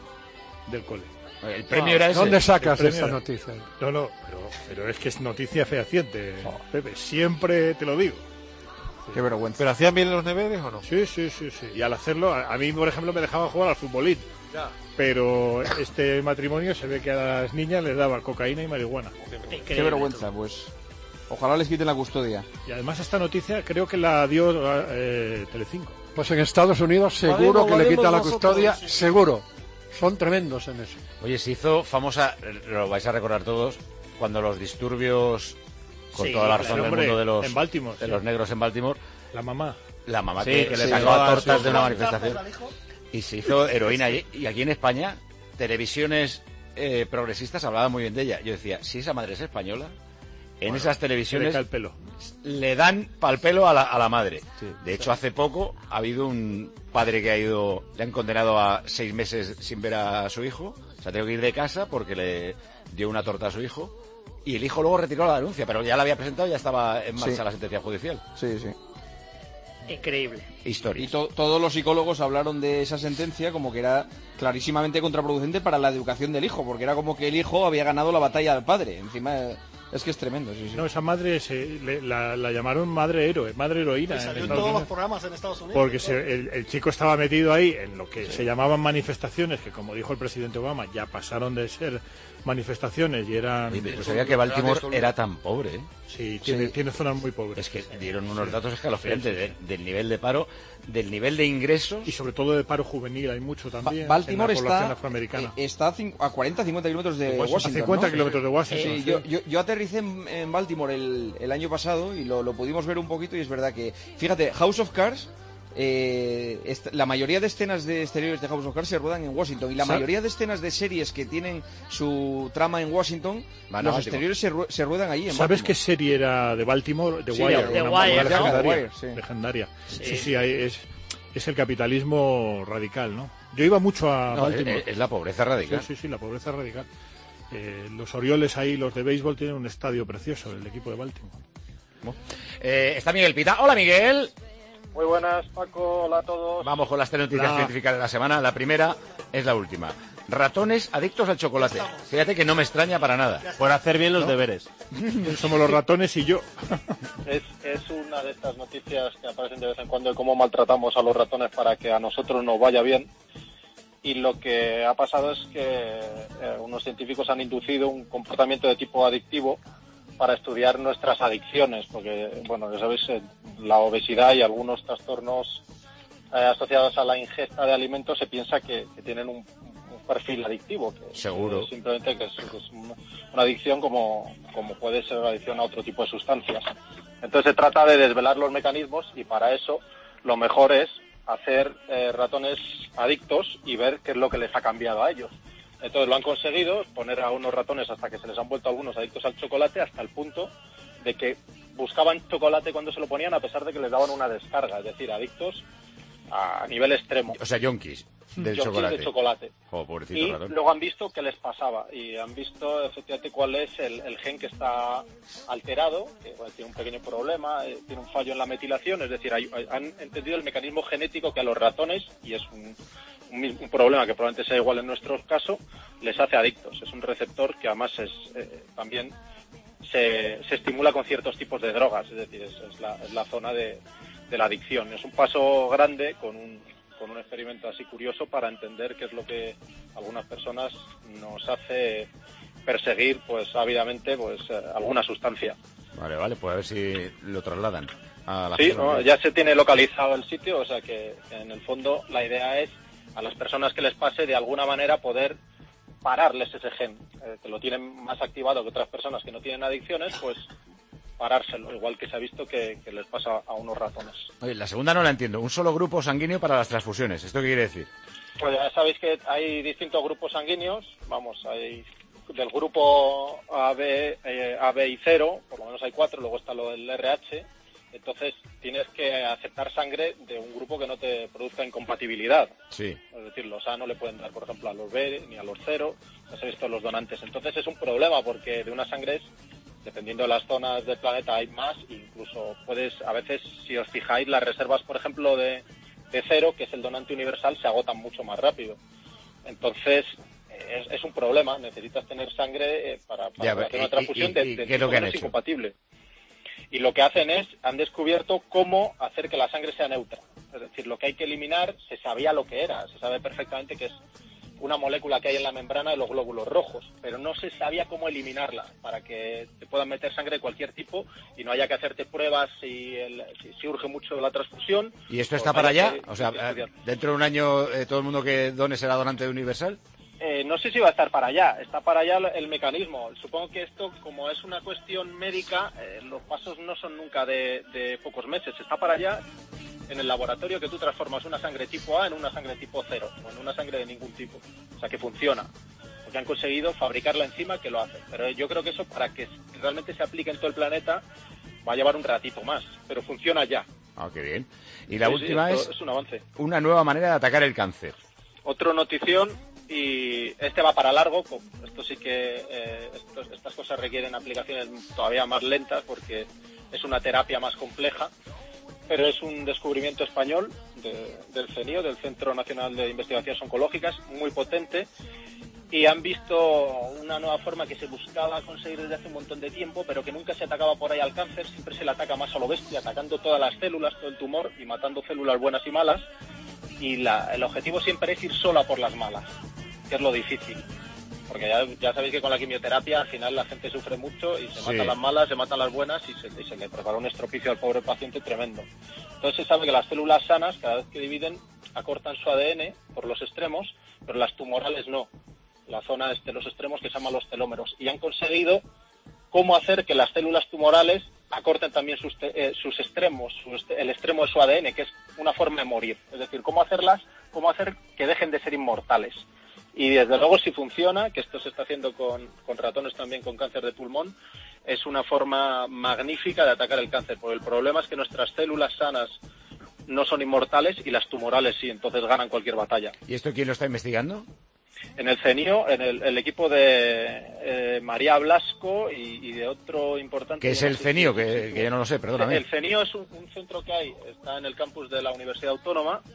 Speaker 4: del cole.
Speaker 3: El premio era ese.
Speaker 1: ¿Dónde sacas
Speaker 4: El
Speaker 1: esta
Speaker 4: premio
Speaker 1: noticia?
Speaker 4: No, pero es que es noticia fehaciente, Pepe, siempre te lo digo.
Speaker 13: Qué vergüenza.
Speaker 12: ¿Pero hacían bien los deberes o no?
Speaker 4: Sí. Y al hacerlo, a mí, por ejemplo, me dejaban jugar al futbolín. Pero este matrimonio se ve que a las niñas les daba cocaína y marihuana.
Speaker 13: Qué vergüenza, pues. Ojalá les quiten la custodia.
Speaker 4: Y además esta noticia creo que la dio Telecinco.
Speaker 1: Pues en Estados Unidos seguro que le quita la custodia, seguro. Son tremendos en eso.
Speaker 3: Oye, se hizo famosa, lo vais a recordar todos, cuando los disturbios, con toda la razón del mundo, de los,
Speaker 4: en Baltimore,
Speaker 3: de los negros en Baltimore.
Speaker 4: La mamá
Speaker 3: que le sacaba tortas de una manifestación. Y se hizo heroína allí. Y aquí en España, televisiones progresistas hablaban muy bien de ella. Yo decía, si esa madre es española, en esas televisiones le dan pal pelo a la madre. De hecho, hace poco ha habido un padre que le han condenado a 6 meses sin ver a su hijo. Se ha tenido que ir de casa porque le dio una torta a su hijo. Y el hijo luego retiró la denuncia, pero ya la había presentado y ya estaba en marcha la sentencia judicial.
Speaker 13: Sí.
Speaker 18: Increíble.
Speaker 3: Historia.
Speaker 13: Y todos los psicólogos hablaron de esa sentencia como que era clarísimamente contraproducente para la educación del hijo, porque era como que el hijo había ganado la batalla al padre. Encima es que es tremendo. Sí.
Speaker 4: No, esa madre la llamaron madre héroe, madre heroína.
Speaker 20: Salió en todos los programas en Estados Unidos.
Speaker 4: Porque el chico estaba metido ahí en lo que se llamaban manifestaciones, que como dijo el presidente Obama, ya pasaron de ser manifestaciones y eran...
Speaker 3: Oye, pero sabía que Baltimore era tan pobre, ¿eh?
Speaker 4: Sí, tiene zonas muy pobres.
Speaker 3: Es que dieron unos datos escalofriantes del nivel de paro, del nivel de ingresos.
Speaker 4: Y sobre todo de paro juvenil, hay mucho también
Speaker 13: Baltimore
Speaker 4: en la población afroamericana.
Speaker 13: Está a 40-50 kilómetros de Washington.
Speaker 4: A 50
Speaker 13: ¿no?
Speaker 4: kilómetros de Washington.
Speaker 13: Sí. Yo aterricé en Baltimore el año pasado y lo pudimos ver un poquito y es verdad que, fíjate, House of Cards... la mayoría de escenas de exteriores de House of Cards se ruedan en Washington y la mayoría de escenas de series que tienen su trama en Washington, los exteriores se ruedan allí en
Speaker 4: ¿Sabes
Speaker 13: Baltimore.
Speaker 4: qué serie era de Baltimore? The Wire. Legendaria. Sí, es el capitalismo radical, ¿no? Yo iba mucho a Baltimore.
Speaker 3: Es la pobreza radical.
Speaker 4: Sí, la pobreza radical. Los Orioles ahí, los de béisbol, tienen un estadio precioso, el equipo de Baltimore.
Speaker 3: Está Miguel Pita. Hola, Miguel.
Speaker 21: Muy buenas, Paco. Hola a todos.
Speaker 3: Vamos con las 3 noticias científicas de la semana. La primera es la última. Ratones adictos al chocolate. Fíjate que no me extraña para nada.
Speaker 2: Por hacer bien los deberes.
Speaker 4: Somos los ratones y yo.
Speaker 21: Es una de estas noticias que aparecen de vez en cuando de cómo maltratamos a los ratones para que a nosotros nos vaya bien. y lo que ha pasado es que unos científicos han inducido un comportamiento de tipo adictivo para estudiar nuestras adicciones, porque, bueno, ya sabéis, la obesidad y algunos trastornos asociados a la ingesta de alimentos se piensa que tienen un perfil adictivo.
Speaker 3: Seguro.
Speaker 21: Simplemente que es una adicción como puede ser una adicción a otro tipo de sustancias. Entonces se trata de desvelar los mecanismos y para eso lo mejor es hacer ratones adictos y ver qué es lo que les ha cambiado a ellos. Entonces lo han conseguido, poner a unos ratones hasta que se les han vuelto algunos adictos al chocolate, hasta el punto de que buscaban chocolate cuando se lo ponían a pesar de que les daban una descarga, es decir, adictos a nivel extremo.
Speaker 3: O sea, yonkis del
Speaker 21: Yonkis
Speaker 3: chocolate.
Speaker 21: de chocolate.
Speaker 3: Oh, pobrecito
Speaker 21: Y
Speaker 3: ratón.
Speaker 21: luego han visto qué les pasaba y han visto efectivamente cuál es el gen que está alterado, que bueno, tiene un pequeño problema, tiene un fallo en la metilación, es decir, han entendido el mecanismo genético que a los ratones, y es un problema que probablemente sea igual en nuestro caso, les hace adictos. Es un receptor que además también se estimula con ciertos tipos de drogas, es decir, es la zona de la adicción. Es un paso grande con un experimento así curioso para entender qué es lo que algunas personas nos hace perseguir pues ávidamente pues alguna sustancia.
Speaker 3: Vale, pues a ver si lo trasladan a la
Speaker 21: Sí,
Speaker 3: zona.
Speaker 21: ¿no? Ya se tiene localizado el sitio, o sea que en el fondo la idea es a las personas que les pase de alguna manera poder pararles ese gen, que lo tienen más activado que otras personas que no tienen adicciones, pues parárselo, igual que se ha visto que les pasa a unos ratones.
Speaker 3: Oye, la segunda no la entiendo. Un solo grupo sanguíneo para las transfusiones. ¿Esto qué quiere decir?
Speaker 21: Pues ya sabéis que hay distintos grupos sanguíneos, hay del grupo AB y 0, por lo menos hay 4, luego está lo del RH, entonces tienes que aceptar sangre de un grupo que no te produzca incompatibilidad.
Speaker 3: Sí.
Speaker 21: Es decir, los A no le pueden dar, por ejemplo, a los B ni a los 0, ya sabéis todos los donantes. Entonces es un problema porque de unas sangres, dependiendo de las zonas del planeta, hay más, incluso a veces, si os fijáis, las reservas, por ejemplo, de 0, que es el donante universal, se agotan mucho más rápido. Entonces, es un problema, necesitas tener sangre para hacer una transfusión de
Speaker 3: ¿qué es lo que han hecho?
Speaker 21: incompatible. Y lo que hacen han descubierto cómo hacer que la sangre sea neutra. Es decir, lo que hay que eliminar, se sabía lo que era, se sabe perfectamente que es una molécula que hay en la membrana de los glóbulos rojos, pero no se sabía cómo eliminarla para que te puedan meter sangre de cualquier tipo y no haya que hacerte pruebas si urge mucho la transfusión.
Speaker 3: ¿Y esto está para allá? O sea,
Speaker 21: estudiar.
Speaker 3: dentro de un año todo el mundo que done será donante universal.
Speaker 21: No sé si va a estar para allá, está para allá el mecanismo. Supongo que esto, como es una cuestión médica, los pasos no son nunca de pocos meses. Está para allá en el laboratorio que tú transformas una sangre tipo A en una sangre tipo 0, o en una sangre de ningún tipo. O sea, que funciona. Porque han conseguido fabricar la enzima que lo hace. Pero yo creo que eso, para que realmente se aplique en todo el planeta, va a llevar un ratito más. Pero funciona ya.
Speaker 3: Ah, qué bien. Y la última
Speaker 21: es un avance.
Speaker 3: Una nueva manera de atacar el cáncer.
Speaker 21: Otro notición, y este va para largo. Esto sí que estas cosas requieren aplicaciones todavía más lentas porque es una terapia más compleja, pero es un descubrimiento español del CENIO, del Centro Nacional de Investigaciones Oncológicas, muy potente, y han visto una nueva forma que se buscaba conseguir desde hace un montón de tiempo, pero que nunca se atacaba por ahí al cáncer, siempre se le ataca más a lo bestia, atacando todas las células, todo el tumor, y matando células buenas y malas, y el objetivo siempre es ir sola por las malas, que es lo difícil. Porque ya sabéis que con la quimioterapia al final la gente sufre mucho y se matan las malas, se matan las buenas y se le prepara un estropicio al pobre paciente tremendo. Entonces se sabe que las células sanas, cada vez que dividen, acortan su ADN por los extremos, pero las tumorales no. La zona de los extremos que se llaman los telómeros. Y han conseguido cómo hacer que las células tumorales acorten también sus extremos, el extremo de su ADN, que es una forma de morir. Es decir, cómo hacer que dejen de ser inmortales. Y desde luego si funciona, que esto se está haciendo con ratones también con cáncer de pulmón, es una forma magnífica de atacar el cáncer, porque el problema es que nuestras células sanas no son inmortales y las tumorales sí, entonces ganan cualquier batalla.
Speaker 3: ¿Y esto quién lo está investigando?
Speaker 21: En el CENIO, en el equipo de María Blasco y de otro importante...
Speaker 3: ¿Qué es el CENIO? Que yo no lo sé, perdóname.
Speaker 21: El CENIO es un centro que está en el campus de la Universidad Autónoma,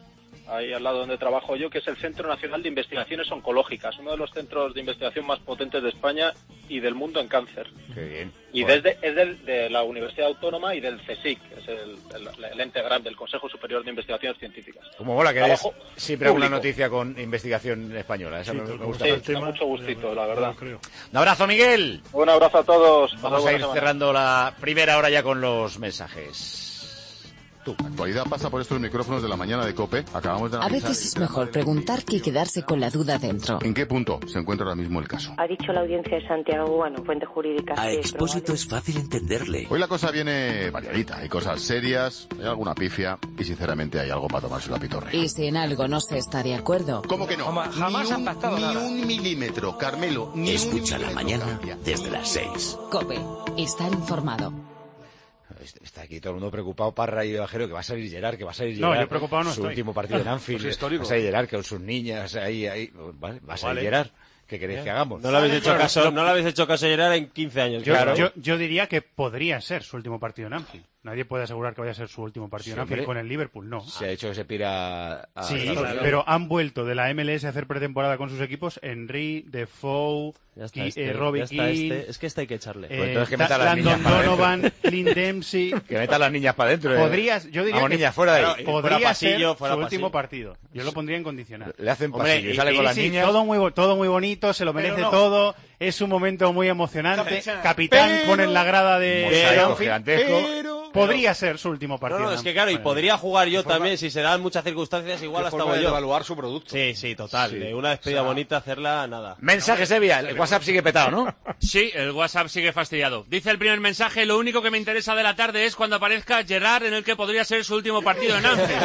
Speaker 21: ahí al lado donde trabajo yo, que es el Centro Nacional de Investigaciones Oncológicas, uno de los centros de investigación más potentes de España y del mundo en cáncer.
Speaker 3: Qué bien.
Speaker 21: Y
Speaker 3: Bueno.
Speaker 21: es de la Universidad Autónoma y del CSIC, que es el ente grande, el Consejo Superior de Investigaciones Científicas.
Speaker 3: Como mola que
Speaker 21: Trabajo
Speaker 3: des siempre alguna
Speaker 21: público.
Speaker 3: noticia con investigación española. Esa me gusta
Speaker 21: Sí,
Speaker 3: mucho.
Speaker 21: da mucho gustito, la verdad.
Speaker 3: Un abrazo, Miguel.
Speaker 21: Un abrazo a todos.
Speaker 3: Vamos a ir cerrando la primera hora ya con los mensajes.
Speaker 14: La actualidad pasa por estos micrófonos de la mañana de COPE. Acabamos de
Speaker 15: A veces es mejor preguntar que quedarse con la duda dentro.
Speaker 14: ¿En qué punto se encuentra ahora mismo el caso?
Speaker 17: Ha dicho la audiencia de Santiago, bueno, fuente jurídica.
Speaker 14: A
Speaker 17: sí,
Speaker 14: Expósito es fácil entenderle. Hoy la cosa viene variadita. Hay cosas serias, hay alguna pifia y sinceramente hay algo para tomarse la pitorre.
Speaker 15: Y si en algo no se está de acuerdo.
Speaker 14: ¿Cómo que no?
Speaker 15: Jamás
Speaker 14: ni
Speaker 15: han pactado
Speaker 14: ni
Speaker 15: nada.
Speaker 14: un milímetro, Carmelo. Ni
Speaker 15: Escucha
Speaker 14: un
Speaker 15: la
Speaker 14: milímetro
Speaker 15: mañana
Speaker 14: cambia.
Speaker 15: desde las 6. COPE. Estar informado.
Speaker 3: Está aquí todo el mundo preocupado, Parra y Bajero, que va a salir Gerard, que va a salir
Speaker 16: No,
Speaker 3: Gerard.
Speaker 16: yo preocupado no
Speaker 3: Su
Speaker 16: estoy.
Speaker 3: último partido en Anfield.
Speaker 16: Pues histórico.
Speaker 3: Va a salir Gerard con sus niñas ahí. Vale, va a salir
Speaker 16: Vale.
Speaker 3: Gerard. ¿Qué queréis que hagamos?
Speaker 2: No le habéis hecho caso, no le habéis hecho caso a Gerard en 15 años.
Speaker 16: Yo diría que podría ser su último partido en Anfield. Nadie puede asegurar que vaya a ser su último partido
Speaker 3: Sí,
Speaker 16: en Anfield
Speaker 3: hombre.
Speaker 16: con el Liverpool, no.
Speaker 3: Se ha hecho que se pira a
Speaker 16: Sí,
Speaker 3: Estados Unidos.
Speaker 16: pero han vuelto de la MLS a hacer pretemporada con sus equipos Henry, Defoe,
Speaker 2: Ya está
Speaker 16: Robbie
Speaker 2: ya está
Speaker 16: Keane,
Speaker 2: es que este hay que echarle.
Speaker 3: Pues entonces que meta a las
Speaker 16: Landon
Speaker 3: niñas para
Speaker 16: Donovan,
Speaker 3: adentro.
Speaker 16: Clint Dempsey.
Speaker 3: Que meta a las niñas para adentro.
Speaker 16: Podrías, yo diría
Speaker 3: Vamos,
Speaker 16: que
Speaker 3: niñas, fuera de ahí.
Speaker 16: podría ser su
Speaker 3: fuera
Speaker 16: último
Speaker 3: pasillo.
Speaker 16: partido. Yo lo pondría en condicional.
Speaker 3: Le hacen pasillo y sale con las niñas.
Speaker 16: Todo muy bonito, se lo
Speaker 3: Pero
Speaker 16: merece
Speaker 3: no.
Speaker 16: todo. Es un momento muy emocionante.
Speaker 2: Capitán.
Speaker 16: Capitán
Speaker 2: Pero-
Speaker 16: pone en la grada de
Speaker 2: Mosaico
Speaker 16: Anfield.
Speaker 2: gigantesco.
Speaker 16: Podría ser su último partido.
Speaker 2: No,
Speaker 16: en
Speaker 2: es que
Speaker 16: Anfield.
Speaker 2: claro, y podría jugar yo también, si se dan muchas circunstancias, igual
Speaker 10: Qué
Speaker 2: hasta
Speaker 10: forma
Speaker 2: voy
Speaker 10: de
Speaker 2: yo.
Speaker 10: evaluar su producto.
Speaker 2: Sí, sí, total.
Speaker 10: Sí.
Speaker 2: De una despedida
Speaker 10: O sea,
Speaker 2: bonita, hacerla, nada.
Speaker 3: Mensaje, Sevilla. El WhatsApp sigue petado, ¿no?
Speaker 19: Sí, el WhatsApp sigue fastidiado. Dice el primer mensaje, lo único que me interesa de la tarde es cuando aparezca Gerard en el que podría ser su último partido en Anfield.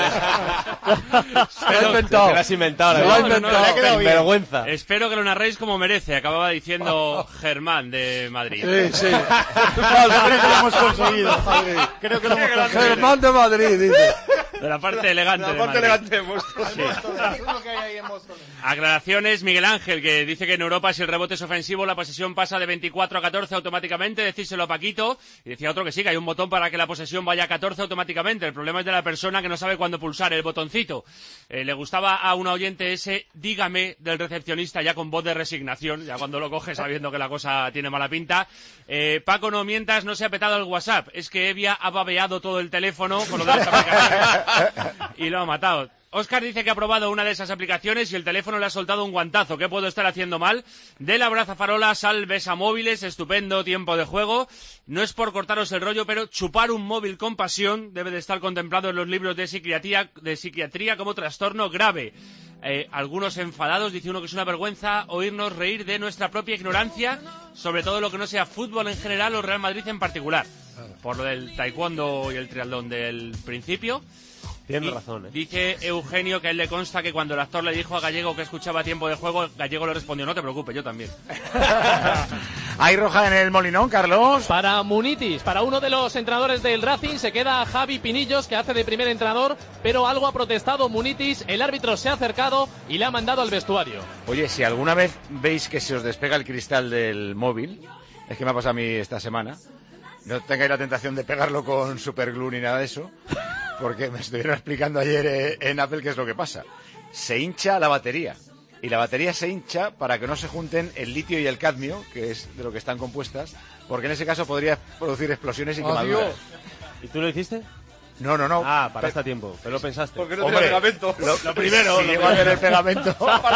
Speaker 2: Te lo has inventado.
Speaker 19: No,
Speaker 2: la
Speaker 19: no,
Speaker 2: verdad.
Speaker 19: no, le ha quedado bien.
Speaker 2: Vergüenza.
Speaker 19: Espero que lo narréis como merece, acababa diciendo Germán de Madrid.
Speaker 1: Sí, sí.
Speaker 16: Creo que lo hemos conseguido, Javi. Creo que lo hemos conseguido.
Speaker 1: Germán de Madrid, dice.
Speaker 19: De la parte elegante de Madrid. Sí. Aclaraciones, Miguel Ángel, que dice que en Europa si el rebote es ofensivo la posesión pasa de 24 a 14 automáticamente, decírselo a Paquito, y decía otro que sí, que hay un botón para que la posesión vaya a 14 automáticamente, el problema es de la persona que no sabe cuándo pulsar el botoncito. Le gustaba a una oyente ese dígame del recepcionista ya con voz de resignación, ya cuando lo coge sabiendo que la cosa tiene mala pinta. Paco, no mientas, no se ha petado el WhatsApp, es que Evia ha babeado todo el teléfono con lo de las aplicaciones y lo ha matado. Óscar dice que ha probado una de esas aplicaciones y el teléfono le ha soltado un guantazo. ¿Qué puedo estar haciendo mal? Del abrazafarolas al besamóviles, estupendo tiempo de juego. No es por cortaros el rollo, pero chupar un móvil con pasión debe de estar contemplado en los libros de psiquiatría como trastorno grave. Algunos enfadados, dice uno que es una vergüenza oírnos reír de nuestra propia ignorancia, sobre todo lo que no sea fútbol en general o Real Madrid en particular. Por lo del taekwondo y el triatlón del principio.
Speaker 2: Tienes razón,
Speaker 19: Dice Eugenio que a él le consta que cuando el actor le dijo a Gallego que escuchaba tiempo de juego, Gallego le respondió, no te preocupes, yo también.
Speaker 3: Hay roja en el Molinón, Carlos.
Speaker 27: Para Munitis, para uno de los entrenadores del Racing, se queda Javi Pinillos, que hace de primer entrenador, pero algo ha protestado Munitis, el árbitro se ha acercado y le ha mandado al vestuario.
Speaker 3: Oye, si alguna vez veis que se os despega el cristal del móvil, es que me ha pasado a mí esta semana, no tengáis la tentación de pegarlo con superglue ni nada de eso, porque me estuvieron explicando ayer en Apple qué es lo que pasa. Se hincha la batería, y la batería se hincha para que no se junten el litio y el cadmio, que es de lo que están compuestas, porque en ese caso podría producir explosiones y quemaduras.
Speaker 2: ¿Y tú lo hiciste?
Speaker 3: No.
Speaker 2: Ah, paraste a tiempo, pero lo pensaste.
Speaker 10: Porque no tenía pegamento.
Speaker 3: Lo primero, si llego a ver el pegamento.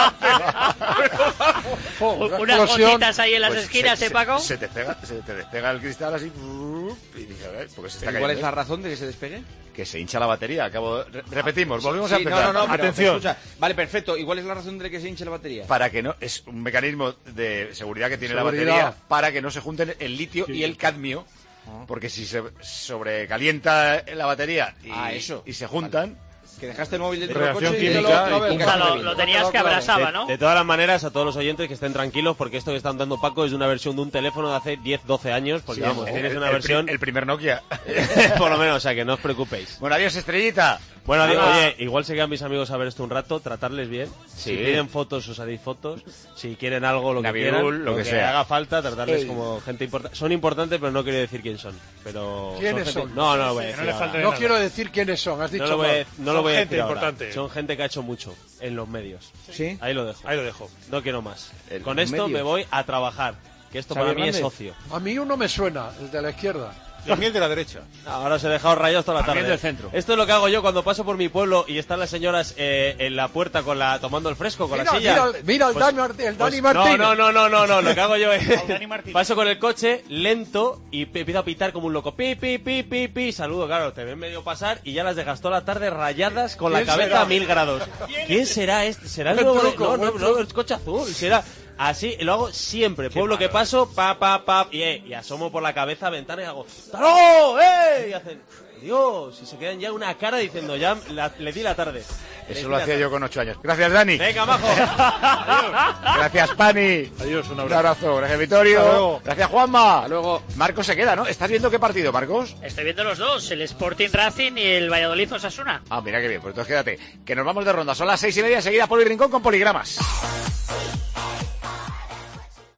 Speaker 11: Unas gotitas ahí en las
Speaker 3: Pues
Speaker 11: esquinas, Paco.
Speaker 3: Se te despega el cristal así. Y dije, a ver, porque se está
Speaker 13: ¿Cuál
Speaker 3: cayendo.
Speaker 13: es la razón de que se despegue?
Speaker 3: Que se hincha la batería. Repetimos, volvemos a
Speaker 13: Sí,
Speaker 3: empezar.
Speaker 13: no, pero
Speaker 3: Atención.
Speaker 13: escucha, vale, perfecto. ¿Y cuál es la razón de que se hinche la batería?
Speaker 3: Para que no, es un mecanismo de seguridad que tiene la
Speaker 13: Seguridad.
Speaker 3: batería para que no se junten el litio y el cadmio, porque si se sobrecalienta la batería y se juntan,
Speaker 13: Que dejaste el móvil dentro del
Speaker 3: Reacción
Speaker 13: coche
Speaker 3: química
Speaker 13: y
Speaker 11: Lo tenías que abrasaba, ¿no?
Speaker 2: De todas las maneras, a todos los oyentes que estén tranquilos, porque esto que están dando Paco es de una versión de un teléfono de hace 10, 12 años, porque
Speaker 3: Sí,
Speaker 2: vamos, tienes una
Speaker 3: el
Speaker 2: versión...
Speaker 3: el primer Nokia.
Speaker 2: Por lo menos, o sea, que no os preocupéis.
Speaker 3: Bueno, adiós, Estrellita.
Speaker 2: Bueno,
Speaker 3: Nada.
Speaker 2: oye, igual se quedan mis amigos a ver esto un rato, tratarles bien.
Speaker 3: Sí.
Speaker 2: Si quieren fotos, os haréis fotos. Si quieren algo, lo que
Speaker 3: Navirul,
Speaker 2: quieran,
Speaker 3: lo que sea.
Speaker 2: haga falta, tratarles
Speaker 1: Ey.
Speaker 2: como gente importante. Son importantes, pero no quiero decir quién son. Pero
Speaker 1: ¿Quiénes
Speaker 2: gente-
Speaker 1: son?
Speaker 2: No lo voy a decir.
Speaker 1: No quiero decir quiénes son, has dicho
Speaker 2: No lo voy a
Speaker 1: mal.
Speaker 2: no lo lo voy a
Speaker 4: gente
Speaker 2: decir ahora.
Speaker 4: importante.
Speaker 2: Son gente que ha hecho mucho en los medios.
Speaker 13: ¿Sí?
Speaker 2: Ahí lo dejo.
Speaker 4: Ahí lo dejo.
Speaker 2: No quiero más.
Speaker 13: En
Speaker 2: Con
Speaker 13: los
Speaker 2: esto
Speaker 13: medios.
Speaker 2: me voy a trabajar. Que esto
Speaker 13: Xavi
Speaker 2: para mí es
Speaker 13: Hernández.
Speaker 2: ocio.
Speaker 1: A mí uno me suena, el de la izquierda.
Speaker 12: Y a mí el de la derecha.
Speaker 2: Ahora os he dejado rayados toda la
Speaker 3: También
Speaker 2: tarde.
Speaker 3: del centro.
Speaker 2: Esto es lo que hago yo cuando paso por mi pueblo y están las señoras en la puerta tomando el fresco con
Speaker 1: Mira,
Speaker 2: la silla.
Speaker 1: mira el
Speaker 2: Pues-
Speaker 1: Dani
Speaker 2: pues
Speaker 1: Martín.
Speaker 2: No, lo que hago yo es
Speaker 16: Dani Martín.
Speaker 2: paso con el coche lento y empiezo a pitar como un loco. Pi, pi, pi, pi, pi. Saludo, claro, te ven medio pasar y ya las dejas toda la tarde rayadas con la
Speaker 1: ¿Quién
Speaker 2: cabeza
Speaker 1: será?
Speaker 2: a 1000 grados. ¿Quién será este? ¿Será el
Speaker 1: Buen
Speaker 2: nuevo?
Speaker 1: truco, buen
Speaker 2: No, el coche azul. Será así, lo hago siempre. Pueblo que paso, y asomo por la cabeza, ventana y hago ¡hasta luego! Y hacen, Dios, y se quedan ya una cara diciendo, ya le di la tarde.
Speaker 3: Eso lo hacía yo con 8 años. Gracias, Dani.
Speaker 2: Venga, majo.
Speaker 3: Gracias, Pani.
Speaker 4: Adiós, un
Speaker 3: Un
Speaker 4: abrazo.
Speaker 3: abrazo. Gracias,
Speaker 4: Hasta
Speaker 3: Vittorio.
Speaker 4: luego.
Speaker 3: Gracias, Juanma.
Speaker 13: Hasta luego.
Speaker 3: Marcos se queda, ¿no? ¿Estás viendo qué partido, Marcos?
Speaker 11: Estoy viendo los dos, el Sporting Racing y el Valladolid Osasuna.
Speaker 3: Ah, mira qué bien. Pues entonces quédate. Que nos vamos de ronda. Son las 6:30. Seguida Poli Rincón con Poligramas.